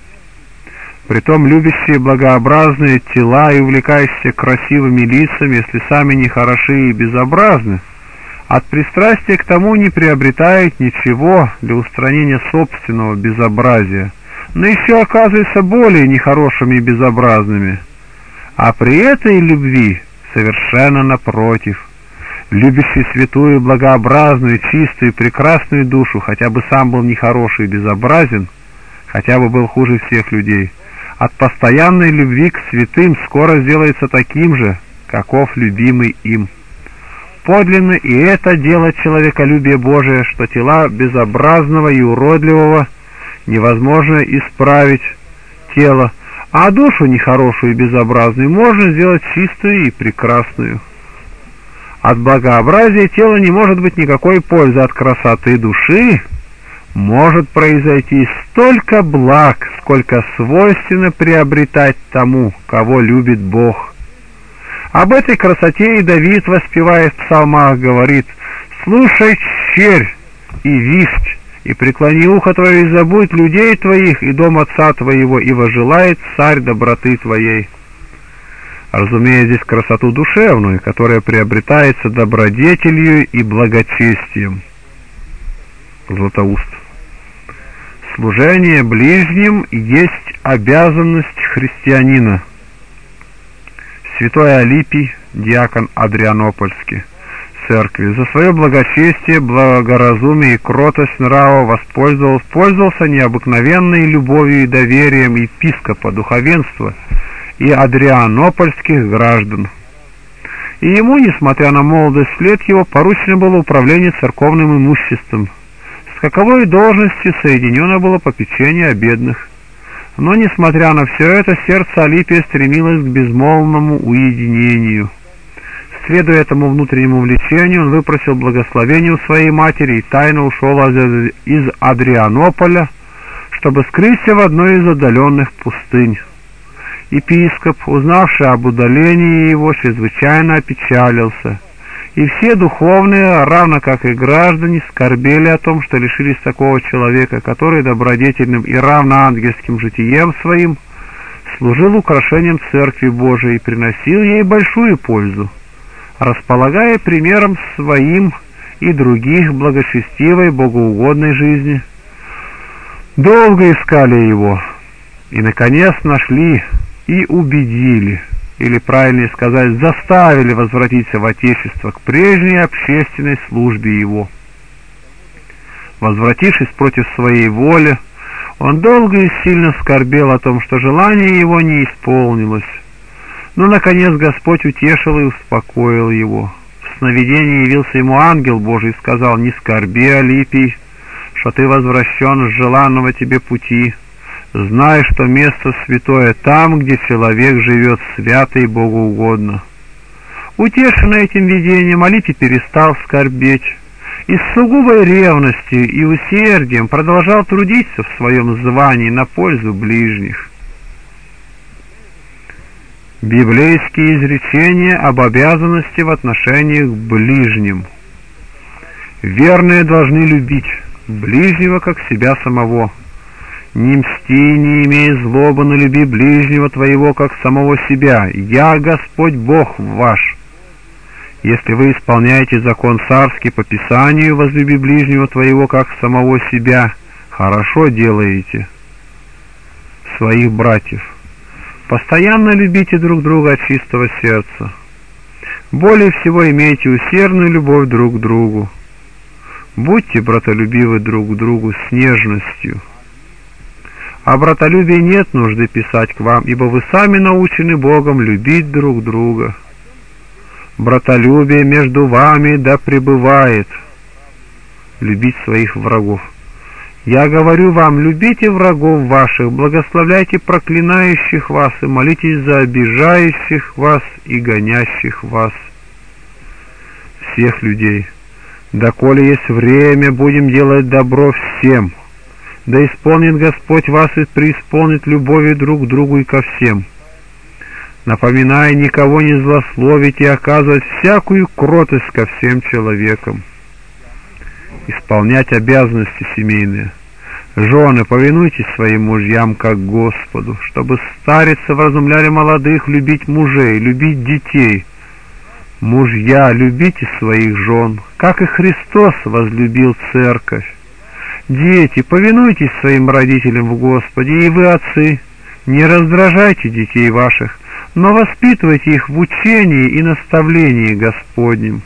Притом любящие благообразные тела и увлекающиеся красивыми лицами, если сами не хороши и безобразны, от пристрастия к тому не приобретают ничего для устранения собственного безобразия, но еще оказываются более нехорошими и безобразными. А при этой любви совершенно напротив. Любящий святую, благообразную, чистую, прекрасную душу, хотя бы сам был нехороший и безобразен, хотя бы был хуже всех людей, от постоянной любви к святым скоро сделается таким же, каков любимый им. Подлинно и это дело человеколюбия Божие, что тела безобразного и уродливого невозможно исправить тело, а душу нехорошую и безобразную можно сделать чистую и прекрасную. От благообразия тела не может быть никакой пользы, от красоты души может произойти столько благ, сколько свойственно приобретать тому, кого любит Бог. Об этой красоте и Давид, воспевая в псалмах, говорит: «Слушай, черь, и висть, и преклони ухо твое, и забудь людей твоих, и дом отца твоего, и возжелает царь доброты твоей». Разумея здесь красоту душевную, которая приобретается добродетелью и благочестием. Златоуст. Служение ближним есть обязанность христианина. Святой Алипий, диакон Адрианопольский, церкви, за свое благочестие, благоразумие и кротость нрава воспользовался, пользовался необыкновенной любовью и доверием епископа, духовенства и адрианопольских граждан. И ему, несмотря на молодость лет его, поручено было управление церковным имуществом, с каковой должностью соединено было попечение о бедных. Но, несмотря на все это, сердце Алипия стремилось к безмолвному уединению. Следуя этому внутреннему влечению, он выпросил благословение у своей матери и тайно ушел из Адрианополя, чтобы скрыться в одной из отдаленных пустынь. Епископ, узнавший об удалении его, чрезвычайно опечалился, и все духовные, равно как и граждане, скорбели о том, что лишились такого человека, который добродетельным и равноангельским житием своим служил украшением Церкви Божией и приносил ей большую пользу, располагая примером своим и других благочестивой, богоугодной жизни. Долго искали его, и, наконец, нашли и убедили, или, правильнее сказать, заставили возвратиться в Отечество к прежней общественной службе его. Возвратившись против своей воли, он долго и сильно скорбел о том, что желание его не исполнилось. Но, наконец, Господь утешил и успокоил его. В сновидении явился ему ангел Божий и сказал: «Не скорби, Алипий, что ты возвращен с желанного тебе пути. Знай, что место святое там, где человек живет свято и богоугодно». Утешенный этим видением, Алипий перестал скорбеть и с сугубой ревностью и усердием продолжал трудиться в своем звании на пользу ближних. Библейские изречения об обязанности в отношениях к ближним. Верные должны любить ближнего, как себя самого. Не мсти, не имей злобы, но люби ближнего твоего, как самого себя. Я Господь Бог ваш. Если вы исполняете закон царский по Писанию, возлюби ближнего твоего, как самого себя, хорошо делаете своих братьев. Постоянно любите друг друга от чистого сердца. Более всего имейте усердную любовь друг к другу. Будьте братолюбивы друг к другу с нежностью. О братолюбии нет нужды писать к вам, ибо вы сами научены Богом любить друг друга. Братолюбие между вами да пребывает. Любить своих врагов. Я говорю вам, любите врагов ваших, благословляйте проклинающих вас и молитесь за обижающих вас и гонящих вас. Всех людей. Доколе есть время, будем делать добро всем. Да исполнит Господь вас и преисполнит любовью друг к другу и ко всем. Напоминая, никого не злословить и оказывать всякую кротость ко всем человекам. Исполнять обязанности семейные. Жены, повинуйтесь своим мужьям, как Господу, чтобы старицы вразумляли молодых любить мужей, любить детей. Мужья, любите своих жен, как и Христос возлюбил церковь. Дети, повинуйтесь своим родителям в Господе, и вы, отцы, не раздражайте детей ваших, но воспитывайте их в учении и наставлении Господнем.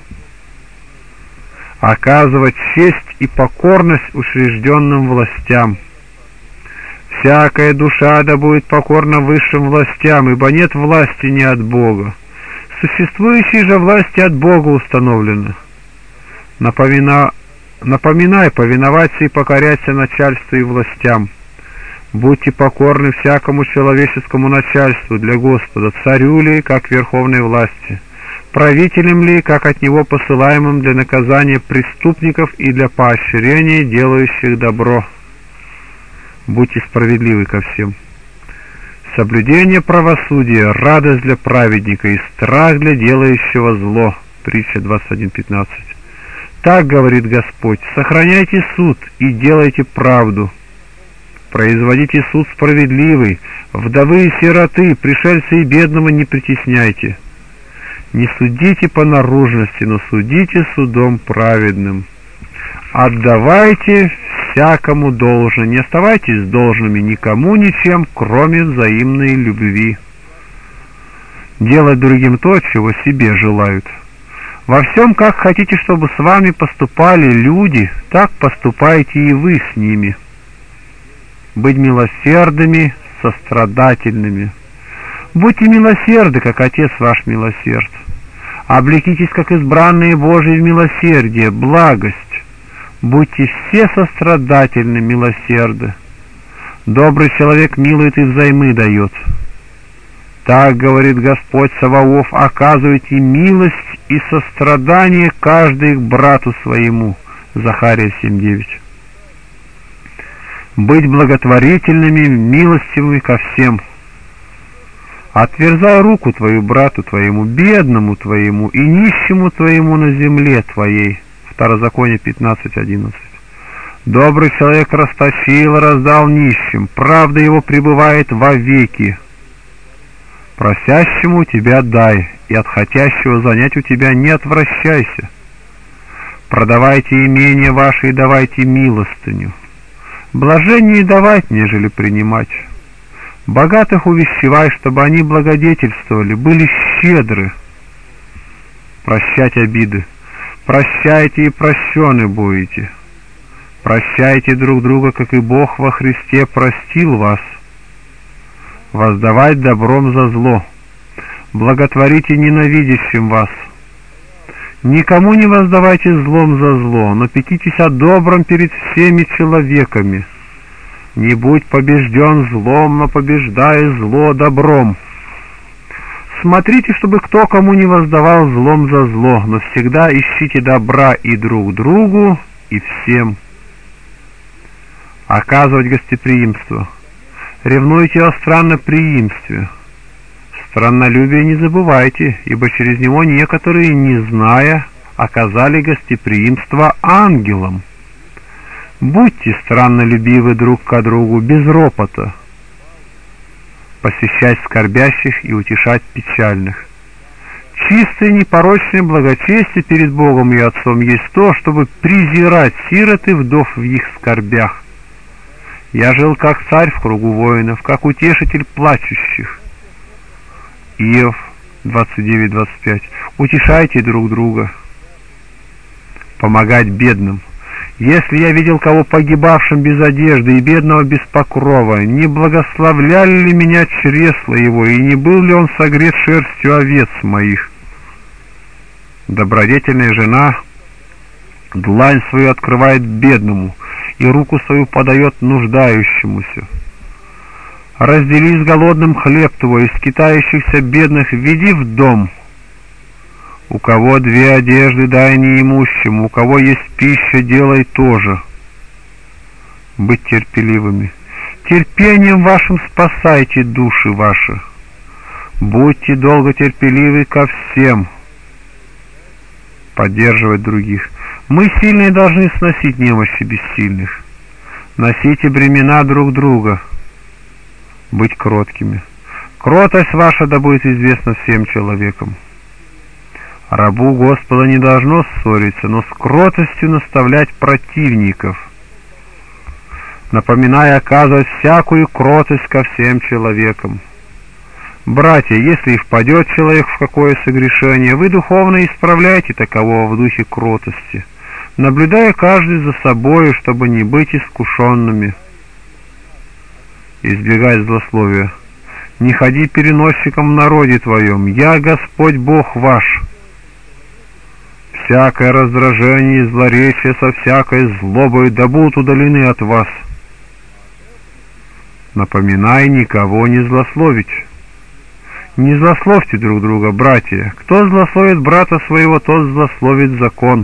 Оказывать честь и покорность учрежденным властям. Всякая душа да будет покорна высшим властям, ибо нет власти не от Бога. Существующие же власти от Бога установлены. Напомина... Напоминай повиноваться и покоряться начальству и властям. Будьте покорны всякому человеческому начальству для Господа, царю ли, как верховной власти, правителям ли, как от него посылаемым для наказания преступников и для поощрения делающих добро. Будьте справедливы ко всем. Соблюдение правосудия — радость для праведника и страх для делающего зло. Притча двадцать один пятнадцать. Так говорит Господь: сохраняйте суд и делайте правду. Производите суд справедливый, вдовы и сироты, пришельца и бедного не притесняйте. Не судите по наружности, но судите судом праведным. Отдавайте всякому должное, не оставайтесь должными никому ничем, кроме взаимной любви. Делать другим то, чего себе желают. Во всем, как хотите, чтобы с вами поступали люди, так поступайте и вы с ними. Быть милосердными, сострадательными. Будьте милосерды, как Отец ваш милосерд. Облекитесь, как избранные Божии, в милосердие, благость. Будьте все сострадательны, милосерды. Добрый человек милует и взаймы дает. Так говорит Господь Саваоф: оказывайте милость и сострадание каждый к брату своему. Захария семь девять. Быть благотворительными, милостивыми ко всем. Отверзай руку твою брату твоему, бедному твоему и нищему твоему на земле твоей. Второзаконие пятнадцать одиннадцать. Добрый человек расточил, раздал нищим, правда его пребывает вовеки. Просящему тебя дай, и от хотящего занять у тебя не отвращайся. Продавайте имение ваше и давайте милостыню. Блаженнее давать, нежели принимать. Богатых увещевай, чтобы они благодетельствовали, были щедры. Прощать обиды. Прощайте, и прощены будете. Прощайте друг друга, как и Бог во Христе простил вас. Воздавать добром за зло. Благотворите ненавидящим вас. Никому не воздавайте злом за зло, но пекитесь о добром перед всеми человеками. Не будь побежден злом, но побеждай зло добром. Смотрите, чтобы кто кому не воздавал злом за зло, но всегда ищите добра и друг другу, и всем. Оказывать гостеприимство. Ревнуйте о странноприимстве. Страннолюбие не забывайте, ибо через него некоторые, не зная, оказали гостеприимство ангелам. Будьте страннолюбивы друг к другу без ропота, посещать скорбящих и утешать печальных. Чистое непорочное благочестие перед Богом и Отцом есть то, чтобы презирать сирот и вдов в их скорбях. Я жил как царь в кругу воинов, как утешитель плачущих. Иов двадцать девять двадцать пять. Утешайте друг друга. Помогать бедным. Если я видел кого погибавшим без одежды и бедного без покрова, не благословляли ли меня чресла его, и не был ли он согрет шерстью овец моих? Добродетельная жена длань свою открывает бедному, и руку свою подает нуждающемуся. Раздели с голодным хлеб твой, из скитающихся бедных веди в дом. У кого две одежды, дай неимущему, у кого есть пища, делай тоже. Быть терпеливыми. Терпением вашим спасайте души ваши. Будьте долго терпеливы ко всем. Поддерживать других. Мы, сильные, должны сносить немощи бессильных. Носите бремена друг друга. Быть кроткими. Кротость ваша да будет известна всем человекам. Рабу Господа не должно ссориться, но с кротостью наставлять противников, напоминая оказывать всякую кротость ко всем человекам. Братья, если и впадет человек в какое согрешение, вы духовно исправляйте такового в духе кротости, наблюдая каждый за собою, чтобы не быть искушенными. Избегать злословия. Не ходи переносчиком в народе твоем, я Господь Бог ваш. Всякое раздражение и злоречие со всякой злобой да будут удалены от вас. Напоминай никого не злословить. Не злословьте друг друга, братья. Кто злословит брата своего, тот злословит закон.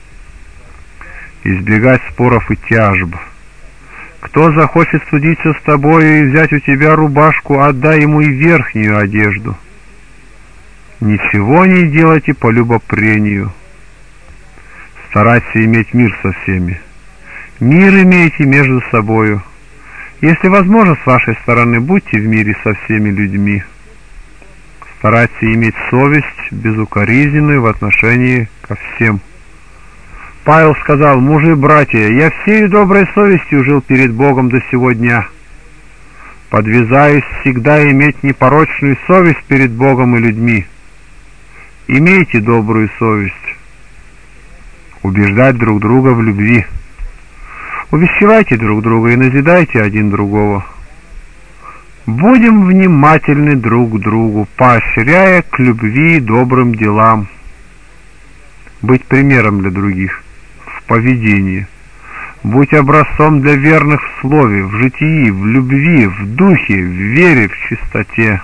Избегать споров и тяжб. Кто захочет судиться с тобою и взять у тебя рубашку, отдай ему и верхнюю одежду. Ничего не делайте по любопрению. Старайтесь иметь мир со всеми. Мир имейте между собою. Если возможно, с вашей стороны, будьте в мире со всеми людьми. Старайтесь иметь совесть безукоризненную в отношении ко всем. Павел сказал: мужи, братья, я всею доброй совестью жил перед Богом до сего дня. Подвязаюсь всегда иметь непорочную совесть перед Богом и людьми. Имейте добрую совесть. Убеждать друг друга в любви. Увещевайте друг друга и назидайте один другого. Будем внимательны друг к другу, поощряя к любви и добрым делам. Быть примером для других в поведении. Будь образцом для верных в слове, в житии, в любви, в духе, в вере, в чистоте.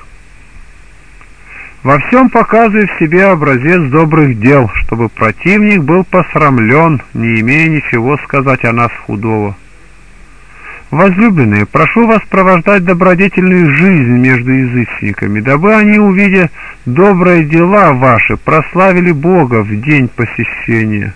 Во всем показывай в себе образец добрых дел, чтобы противник был посрамлен, не имея ничего сказать о нас худого. Возлюбленные, прошу вас провождать добродетельную жизнь между язычниками, дабы они, увидя добрые дела ваши, прославили Бога в день посещения.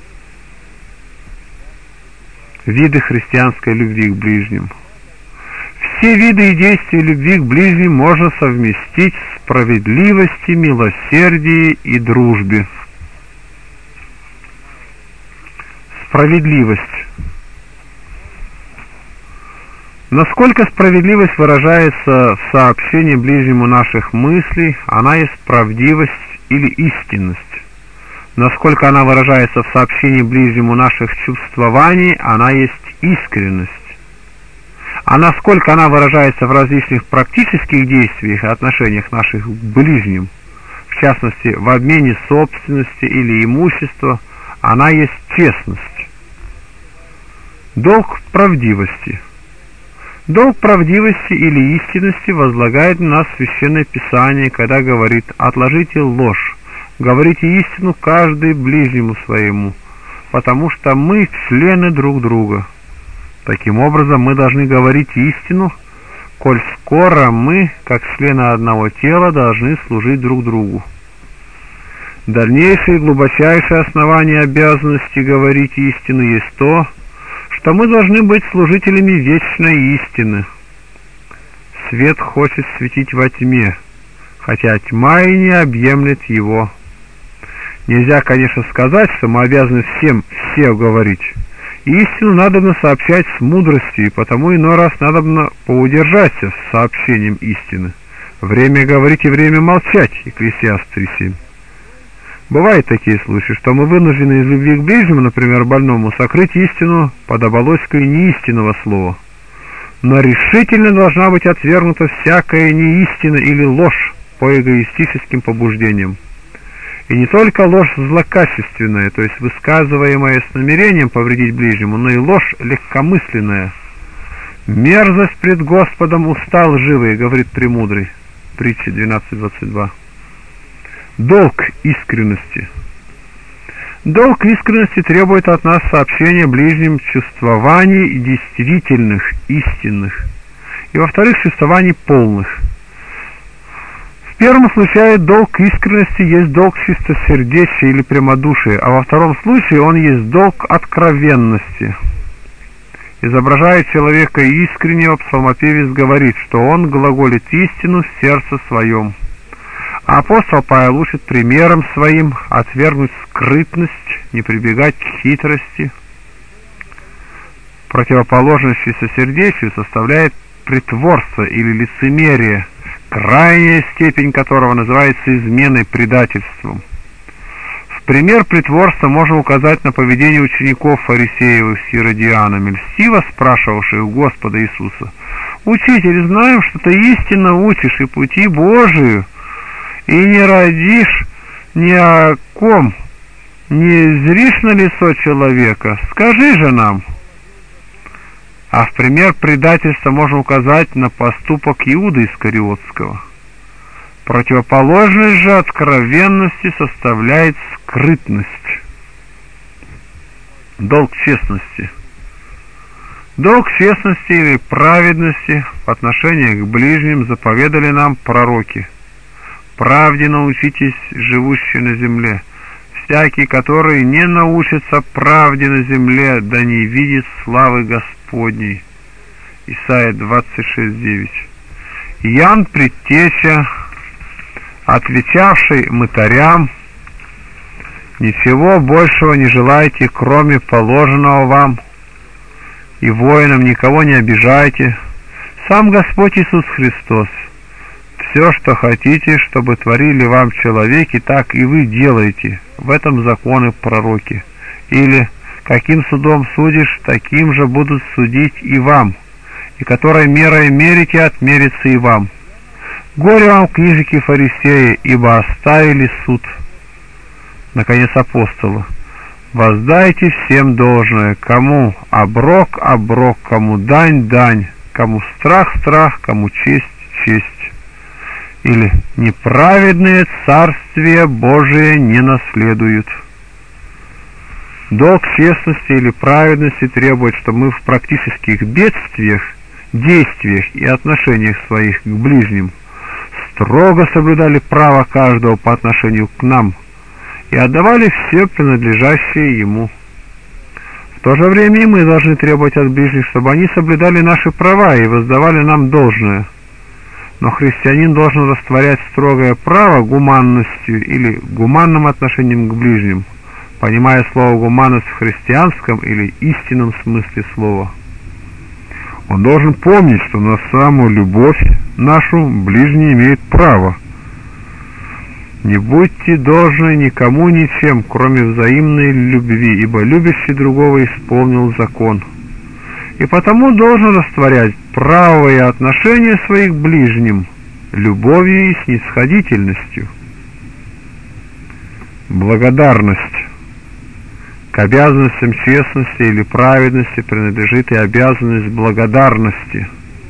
Виды христианской любви к ближним. Все виды и действия любви к ближним можно совместить в справедливости, милосердии и дружбе. Справедливость. Насколько справедливость выражается в сообщении ближнему наших мыслей, она есть правдивость или истинность. Насколько она выражается в сообщении ближнему наших чувствований, она есть искренность. А насколько она выражается в различных практических действиях и отношениях наших к ближним, в частности, в обмене собственности или имущества, она есть честность. Долг правдивости. Долг правдивости или истинности возлагает на нас Священное Писание, когда говорит: «Отложите ложь, говорите истину каждый ближнему своему, потому что мы члены друг друга». Таким образом, мы должны говорить истину, коль скоро мы, как члены одного тела, должны служить друг другу. Дальнейшее и глубочайшее основание обязанности говорить истину есть то, что мы должны быть служителями вечной истины. Свет хочет светить во тьме, хотя тьма и не объемлет его. Нельзя, конечно, сказать, что мы обязаны всем все говорить. Истину надобно сообщать с мудростью, и потому иной раз надобно поудержаться с сообщением истины. Время говорить и время молчать, Екклесиаст три семь. Бывают такие случаи, что мы вынуждены из любви к ближнему, например, больному, сокрыть истину под оболочкой неистинного слова. Но решительно должна быть отвергнута всякая неистина или ложь по эгоистическим побуждениям. И не только ложь злокачественная, то есть высказываемая с намерением повредить ближнему, но и ложь легкомысленная. «Мерзость пред Господом уста лживые», говорит Премудрый, притча двенадцать двадцать два. Долг искренности. Долг искренности требует от нас сообщения ближним чувствований действительных, истинных, и, во-вторых, чувствований полных. В первом случае долг искренности есть долг чистосердечия или прямодушия, а во втором случае он есть долг откровенности. Изображая человека искреннего, псалмопевец говорит, что он глаголит истину в сердце своем. А апостол Павел учит примером своим отвергнуть скрытность, не прибегать к хитрости. Противоположность чистосердечию составляет притворство или лицемерие, крайняя степень которого называется изменой, предательством. В пример притворства можно указать на поведение учеников фарисеевых с Иродианами, льстиво спрашивавших у Господа Иисуса: «Учитель, знаем, что ты истинно учишь и пути Божию, и не родишь ни о ком, не зришь на лицо человека, скажи же нам». А в пример предательства можно указать на поступок Иуды Искариотского. Противоположность же откровенности составляет скрытность. Долг честности. Долг честности или праведности в отношении к ближним заповедали нам пророки. «Правде научитесь, живущие на земле. Всякий, который не научится правде на земле, да не видит славы Господней». Исайя двадцать шесть девять. Иоанн Предтеча, отвечавший мытарям: «Ничего большего не желайте, кроме положенного вам, и воинам никого не обижайте. Сам Господь Иисус Христос. Все, что хотите, чтобы творили вам человеки, так и вы делаете. В этом законы пророки». Или: «Каким судом судишь, таким же будут судить и вам, и которой мерой мерите, отмерится и вам. Горе вам, книжники фарисеи, ибо оставили суд». Наконец, апостолы: «Воздайте всем должное, кому оброк оброк, кому дань дань, кому страх страх, кому честь честь». Или: «Неправедные Царствие Божие не наследуют». Долг честности или праведности требует, чтобы мы в практических бедствиях, действиях и отношениях своих к ближним строго соблюдали право каждого по отношению к нам и отдавали все принадлежащее ему. В то же время и мы должны требовать от ближних, чтобы они соблюдали наши права и воздавали нам должное. Но христианин должен растворять строгое право гуманностью или гуманным отношением к ближним, понимая слово «гуманность» в христианском или истинном смысле слова. Он должен помнить, что на самую любовь нашу ближний имеет право. «Не будьте должны никому ничем, кроме взаимной любви, ибо любящий другого исполнил закон». И потому должен растворять правые отношения своих к ближним любовью и снисходительностью. Благодарность. К обязанностям честности или праведности принадлежит и обязанность благодарности.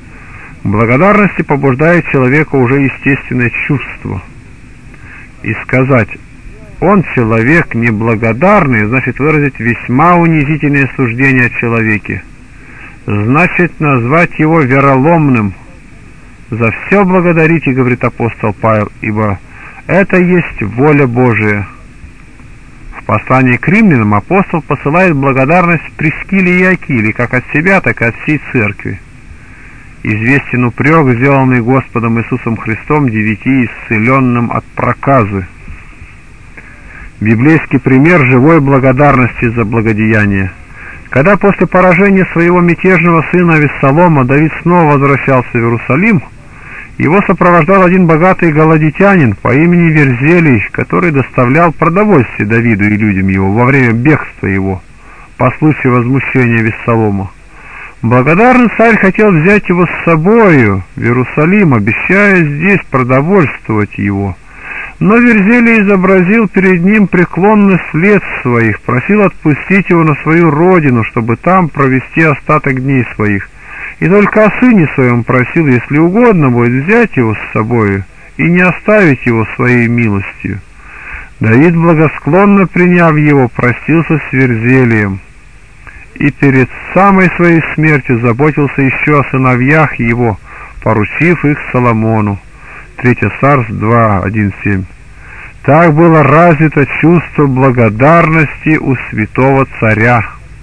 Благодарности побуждает человека уже естественное чувство. И сказать «он человек неблагодарный» значит выразить весьма унизительное суждение о человеке. Значит назвать его вероломным. «За все благодарите», — говорит апостол Павел, «ибо это есть воля Божия». В послании к римлянам апостол посылает благодарность Прискиле и Акиле, как от себя, так и от всей церкви. Известен упрек, сделанный Господом Иисусом Христом девяти исцеленным от проказы. Библейский пример живой благодарности за благодеяние. Когда после поражения своего мятежного сына Авессалома Давид снова возвращался в Иерусалим, его сопровождал один богатый галадитянин по имени Верзелий, который доставлял продовольствие Давиду и людям его во время бегства его по случаю возмущения Авессалома. Благодарный царь хотел взять его с собою в Иерусалим, обещая здесь продовольствовать его. Но Верзелий изобразил перед ним преклонность лет своих, просил отпустить его на свою родину, чтобы там провести остаток дней своих. И только о сыне своем просил, если угодно будет, взять его с собою и не оставить его своей милостью. Давид, благосклонно приняв его, простился с Верзелием. И перед самой своей смертью заботился еще о сыновьях его, поручив их Соломону. Третье Царств два, один, семь. Так было развито чувство благодарности у святого царя.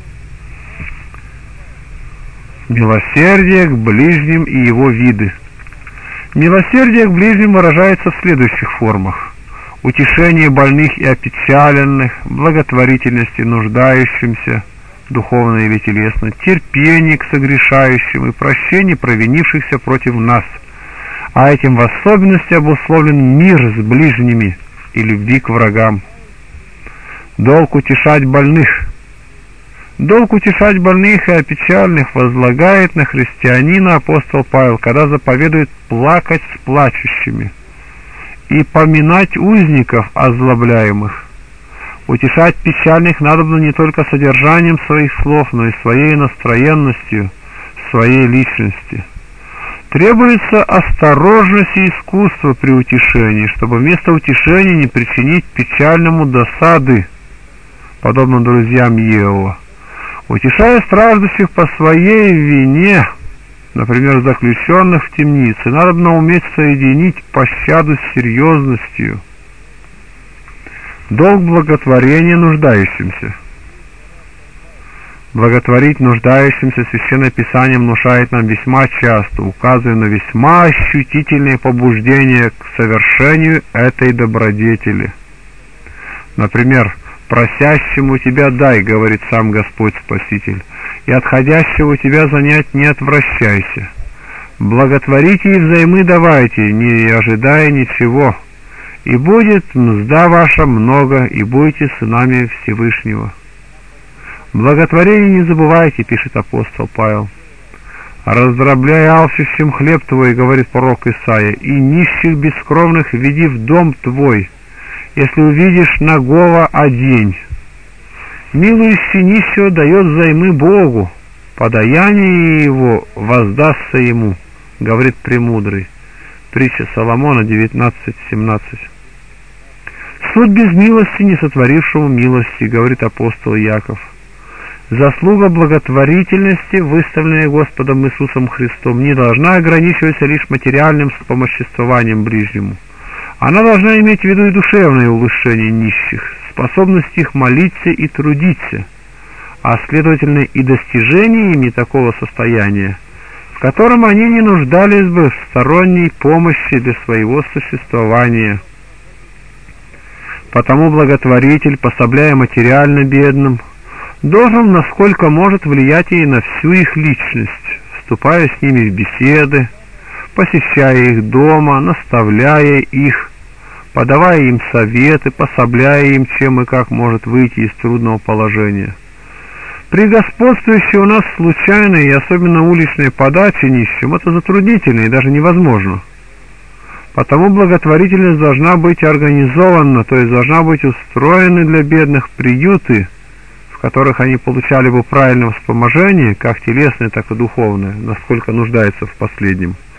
Милосердие к ближним и его виды. Милосердие к ближним выражается в следующих формах: утешение больных и опечаленных, благотворительности нуждающимся, духовно или телесно, терпение к согрешающим и прощение провинившихся против нас, а этим в особенности обусловлен мир с ближними и любви к врагам. Долг утешать больных. Долг утешать больных и опечаленных возлагает на христианина апостол Павел, когда заповедует плакать с плачущими и поминать узников озлобляемых. Утешать печальных надобно не только содержанием своих слов, но и своей настроенностью, своей личности. Требуется осторожность и искусство при утешении, чтобы вместо утешения не причинить печальному досады, подобно друзьям Иова. Утешая страждущих по своей вине, например, заключенных в темнице, надобно уметь соединить пощаду с серьезностью. Долг благотворения нуждающимся. Благотворить нуждающимся Священное Писание внушает нам весьма часто, указывая на весьма ощутительные побуждения к совершению этой добродетели. Например, «Просящему тебя дай, — говорит сам Господь Спаситель, — и отходящего у тебя занять не отвращайся. Благотворите и взаймы давайте, не ожидая ничего, и будет мзда ваша много, и будете сынами Всевышнего». Благотворение не забывайте, пишет апостол Павел. «Раздробляй алчущим хлеб твой, — говорит пророк Исаия, — и нищих бескровных веди в дом твой. Если увидишь нагого, одень. Милующий нищего дает взаймы Богу, подаяние его воздастся ему, — говорит премудрый». Притча Соломона девятнадцать семнадцать. «Суд без милости не сотворившему милости, — говорит апостол Яков». Заслуга благотворительности, выставленная Господом Иисусом Христом, не должна ограничиваться лишь материальным вспомоществованием ближнему. Она должна иметь в виду и душевное улучшение нищих, способность их молиться и трудиться, а следовательно и достижение ими такого состояния, в котором они не нуждались бы в сторонней помощи для своего существования. Потому благотворитель, пособляя материально бедным, должен, насколько может, влиять и на всю их личность, вступая с ними в беседы, посещая их дома, наставляя их, подавая им советы, пособляя им, чем и как может выйти из трудного положения. При господствующей у нас случайной и особенно уличной подаче нищим это затруднительно и даже невозможно. Потому благотворительность должна быть организована, то есть должна быть устроены для бедных приюты, в которых они получали бы правильное вспоможение, как телесное, так и духовное, насколько нуждаются в последнем.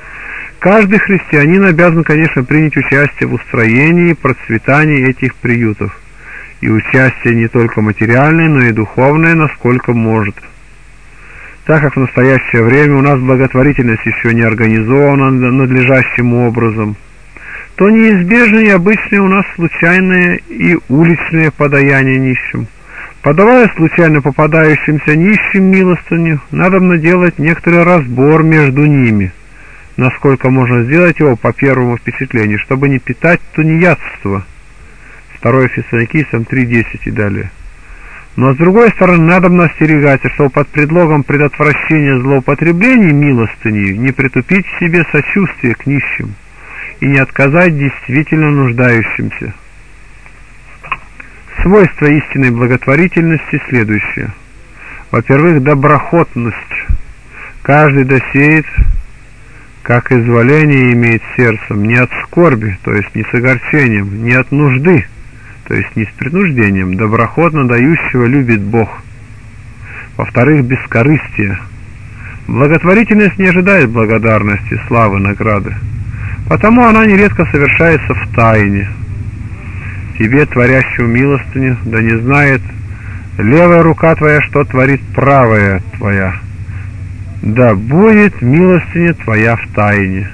Каждый христианин обязан, конечно, принять участие в устроении и процветании этих приютов, и участие не только материальное, но и духовное, насколько может. Так как в настоящее время у нас благотворительность еще не организована надлежащим образом, то неизбежно и обычное у нас случайное и уличное подаяние нищим. Подавая случайно попадающимся нищим милостыню, надо делать некоторый разбор между ними, насколько можно сделать его по первому впечатлению, чтобы не питать тунеядство. второе Фессалоникийцам три десять и далее. Но с другой стороны, надо остерегаться, чтобы под предлогом предотвращения злоупотреблений милостыней не притупить в себе сочувствие к нищим и не отказать действительно нуждающимся. Свойства истинной благотворительности следующее. Во-первых, доброхотность. Каждый досеет, как изволение имеет сердцем, не от скорби, то есть не с огорчением, не от нужды, то есть не с принуждением, доброхотно дающего любит Бог. Во-вторых, бескорыстие. Благотворительность не ожидает благодарности, славы, награды, потому она нередко совершается в тайне. Тебе, творящему милостыню, да не знает левая рука твоя, что творит правая твоя, да будет милостыня твоя в тайне.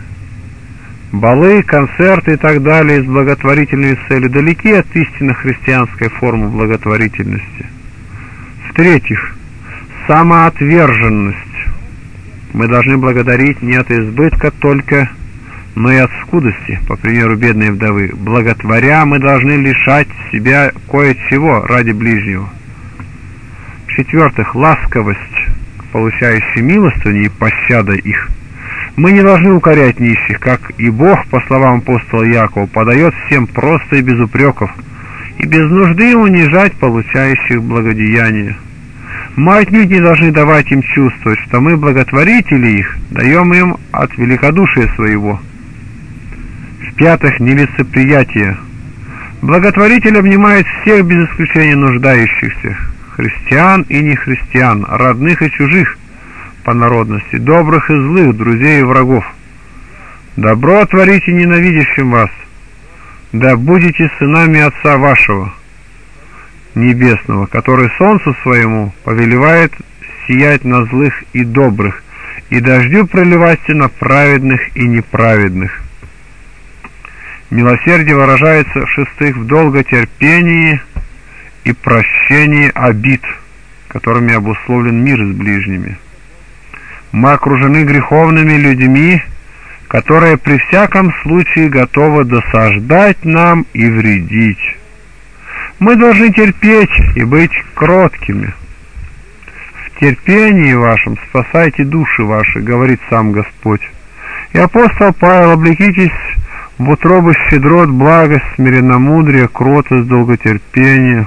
Балы, концерты и так далее с благотворительной целью далеки от истинно христианской формы благотворительности. В-третьих, самоотверженность. Мы должны благодарить не от избытка только, но и от скудости, по примеру бедной вдовы. Благотворя мы должны лишать себя кое-чего ради ближнего. В-четвертых, ласковость, получающая милостыню и пощада их. Мы не должны укорять нищих, как и Бог, по словам апостола Якова, подает всем просто и без упреков, и без нужды унижать получающих благодеяния. Мы отнюдь не должны давать им чувствовать, что мы, благотворители их, даем им от великодушия своего. В-пятых, нелицеприятие. Благотворитель обнимает всех без исключения нуждающихся, христиан и нехристиан, родных и чужих по народности, добрых и злых, друзей и врагов. Добро творите ненавидящим вас, да будете сынами Отца вашего Небесного, который солнцу своему повелевает сиять на злых и добрых, и дождю проливайте на праведных и неправедных. Милосердие выражается, в-шестых, в долготерпении и прощении обид, которыми обусловлен мир с ближними. Мы окружены греховными людьми, которые при всяком случае готовы досаждать нам и вредить. Мы должны терпеть и быть кроткими. В терпении вашем спасайте души ваши, говорит сам Господь. И апостол Павел: облекитесь в утробы щедрот, благость, смиренномудрие, кротость, долготерпение.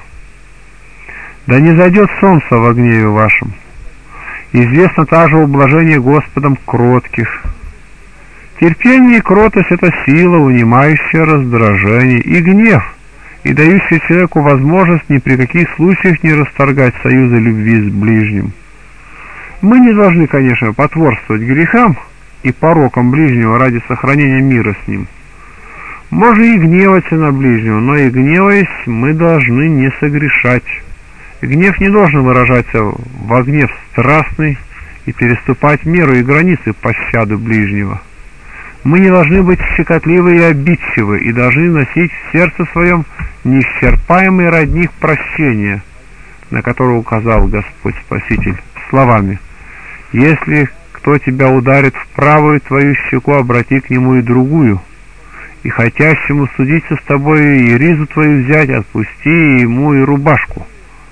Да не зайдет солнце во гневе вашем. Известно также ублажение Господом кротких. Терпение и кротость — это сила, унимающая раздражение, и гнев, и дающая человеку возможность ни при каких случаях не расторгать союза любви с ближним. Мы не должны, конечно, потворствовать грехам и порокам ближнего ради сохранения мира с ним. Можно и гневаться на ближнего, но и гневаясь, мы должны не согрешать. Гнев не должен выражаться во гнев страстный и переступать меру и границы пощады ближнего. Мы не должны быть щекотливы и обидчивы, и должны носить в сердце своем неисчерпаемый родник прощения, на который указал Господь Спаситель словами: «Если кто тебя ударит в правую твою щеку, обрати к нему и другую, и хотящему судиться с тобой и ризу твою взять, отпусти ему и рубашку».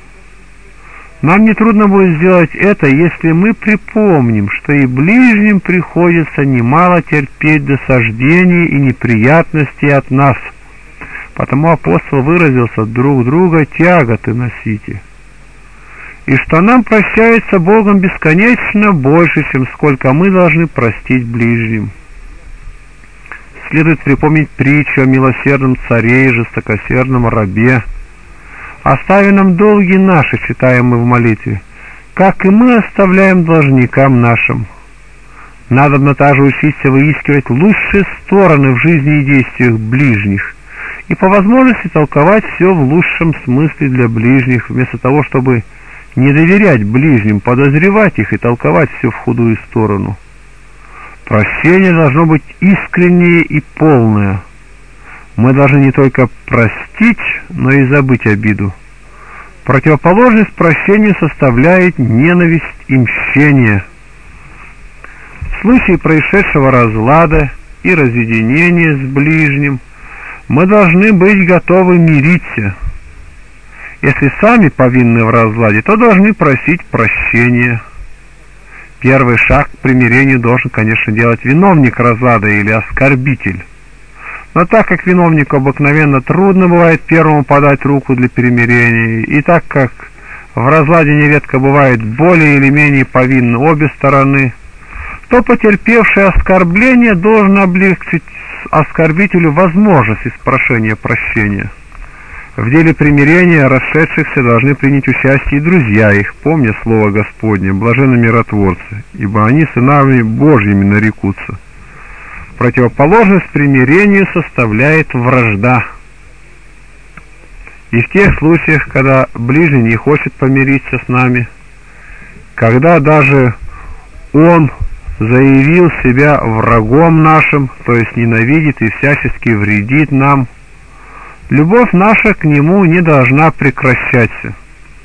Нам нетрудно будет сделать это, если мы припомним, что и ближним приходится немало терпеть досаждений и неприятностей от нас. Потому апостол выразился: друг друга тяготы носите. И что нам прощается Богом бесконечно больше, чем сколько мы должны простить ближним. Следует припомнить притчу о милосердном царе и жестокосердном рабе. «Остави нам долги наши», читаем мы в молитве, «как и мы оставляем должникам нашим. Надобно также учиться выискивать лучшие стороны в жизни и действиях ближних, и по возможности толковать все в лучшем смысле для ближних, вместо того, чтобы не доверять ближним, подозревать их и толковать все в худую сторону. Прощение должно быть искреннее и полное. Мы должны не только простить, но и забыть обиду. Противоположность прощению составляет ненависть и мщение. В случае происшедшего разлада и разъединения с ближним мы должны быть готовы мириться. Если сами повинны в разладе, то должны просить прощения. Первый шаг к примирению должен, конечно, делать виновник разлада или оскорбитель. Но так как виновнику обыкновенно трудно бывает первому подать руку для примирения, и так как в разладе нередко бывает более или менее повинны обе стороны, то потерпевший оскорбление должен облегчить оскорбителю возможность испрошения прощения. В деле примирения расшедшихся должны принять участие и друзья их, помня слово Господне: блаженны миротворцы, ибо они сынами Божьими нарекутся. Противоположность примирению составляет вражда. И в тех случаях, когда ближний не хочет помириться с нами, когда даже он заявил себя врагом нашим, то есть ненавидит и всячески вредит нам, любовь наша к нему не должна прекращаться.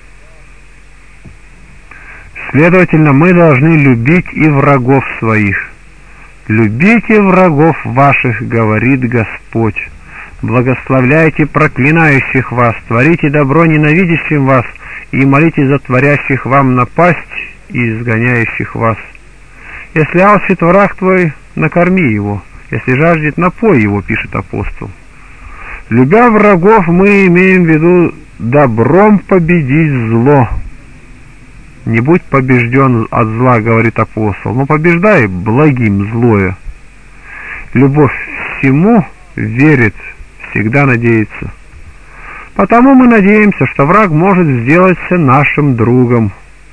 Следовательно, мы должны любить и врагов своих. «Любите врагов ваших, — говорит Господь, — благословляйте проклинающих вас, творите добро ненавидящим вас, и молитесь за творящих вам напасть и изгоняющих вас. Если алчит враг твой, накорми его, если жаждет, напой его», — пишет апостол. Любя врагов, мы имеем в виду добром победить зло. «Не будь побежден от зла, — говорит апостол, — но побеждай благим злое». Любовь всему верит, всегда надеется. Потому мы надеемся, что враг может сделаться нашим другом.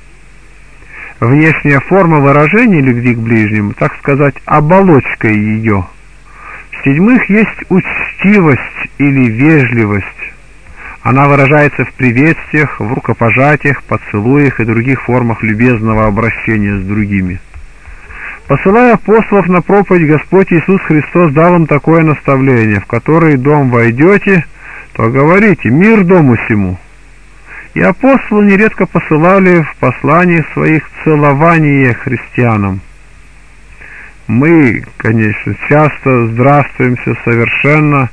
Внешняя форма выражения любви к ближнему, так сказать, оболочка ее. В-седьмых, есть учтивость или вежливость. Она выражается в приветствиях, в рукопожатиях, поцелуях и других формах любезного обращения с другими. Посылая апостолов на проповедь, Господь Иисус Христос дал им такое наставление: в который дом войдете, то говорите: мир дому сему. И апостолы нередко посылали в посланиях своих целование христианам. Мы, конечно, часто здравствуемся совершенно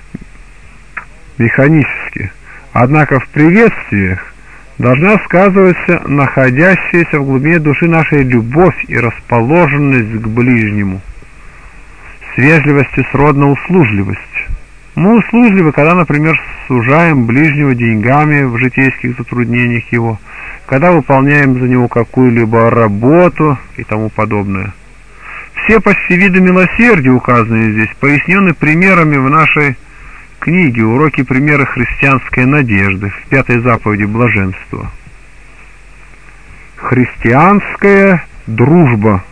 механически, однако в приветствиях должна сказываться находящаяся в глубине души нашей любовь и расположенность к ближнему. С вежливостью сродна услужливость. Мы услужливы, когда, например, сужаем ближнего деньгами в житейских затруднениях его, когда выполняем за него какую-либо работу и тому подобное. Все почти виды милосердия, указанные здесь, пояснены примерами в нашей книге «Уроки примера христианской надежды» в пятой заповеди блаженства. Христианская дружба.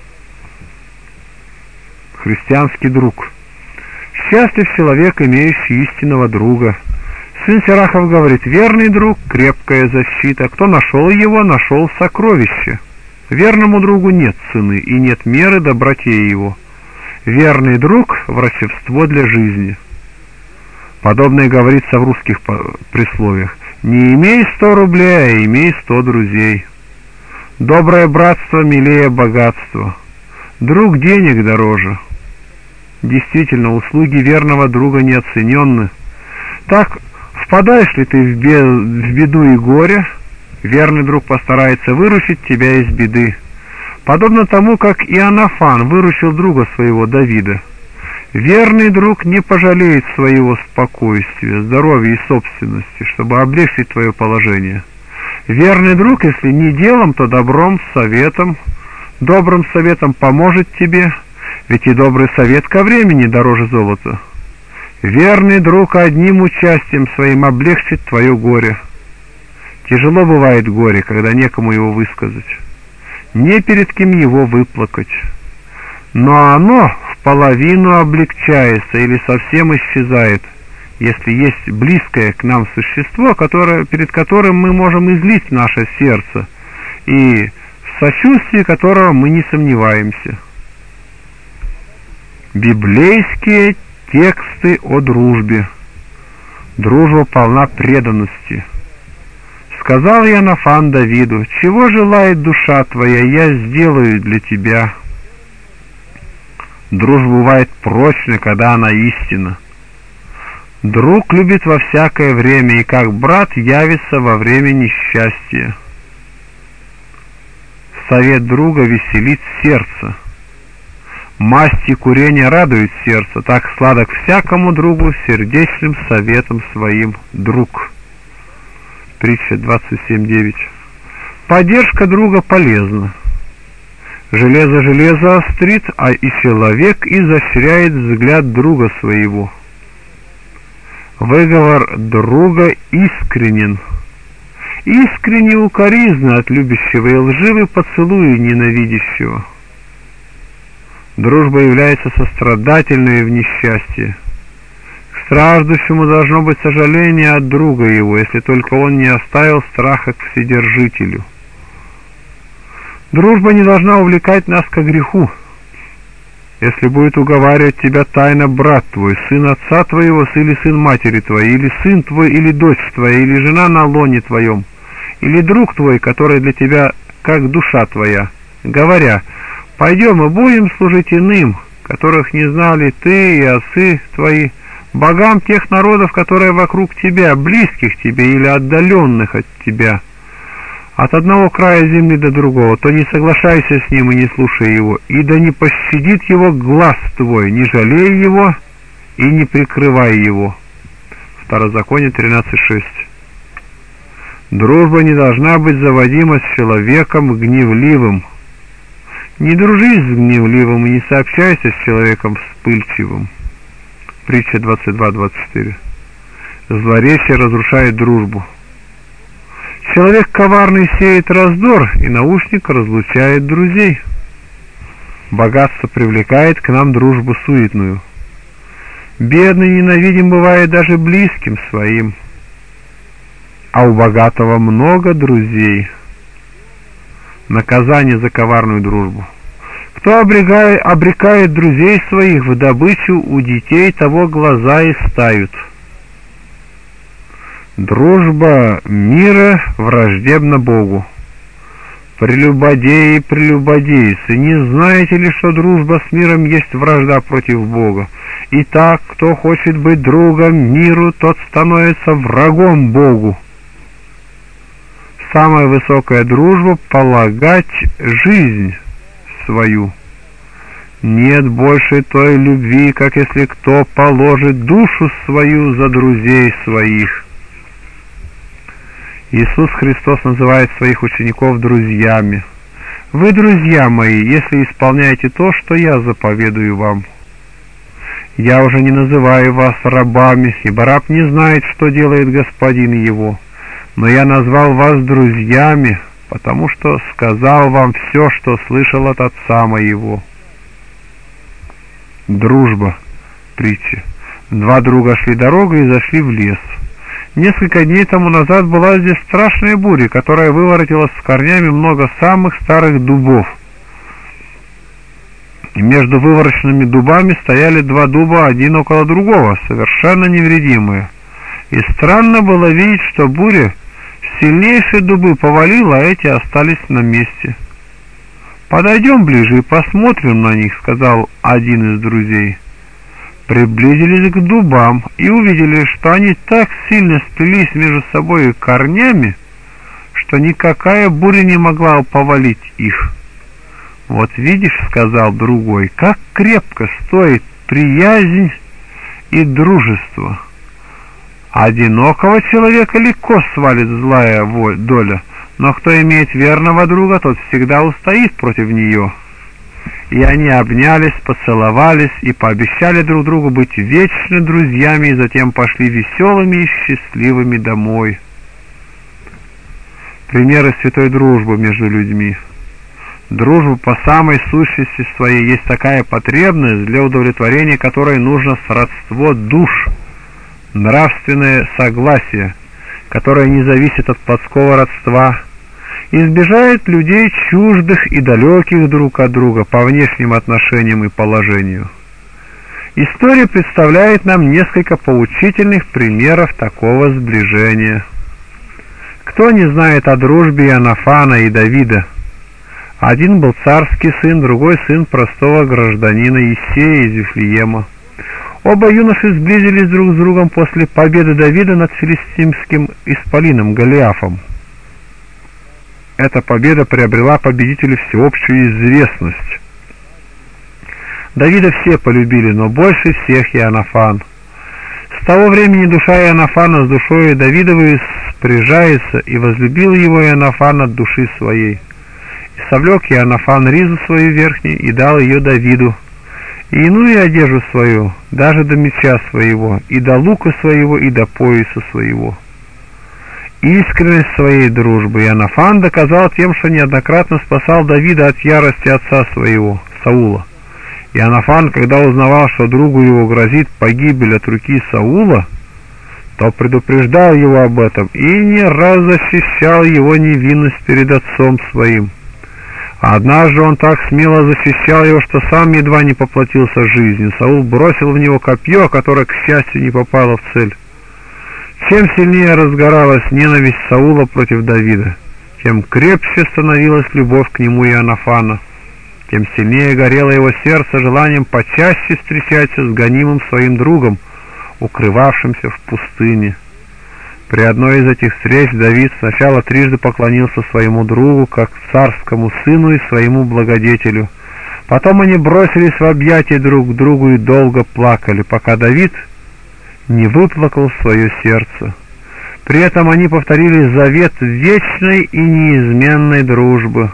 Христианский друг. Счастлив человек, имеющий истинного друга. Сын Сирахов говорит: верный друг — крепкая защита. Кто нашел его, нашел сокровище. Верному другу нет цены и нет меры доброте его. Верный друг — врачевство для жизни. Подобное говорится в русских присловиях: не имей сто рублей, а имей сто друзей. Доброе братство милее богатства. Друг денег дороже. Действительно, услуги верного друга неоцененны. Так, впадаешь ли ты в, бед, в беду и горе, верный друг постарается выручить тебя из беды, подобно тому, как Иоаннафан выручил друга своего Давида. Верный друг не пожалеет своего спокойствия, здоровья и собственности, чтобы облегчить твое положение. Верный друг, если не делом, то добром, советом, добрым советом поможет тебе, ведь и добрый совет ко времени дороже золота. Верный друг одним участием своим облегчит твое горе. Тяжело бывает горе, когда некому его высказать, не перед кем его выплакать. но оно в половину облегчается или совсем исчезает, если есть близкое к нам существо, которое, перед которым мы можем излить наше сердце, и в сочувствии которого мы не сомневаемся. Библейские тексты о дружбе. Дружба полна преданности. Сказал Иоаннафан Давиду: «Чего желает душа твоя, я сделаю для тебя». Дружба бывает прочна, когда она истинна. Друг любит во всякое время, и как брат явится во время несчастья. Совет друга веселит сердце. Масть и курение радует сердце, так сладок всякому другу сердечным советом своим друг. Притча двадцать семь девять. Поддержка друга полезна. Железо железо острит, а и человек изощряет взгляд друга своего. Выговор друга искренен. Искренне укоризна от любящего и лживый поцелуй ненавидящего. Дружба является сострадательной в несчастье. К страждущему должно быть сожаление от друга его, если только он не оставил страха к Вседержителю. Дружба не должна увлекать нас ко греху. Если будет уговаривать тебя тайно брат твой, сын отца твоего, или сын матери твоей, или сын твой, или дочь твоя, или жена на лоне твоем, или друг твой, который для тебя как душа твоя, говоря: «Пойдем и будем служить иным, которых не знали ты и отцы твои, богам тех народов, которые вокруг тебя, близких тебе или отдаленных от тебя, от одного края земли до другого, то не соглашайся с ним и не слушай его, и да не пощадит его глаз твой, не жалей его и не прикрывай его». Второзаконие тринадцать шесть. Дружба не должна быть заводима с человеком гневливым. Не дружи с гневливым и не сообщайся с человеком вспыльчивым. Притча двадцать два двадцать четыре. Злоречие разрушает дружбу. Человек коварный сеет раздор, и наушник разлучает друзей. Богатство привлекает к нам дружбу суетную. Бедный ненавидим бывает даже близким своим, а у богатого много друзей. Наказание за коварную дружбу. Кто обрекает, обрекает друзей своих в добычу, у детей того глаза истают. Дружба мира враждебна Богу. Прелюбодеи, прелюбодейцы, не знаете ли, что дружба с миром есть вражда против Бога? Итак, кто хочет быть другом миру, тот становится врагом Богу. Самая высокая дружба — полагать жизнь свою. Нет больше той любви, как если кто положит душу свою за друзей своих. Иисус Христос называет своих учеников друзьями. Вы, друзья мои, если исполняете то, что я заповедую вам. Я уже не называю вас рабами, ибо раб не знает, что делает господин его. Но я назвал вас друзьями, потому что сказал вам все, что слышал от отца моего. Дружба. Притча. Два друга шли дорогой и зашли в лес. Несколько дней тому назад была здесь страшная буря, которая выворотила с корнями много самых старых дубов. И между вывороченными дубами стояли два дуба один около другого, совершенно невредимые. И странно было видеть, что буря сильнейшие дубы повалила, а эти остались на месте. «Подойдем ближе и посмотрим на них», — сказал один из друзей. Приблизились к дубам и увидели, что они так сильно сплелись между собой корнями, что никакая буря не могла повалить их. «Вот видишь, — сказал другой, — как крепко стоит приязнь и дружество. Одинокого человека легко свалит злая доля, но кто имеет верного друга, тот всегда устоит против нее». И они обнялись, поцеловались и пообещали друг другу быть вечно друзьями, и затем пошли веселыми и счастливыми домой. Примеры святой дружбы между людьми. Дружба по самой сущности своей есть такая потребность, для удовлетворения которой нужно сродство душ, нравственное согласие, которое не зависит от плотского родства, и сближает людей чуждых и далеких друг от друга по внешним отношениям и положению. История представляет нам несколько поучительных примеров такого сближения. Кто не знает о дружбе Иоаннафана и Давида? Один был царский сын, другой сын простого гражданина Иссея из Вифлеема. Оба юноши сблизились друг с другом после победы Давида над филистимским исполином Голиафом. Эта победа приобрела победителю всеобщую известность. Давида все полюбили, но больше всех Иоаннафан. С того времени душа Иоаннафана с душой Давидовой спряжается, и возлюбил его Иоаннафан от души своей. И совлек Иоаннафан ризу свою верхнюю и дал ее Давиду, и иную одежду свою, даже до меча своего, и до лука своего, и до пояса своего. Искренность своей дружбы Иоаннафан доказал тем, что неоднократно спасал Давида от ярости отца своего, Саула. Иоаннафан, когда узнавал, что другу его грозит погибель от руки Саула, то предупреждал его об этом и не раз защищал его невинность перед отцом своим. А однажды он так смело защищал его, что сам едва не поплатился жизнью. Саул бросил в него копье, которое, к счастью, не попало в цель. Чем сильнее разгоралась ненависть Саула против Давида, тем крепче становилась любовь к нему Иоаннафана, тем сильнее горело его сердце желанием почаще встречаться с гонимым своим другом, укрывавшимся в пустыне. При одной из этих встреч Давид сначала трижды поклонился своему другу, как царскому сыну и своему благодетелю. Потом они бросились в объятия друг к другу и долго плакали, пока Давид не выплакал свое сердце. При этом они повторили завет вечной и неизменной дружбы.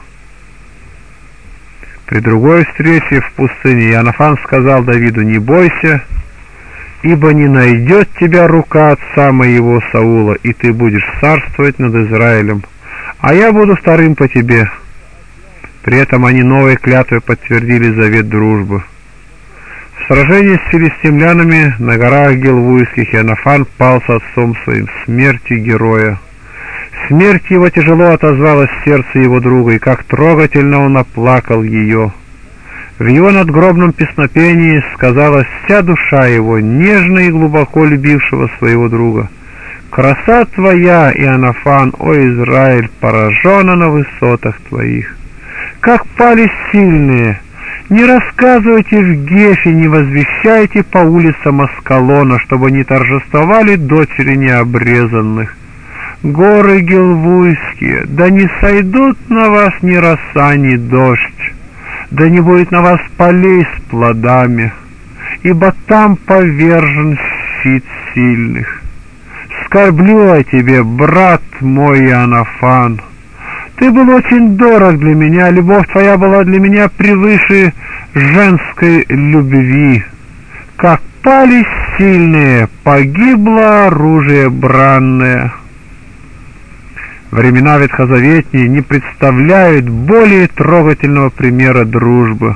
При другой встрече в пустыне Иоаннафан сказал Давиду: «Не бойся, ибо не найдет тебя рука отца моего Саула, и ты будешь царствовать над Израилем, а я буду вторым по тебе». При этом они новой клятвой подтвердили завет дружбы. В сражении с филистимлянами на горах Гилвуйских Иоаннафан пал с отцом своим смертью героя. Смерть его тяжело отозвалась в сердце его друга, и как трогательно он оплакал ее. В его надгробном песнопении сказалась вся душа его, нежно и глубоко любившего своего друга. «Краса твоя, Иоаннафан, о Израиль, поражена на высотах твоих! Как пали сильные! Не рассказывайте в Гефе, не возвещайте по улицам Аскалона, чтобы не торжествовали дочери необрезанных. Горы Гилвуйские, да не сойдут на вас ни роса, ни дождь, да не будет на вас полей с плодами, ибо там повержен щит сильных. Скорблю о тебе, брат мой Иоаннафан. Ты был очень дорог для меня, любовь твоя была для меня превыше женской любви. Как пали сильные, погибло оружие бранное». Времена ветхозаветние не представляют более трогательного примера дружбы.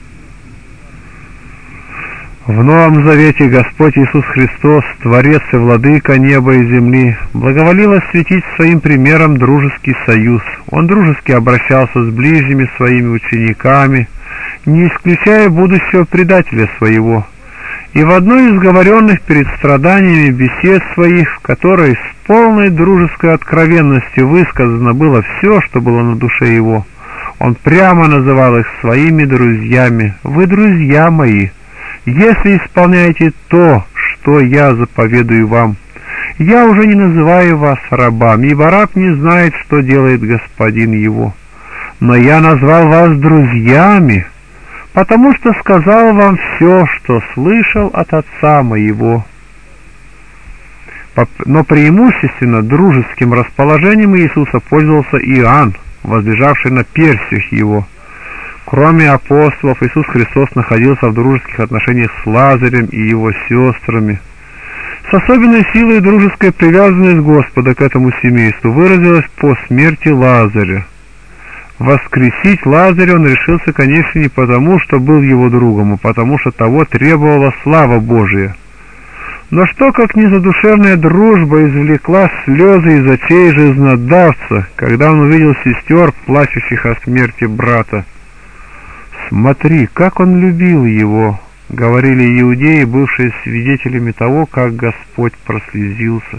В Новом Завете Господь Иисус Христос, Творец и Владыка неба и земли, благоволил осветить своим примером дружеский союз. Он дружески обращался с ближними своими учениками, не исключая будущего предателя своего. И в одной из говоренных перед страданиями бесед своих, в которой с полной дружеской откровенностью высказано было все, что было на душе его, он прямо называл их своими друзьями: «Вы друзья мои, если исполняете то, что я заповедую вам. Я уже не называю вас рабами, ибо раб не знает, что делает господин его. Но я назвал вас друзьями, потому что сказал вам все, что слышал от отца моего». Но преимущественно дружеским расположением Иисуса пользовался Иоанн, возлежавший на перстях его. Кроме апостолов, Иисус Христос находился в дружеских отношениях с Лазарем и его сестрами. С особенной силой дружеская привязанность Господа к этому семейству выразилась по смерти Лазаря. Воскресить Лазаря он решился, конечно, не потому, что был его другом, а потому, что того требовала слава Божия. Но что, как незадушевная дружба, извлекла слезы из очей жизнодавца, когда он увидел сестер, плачущих о смерти брата. «Смотри, как он любил его!» — говорили иудеи, бывшие свидетелями того, как Господь прослезился.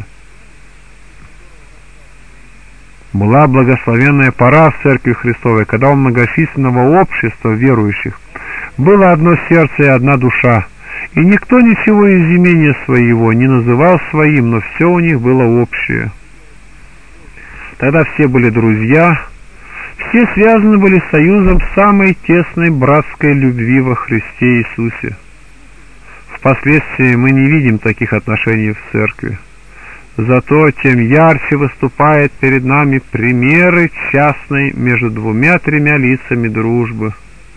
Была благословенная пора в Церкви Христовой, когда у многочисленного общества верующих было одно сердце и одна душа, и никто ничего из имения своего не называл своим, но все у них было общее. Тогда все были друзья, все связаны были союзом самой тесной братской любви во Христе Иисусе. Впоследствии мы не видим таких отношений в Церкви. Зато тем ярче выступает перед нами примеры частной между двумя-тремя лицами дружбы.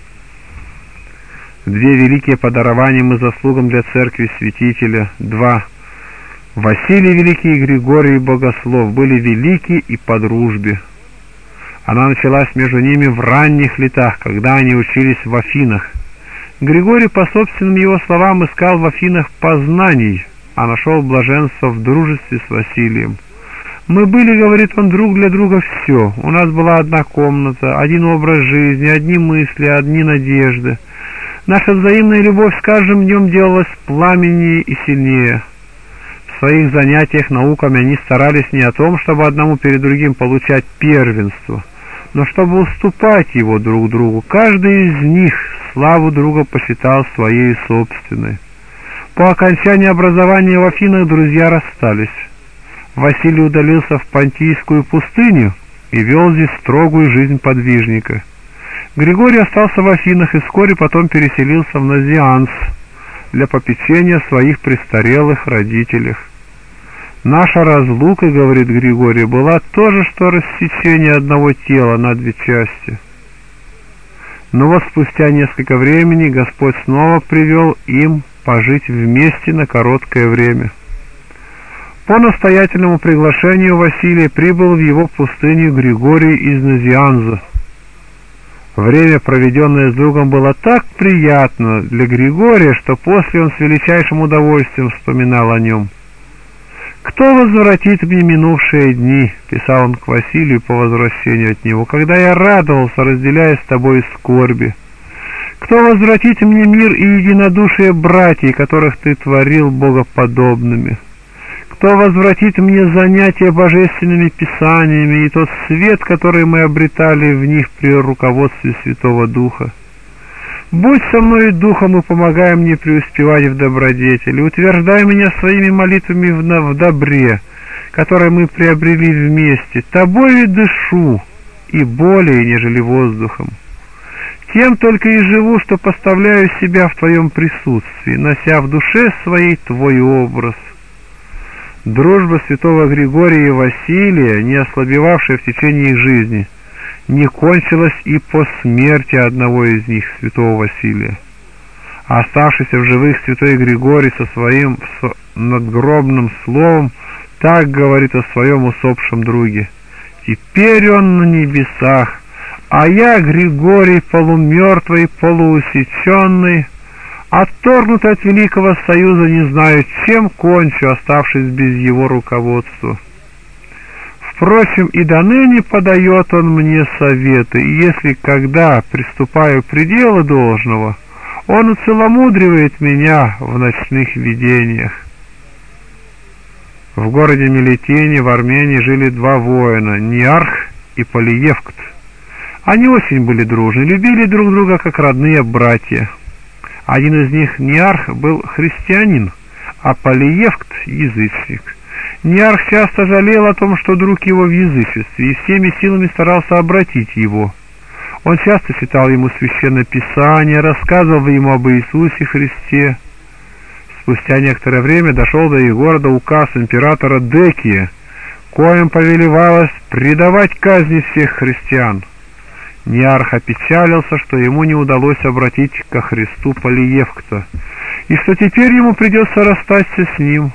Две великие по дарованиям и заслугам для Церкви святителя, два. Василий Великий и Григорий Богослов были велики и по дружбе. Она началась между ними в ранних летах, когда они учились в Афинах. Григорий, по собственным его словам, искал в Афинах познаний, а нашел блаженство в дружестве с Василием. «Мы были, — говорит он, — друг для друга все. У нас была одна комната, один образ жизни, одни мысли, одни надежды. Наша взаимная любовь с каждым днем делалась пламеннее и сильнее. В своих занятиях науками они старались не о том, чтобы одному перед другим получать первенство, но чтобы уступать его друг другу. Каждый из них славу друга посчитал своей собственной. По окончании образования в Афинах друзья расстались. Василий удалился в Понтийскую пустыню и вел здесь строгую жизнь подвижника. Григорий остался в Афинах и вскоре потом переселился в Назианс для попечения своих престарелых родителей. «Наша разлука, — говорит Григорий, — была то же, что рассечение одного тела на две части». Но вот спустя несколько времени Господь снова привел им пожить вместе на короткое время. По настоятельному приглашению Василия прибыл в его пустыню Григорий из Назианза. Время, проведенное с другом, было так приятно для Григория, что после он с величайшим удовольствием вспоминал о нем. «Кто возвратит мне минувшие дни?» — писал он к Василию по возвращению от него, — «когда я радовался, разделяя с тобой скорби. Кто возвратит мне мир и единодушие братьев, которых ты творил богоподобными? Кто возвратит мне занятия божественными писаниями и тот свет, который мы обретали в них при руководстве Святого Духа? Будь со мной духом и помогай мне преуспевать в добродетели, утверждай меня своими молитвами в, в добре, которое мы приобрели вместе. Тобою дышу, и более, нежели воздухом. Тем только и живу, что поставляю себя в твоем присутствии, нося в душе своей твой образ». Дружба святого Григория и Василия, не ослабевавшая в течение их жизни, не кончилась и по смерти одного из них, святого Василия. А оставшийся в живых святой Григорий со своим надгробным словом так говорит о своем усопшем друге: «Теперь он на небесах, а я, Григорий, полумертвый, полуусеченный, отторгнутый от Великого Союза, не знаю, чем кончу, оставшись без его руководства. Впрочем, и доныне подает он мне советы, и если когда приступаю к пределу должного, он уцеломудривает меня в ночных видениях». В городе Мелитене в Армении жили два воина, Неарх и Полиевкт. Они очень были дружны, любили друг друга как родные братья. Один из них, Неарх, был христианин, а Полиевкт — язычник. Неарх часто жалел о том, что друг его в язычестве, и всеми силами старался обратить его. Он часто читал ему Священное Писание, рассказывал ему об Иисусе Христе. Спустя некоторое время дошел до их города указ императора Декия, коим повелевалось предавать казни всех христиан. Неарх опечалился, что ему не удалось обратить ко Христу Полиевкта, и что теперь ему придется расстаться с ним.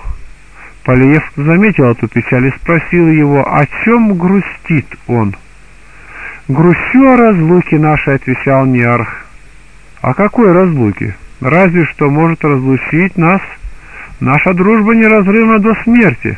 Полиевкт заметил эту печаль и спросил его, о чем грустит он. Грущу о разлуке нашей, отвечал Ниарх. О какой разлуке? Разве что может разлучить нас наша дружба неразрывна до смерти.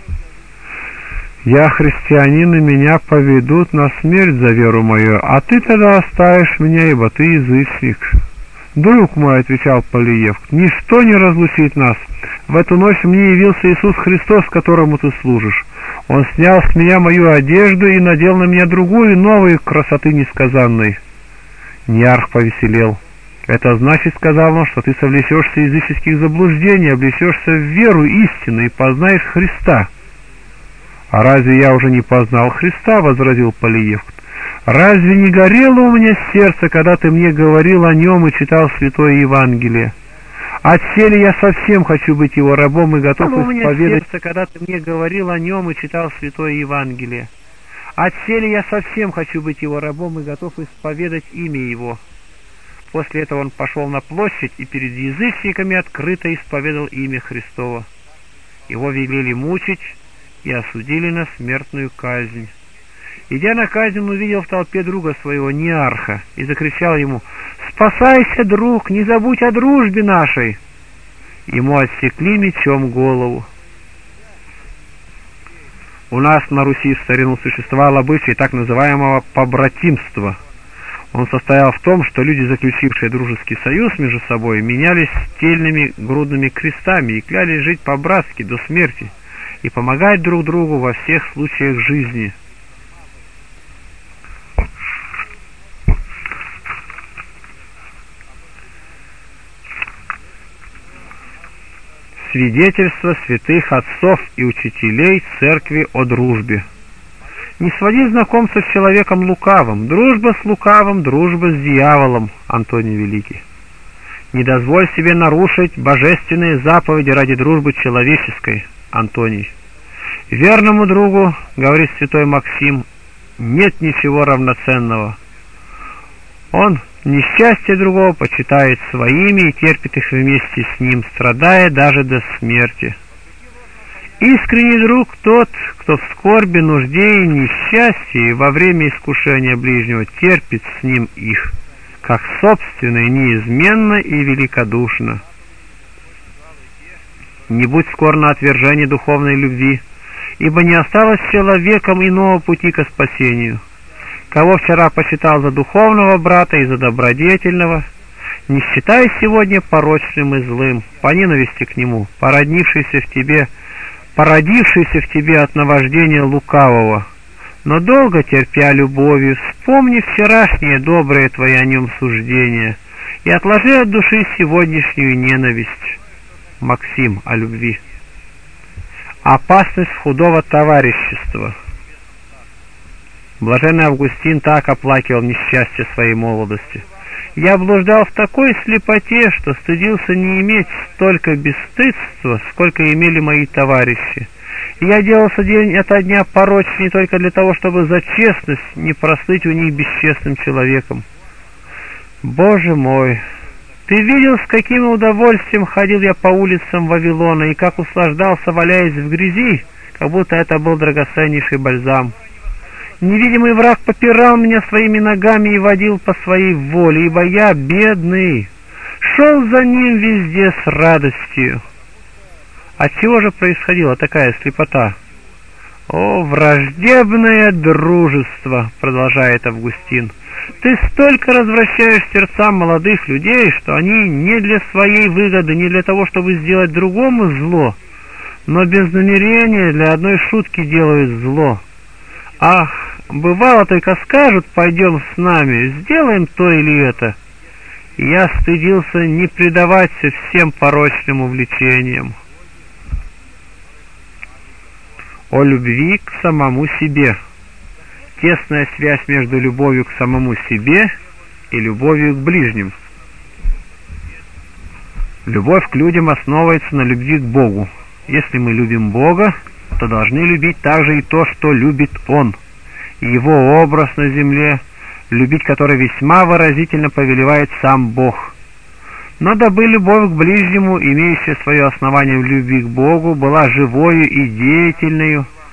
Я христианин, и меня поведут на смерть за веру мою, а ты тогда оставишь меня, ибо ты язычник. Друг мой, отвечал Полиевк, ничто не разлучит нас. В эту ночь мне явился Иисус Христос, которому ты служишь. Он снял с меня мою одежду и надел на меня другую, новой красоты несказанной. Ниарх повеселел. Это значит, сказал он, что ты совлечешься языческих заблуждений, облечешься в веру истину и познаешь Христа. А разве я уже не познал Христа, возразил Полиевк. Разве не горело у меня сердце, когда ты мне говорил о нем и читал Святое Евангелие? Отселе я совсем хочу быть его рабом и готов исповедать, сердце, когда ты мне говорил о нем и читал Святое Евангелие. Отселе я совсем хочу быть его рабом и готов исповедать имя его. После этого он пошел на площадь и перед язычниками открыто исповедал имя Христово. Его велели мучить и осудили на смертную казнь. Идя на казнь, он увидел в толпе друга своего, Ниарха, и закричал ему: «Спасайся, друг, не забудь о дружбе нашей!» Ему отсекли мечом голову. У нас на Руси в старину существовал обычай так называемого побратимства. Он состоял в том, что люди, заключившие дружеский союз между собой, менялись стельными грудными крестами и клялись жить по-братски до смерти и помогать друг другу во всех случаях жизни. Свидетельство святых отцов и учителей церкви о дружбе. Не своди знакомства с человеком лукавым. Дружба с лукавым, дружба с дьяволом. Антоний Великий. Не дозволь себе нарушить божественные заповеди ради дружбы человеческой. Антоний. Верному другу, говорит святой Максим, нет ничего равноценного. Он несчастье другого почитает своими и терпит их вместе с ним, страдая даже до смерти. Искренний друг тот, кто в скорби, нужде и несчастье во время искушения ближнего терпит с ним их, как собственно и неизменно и великодушно. Не будь скор на отвержение духовной любви, ибо не осталось человеком иного пути ко спасению. Кого вчера почитал за духовного брата и за добродетельного, не считай сегодня порочным и злым, по ненависти к нему, породнившийся в тебе, породившийся в тебе от наваждения лукавого. Но долго терпя любовью, вспомни вчерашнее доброе твое о нем суждение и отложи от души сегодняшнюю ненависть. Максим о любви. Опасность худого товарищества. Блаженный Августин так оплакивал несчастье своей молодости. «Я блуждал в такой слепоте, что стыдился не иметь столько бесстыдства, сколько имели мои товарищи. И я делался день ото дня порочнее только для того, чтобы за честность не прослыть у них бесчестным человеком. Боже мой! Ты видел, с каким удовольствием ходил я по улицам Вавилона и как услаждался, валяясь в грязи, как будто это был драгоценнейший бальзам. Невидимый враг попирал меня своими ногами и водил по своей воле, ибо я, бедный, шел за ним везде с радостью». Отчего же происходила такая слепота? «О, враждебное дружество!» — продолжает Августин. «Ты столько развращаешь сердца молодых людей, что они не для своей выгоды, не для того, чтобы сделать другому зло, но без намерения для одной шутки делают зло. Ах, бывало только скажут: пойдем с нами, сделаем то или это. И я стыдился не предаваться всем порочным увлечениям». О любви к самому себе. Тесная связь между любовью к самому себе и любовью к ближним. Любовь к людям основывается на любви к Богу. Если мы любим Бога, то должны любить также и то, что любит Он, и Его образ на земле, любить который весьма выразительно повелевает сам Бог. Но дабы любовь к ближнему, имеющая свое основание в любви к Богу, была живою и деятельною,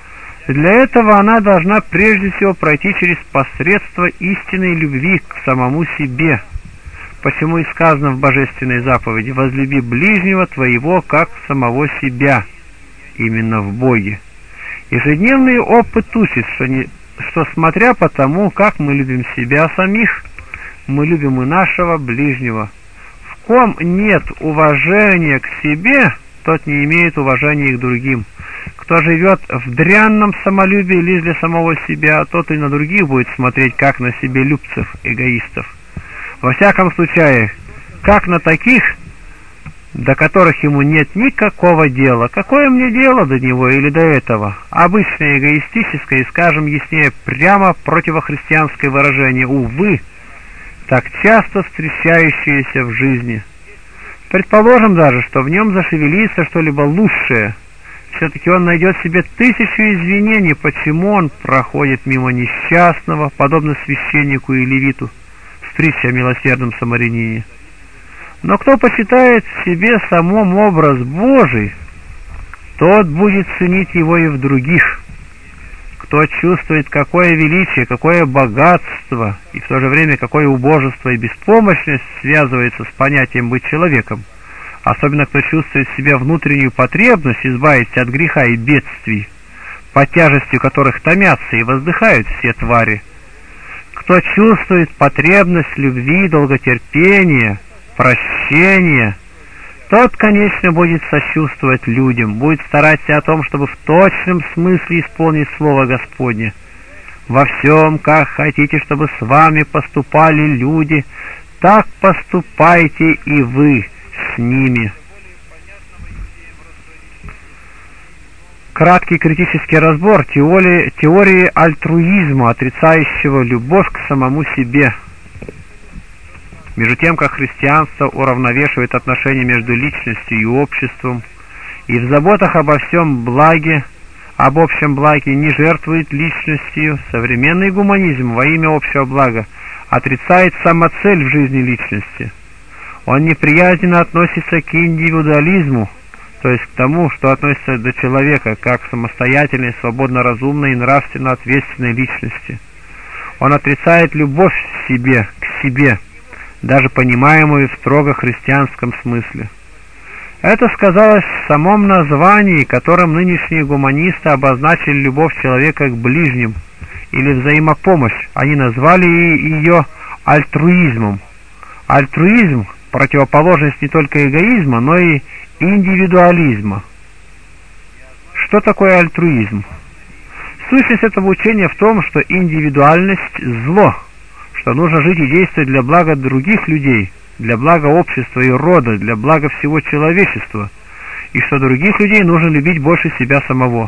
Для этого она должна прежде всего пройти через посредство истинной любви к самому себе. Почему и сказано в божественной заповеди: «Возлюби ближнего твоего, как самого себя», именно в Боге. Ежедневный опыт учит, что, не, что смотря по тому, как мы любим себя самих, мы любим и нашего ближнего. В ком нет уважения к себе, тот не имеет уважения и к другим. Кто живет в дрянном самолюбии лишь для самого себя, тот и на других будет смотреть, как на себелюбцев, эгоистов. Во всяком случае, как на таких, до которых ему нет никакого дела. Какое мне дело до него или до этого? Обычное эгоистическое и, скажем яснее, прямо противохристианское выражение, увы, так часто встречающееся в жизни. Предположим даже, что в нем зашевелится что-либо лучшее. Все-таки он найдет себе тысячу извинений, почему он проходит мимо несчастного, подобно священнику и левиту, в притче о милосердном самарянине. Но кто почитает в себе самом образ Божий, тот будет ценить его и в других. Кто чувствует, какое величие, какое богатство, и в то же время какое убожество и беспомощность связывается с понятием «быть человеком», особенно кто чувствует в себе внутреннюю потребность избавиться от греха и бедствий, под тяжестью которых томятся и воздыхают все твари, кто чувствует потребность любви, долготерпения, прощения, тот, конечно, будет сочувствовать людям, будет стараться о том, чтобы в точном смысле исполнить Слово Господне. «Во всем, как хотите, чтобы с вами поступали люди, так поступайте и вы с ними». Краткий критический разбор теории, теории альтруизма, отрицающего любовь к самому себе. Между тем, как христианство уравновешивает отношения между личностью и обществом, и в заботах обо всем благе, об общем благе не жертвует личностью, современный гуманизм во имя общего блага отрицает самоцель в жизни личности. Он неприязненно относится к индивидуализму, то есть к тому, что относится до человека как самостоятельной, свободно разумной и нравственно ответственной личности. Он отрицает любовь к себе, к себе, даже понимаемую в строго христианском смысле. Это сказалось в самом названии, которым нынешние гуманисты обозначили любовь человека к ближним, или взаимопомощь. Они назвали ее альтруизмом. Альтруизм – противоположность не только эгоизма, но и индивидуализма. Что такое альтруизм? Сущность этого учения в том, что индивидуальность – зло, что нужно жить и действовать для блага других людей, для блага общества и рода, для блага всего человечества, и что других людей нужно любить больше себя самого.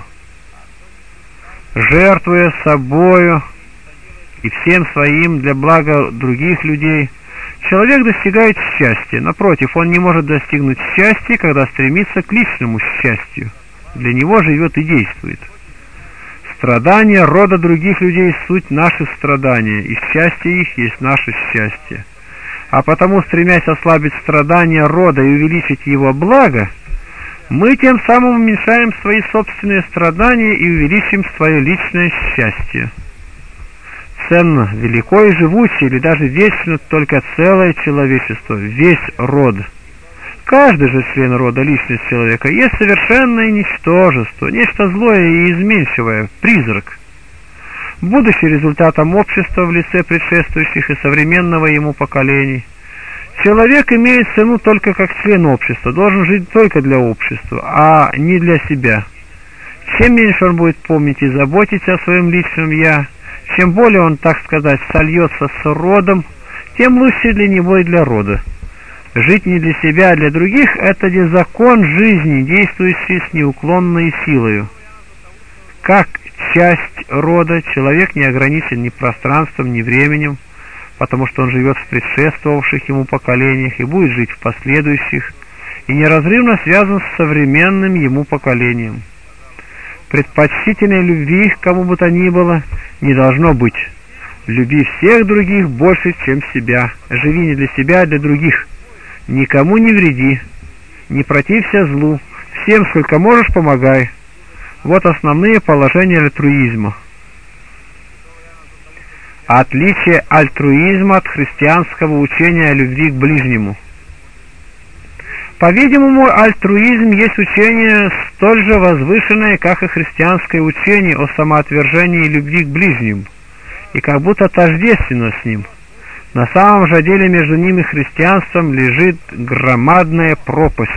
Жертвуя собою и всем своим для блага других людей, человек достигает счастья. Напротив, он не может достигнуть счастья, когда стремится к личному счастью. Для него живет и действует. Страдания рода других людей – суть наши страдания, и счастье их есть наше счастье. А потому, стремясь ослабить страдания рода и увеличить его благо, мы тем самым уменьшаем свои собственные страдания и увеличим свое личное счастье. Ценно, велико и живучее, или даже вечно только целое человечество, весь род. Каждый же член рода, личность человека, есть совершенное ничтожество, нечто злое и изменчивое, призрак. Будучи результатом общества в лице предшествующих и современного ему поколений, человек имеет цену только как член общества, должен жить только для общества, а не для себя. Чем меньше он будет помнить и заботиться о своем личном «я», чем более он, так сказать, сольется с родом, тем лучше для него и для рода. Жить не для себя, а для других – это не закон жизни, действующий с неуклонной силою. Как часть рода, человек не ограничен ни пространством, ни временем, потому что он живет в предшествовавших ему поколениях и будет жить в последующих, и неразрывно связан с современным ему поколением. Предпочтительной любви к кому бы то ни было не должно быть. Люби всех других больше, чем себя. Живи не для себя, а для других. Никому не вреди, не протився злу, всем, сколько можешь, помогай. Вот основные положения альтруизма. Отличие альтруизма от христианского учения о любви к ближнему. По-видимому, альтруизм есть учение столь же возвышенное, как и христианское учение о самоотвержении и любви к ближнему, и как будто тождественно с ним. На самом же деле между ним и христианством лежит громадная пропасть.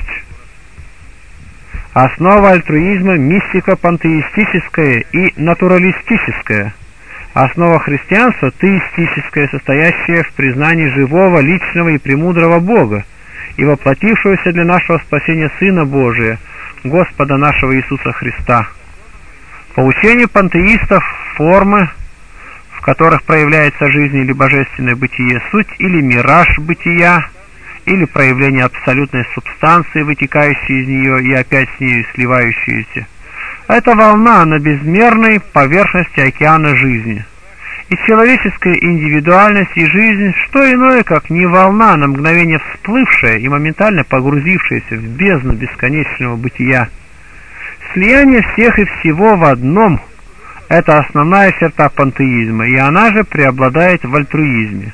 Основа альтруизма – мистика пантеистическая и натуралистическая. Основа христианства – теистическая, состоящая в признании живого, личного и премудрого Бога и воплотившегося для нашего спасения Сына Божия, Господа нашего Иисуса Христа. По учению пантеистов формы, в которых проявляется жизнь или божественное бытие, суть или мираж бытия, или проявление абсолютной субстанции, вытекающей из нее и опять с нею сливающейся. Это волна на безмерной поверхности океана жизни. И человеческая индивидуальность и жизнь – что иное, как не волна, на мгновение всплывшая и моментально погрузившаяся в бездну бесконечного бытия. Слияние всех и всего в одном – это основная черта пантеизма, и она же преобладает в альтруизме.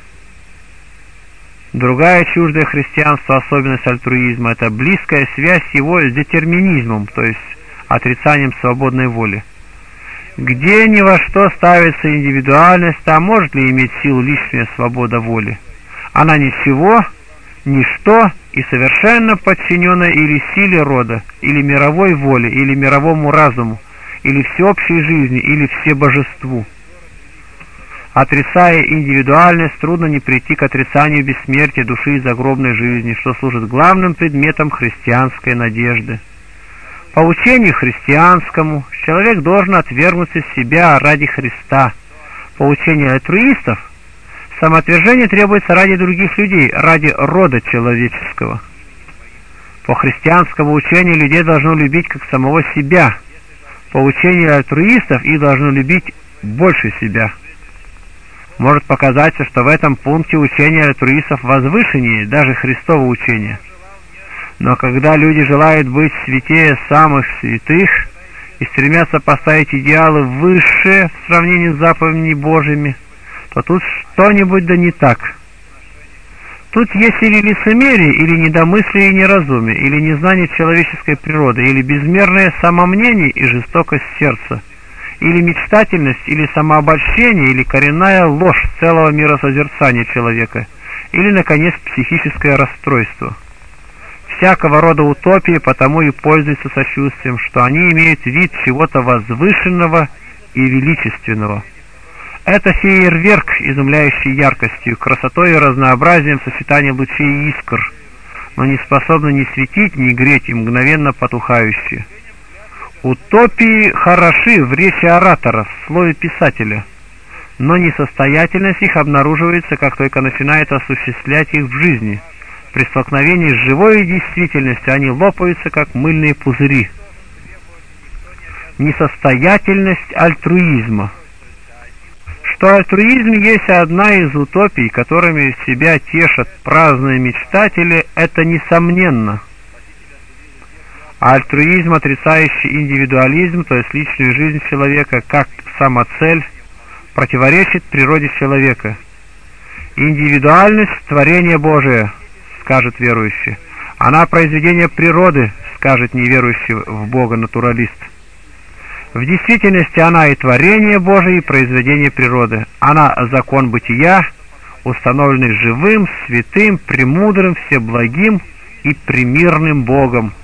Другая чуждая христианству особенность альтруизма – это близкая связь его с детерминизмом, то есть отрицанием свободной воли. Где ни во что ставится индивидуальность, а может ли иметь силу личная свобода воли? Она ничего, ничто и совершенно подчинена или силе рода, или мировой воле, или мировому разуму, или всеобщей жизни, или всебожеству. Отрицая индивидуальность, трудно не прийти к отрицанию бессмертия души и загробной жизни, что служит главным предметом христианской надежды. По учению христианскому человек должен отвергнуть из себя ради Христа. По учению альтруистов самоотвержение требуется ради других людей, ради рода человеческого. По христианскому учению людей должно любить как самого себя. По учению альтруистов их должно любить больше себя. Может показаться, что в этом пункте учение альтруистов возвышеннее даже Христово учение. Но когда люди желают быть святее самых святых и стремятся поставить идеалы высшие в сравнении с заповедями Божьими, то тут что-нибудь да не так. Тут есть или лицемерие, или недомыслие и неразумие, или незнание человеческой природы, или безмерное самомнение и жестокость сердца, или мечтательность, или самообольщение, или коренная ложь целого миросозерцания человека, или, наконец, психическое расстройство. Всякого рода утопии потому и пользуются сочувствием, что они имеют вид чего-то возвышенного и величественного. Это фейерверк, изумляющий яркостью, красотой и разнообразием сочетания лучей и искр, но не способны ни светить, ни греть и мгновенно потухающие. Утопии хороши в речи оратора, в слове писателя, но несостоятельность их обнаруживается, как только начинает осуществлять их в жизни. При столкновении с живой действительностью они лопаются, как мыльные пузыри. Несостоятельность альтруизма. Что альтруизм есть одна из утопий, которыми себя тешат праздные мечтатели, это несомненно. Альтруизм, отрицающий индивидуализм, то есть личную жизнь человека как самоцель, противоречит природе человека. Индивидуальность – творение Божие, скажет верующий. Она произведение природы, скажет неверующий в Бога натуралист. В действительности она и творение Божие, и произведение природы. Она закон бытия, установленный живым, святым, премудрым, всеблагим и премирным Богом.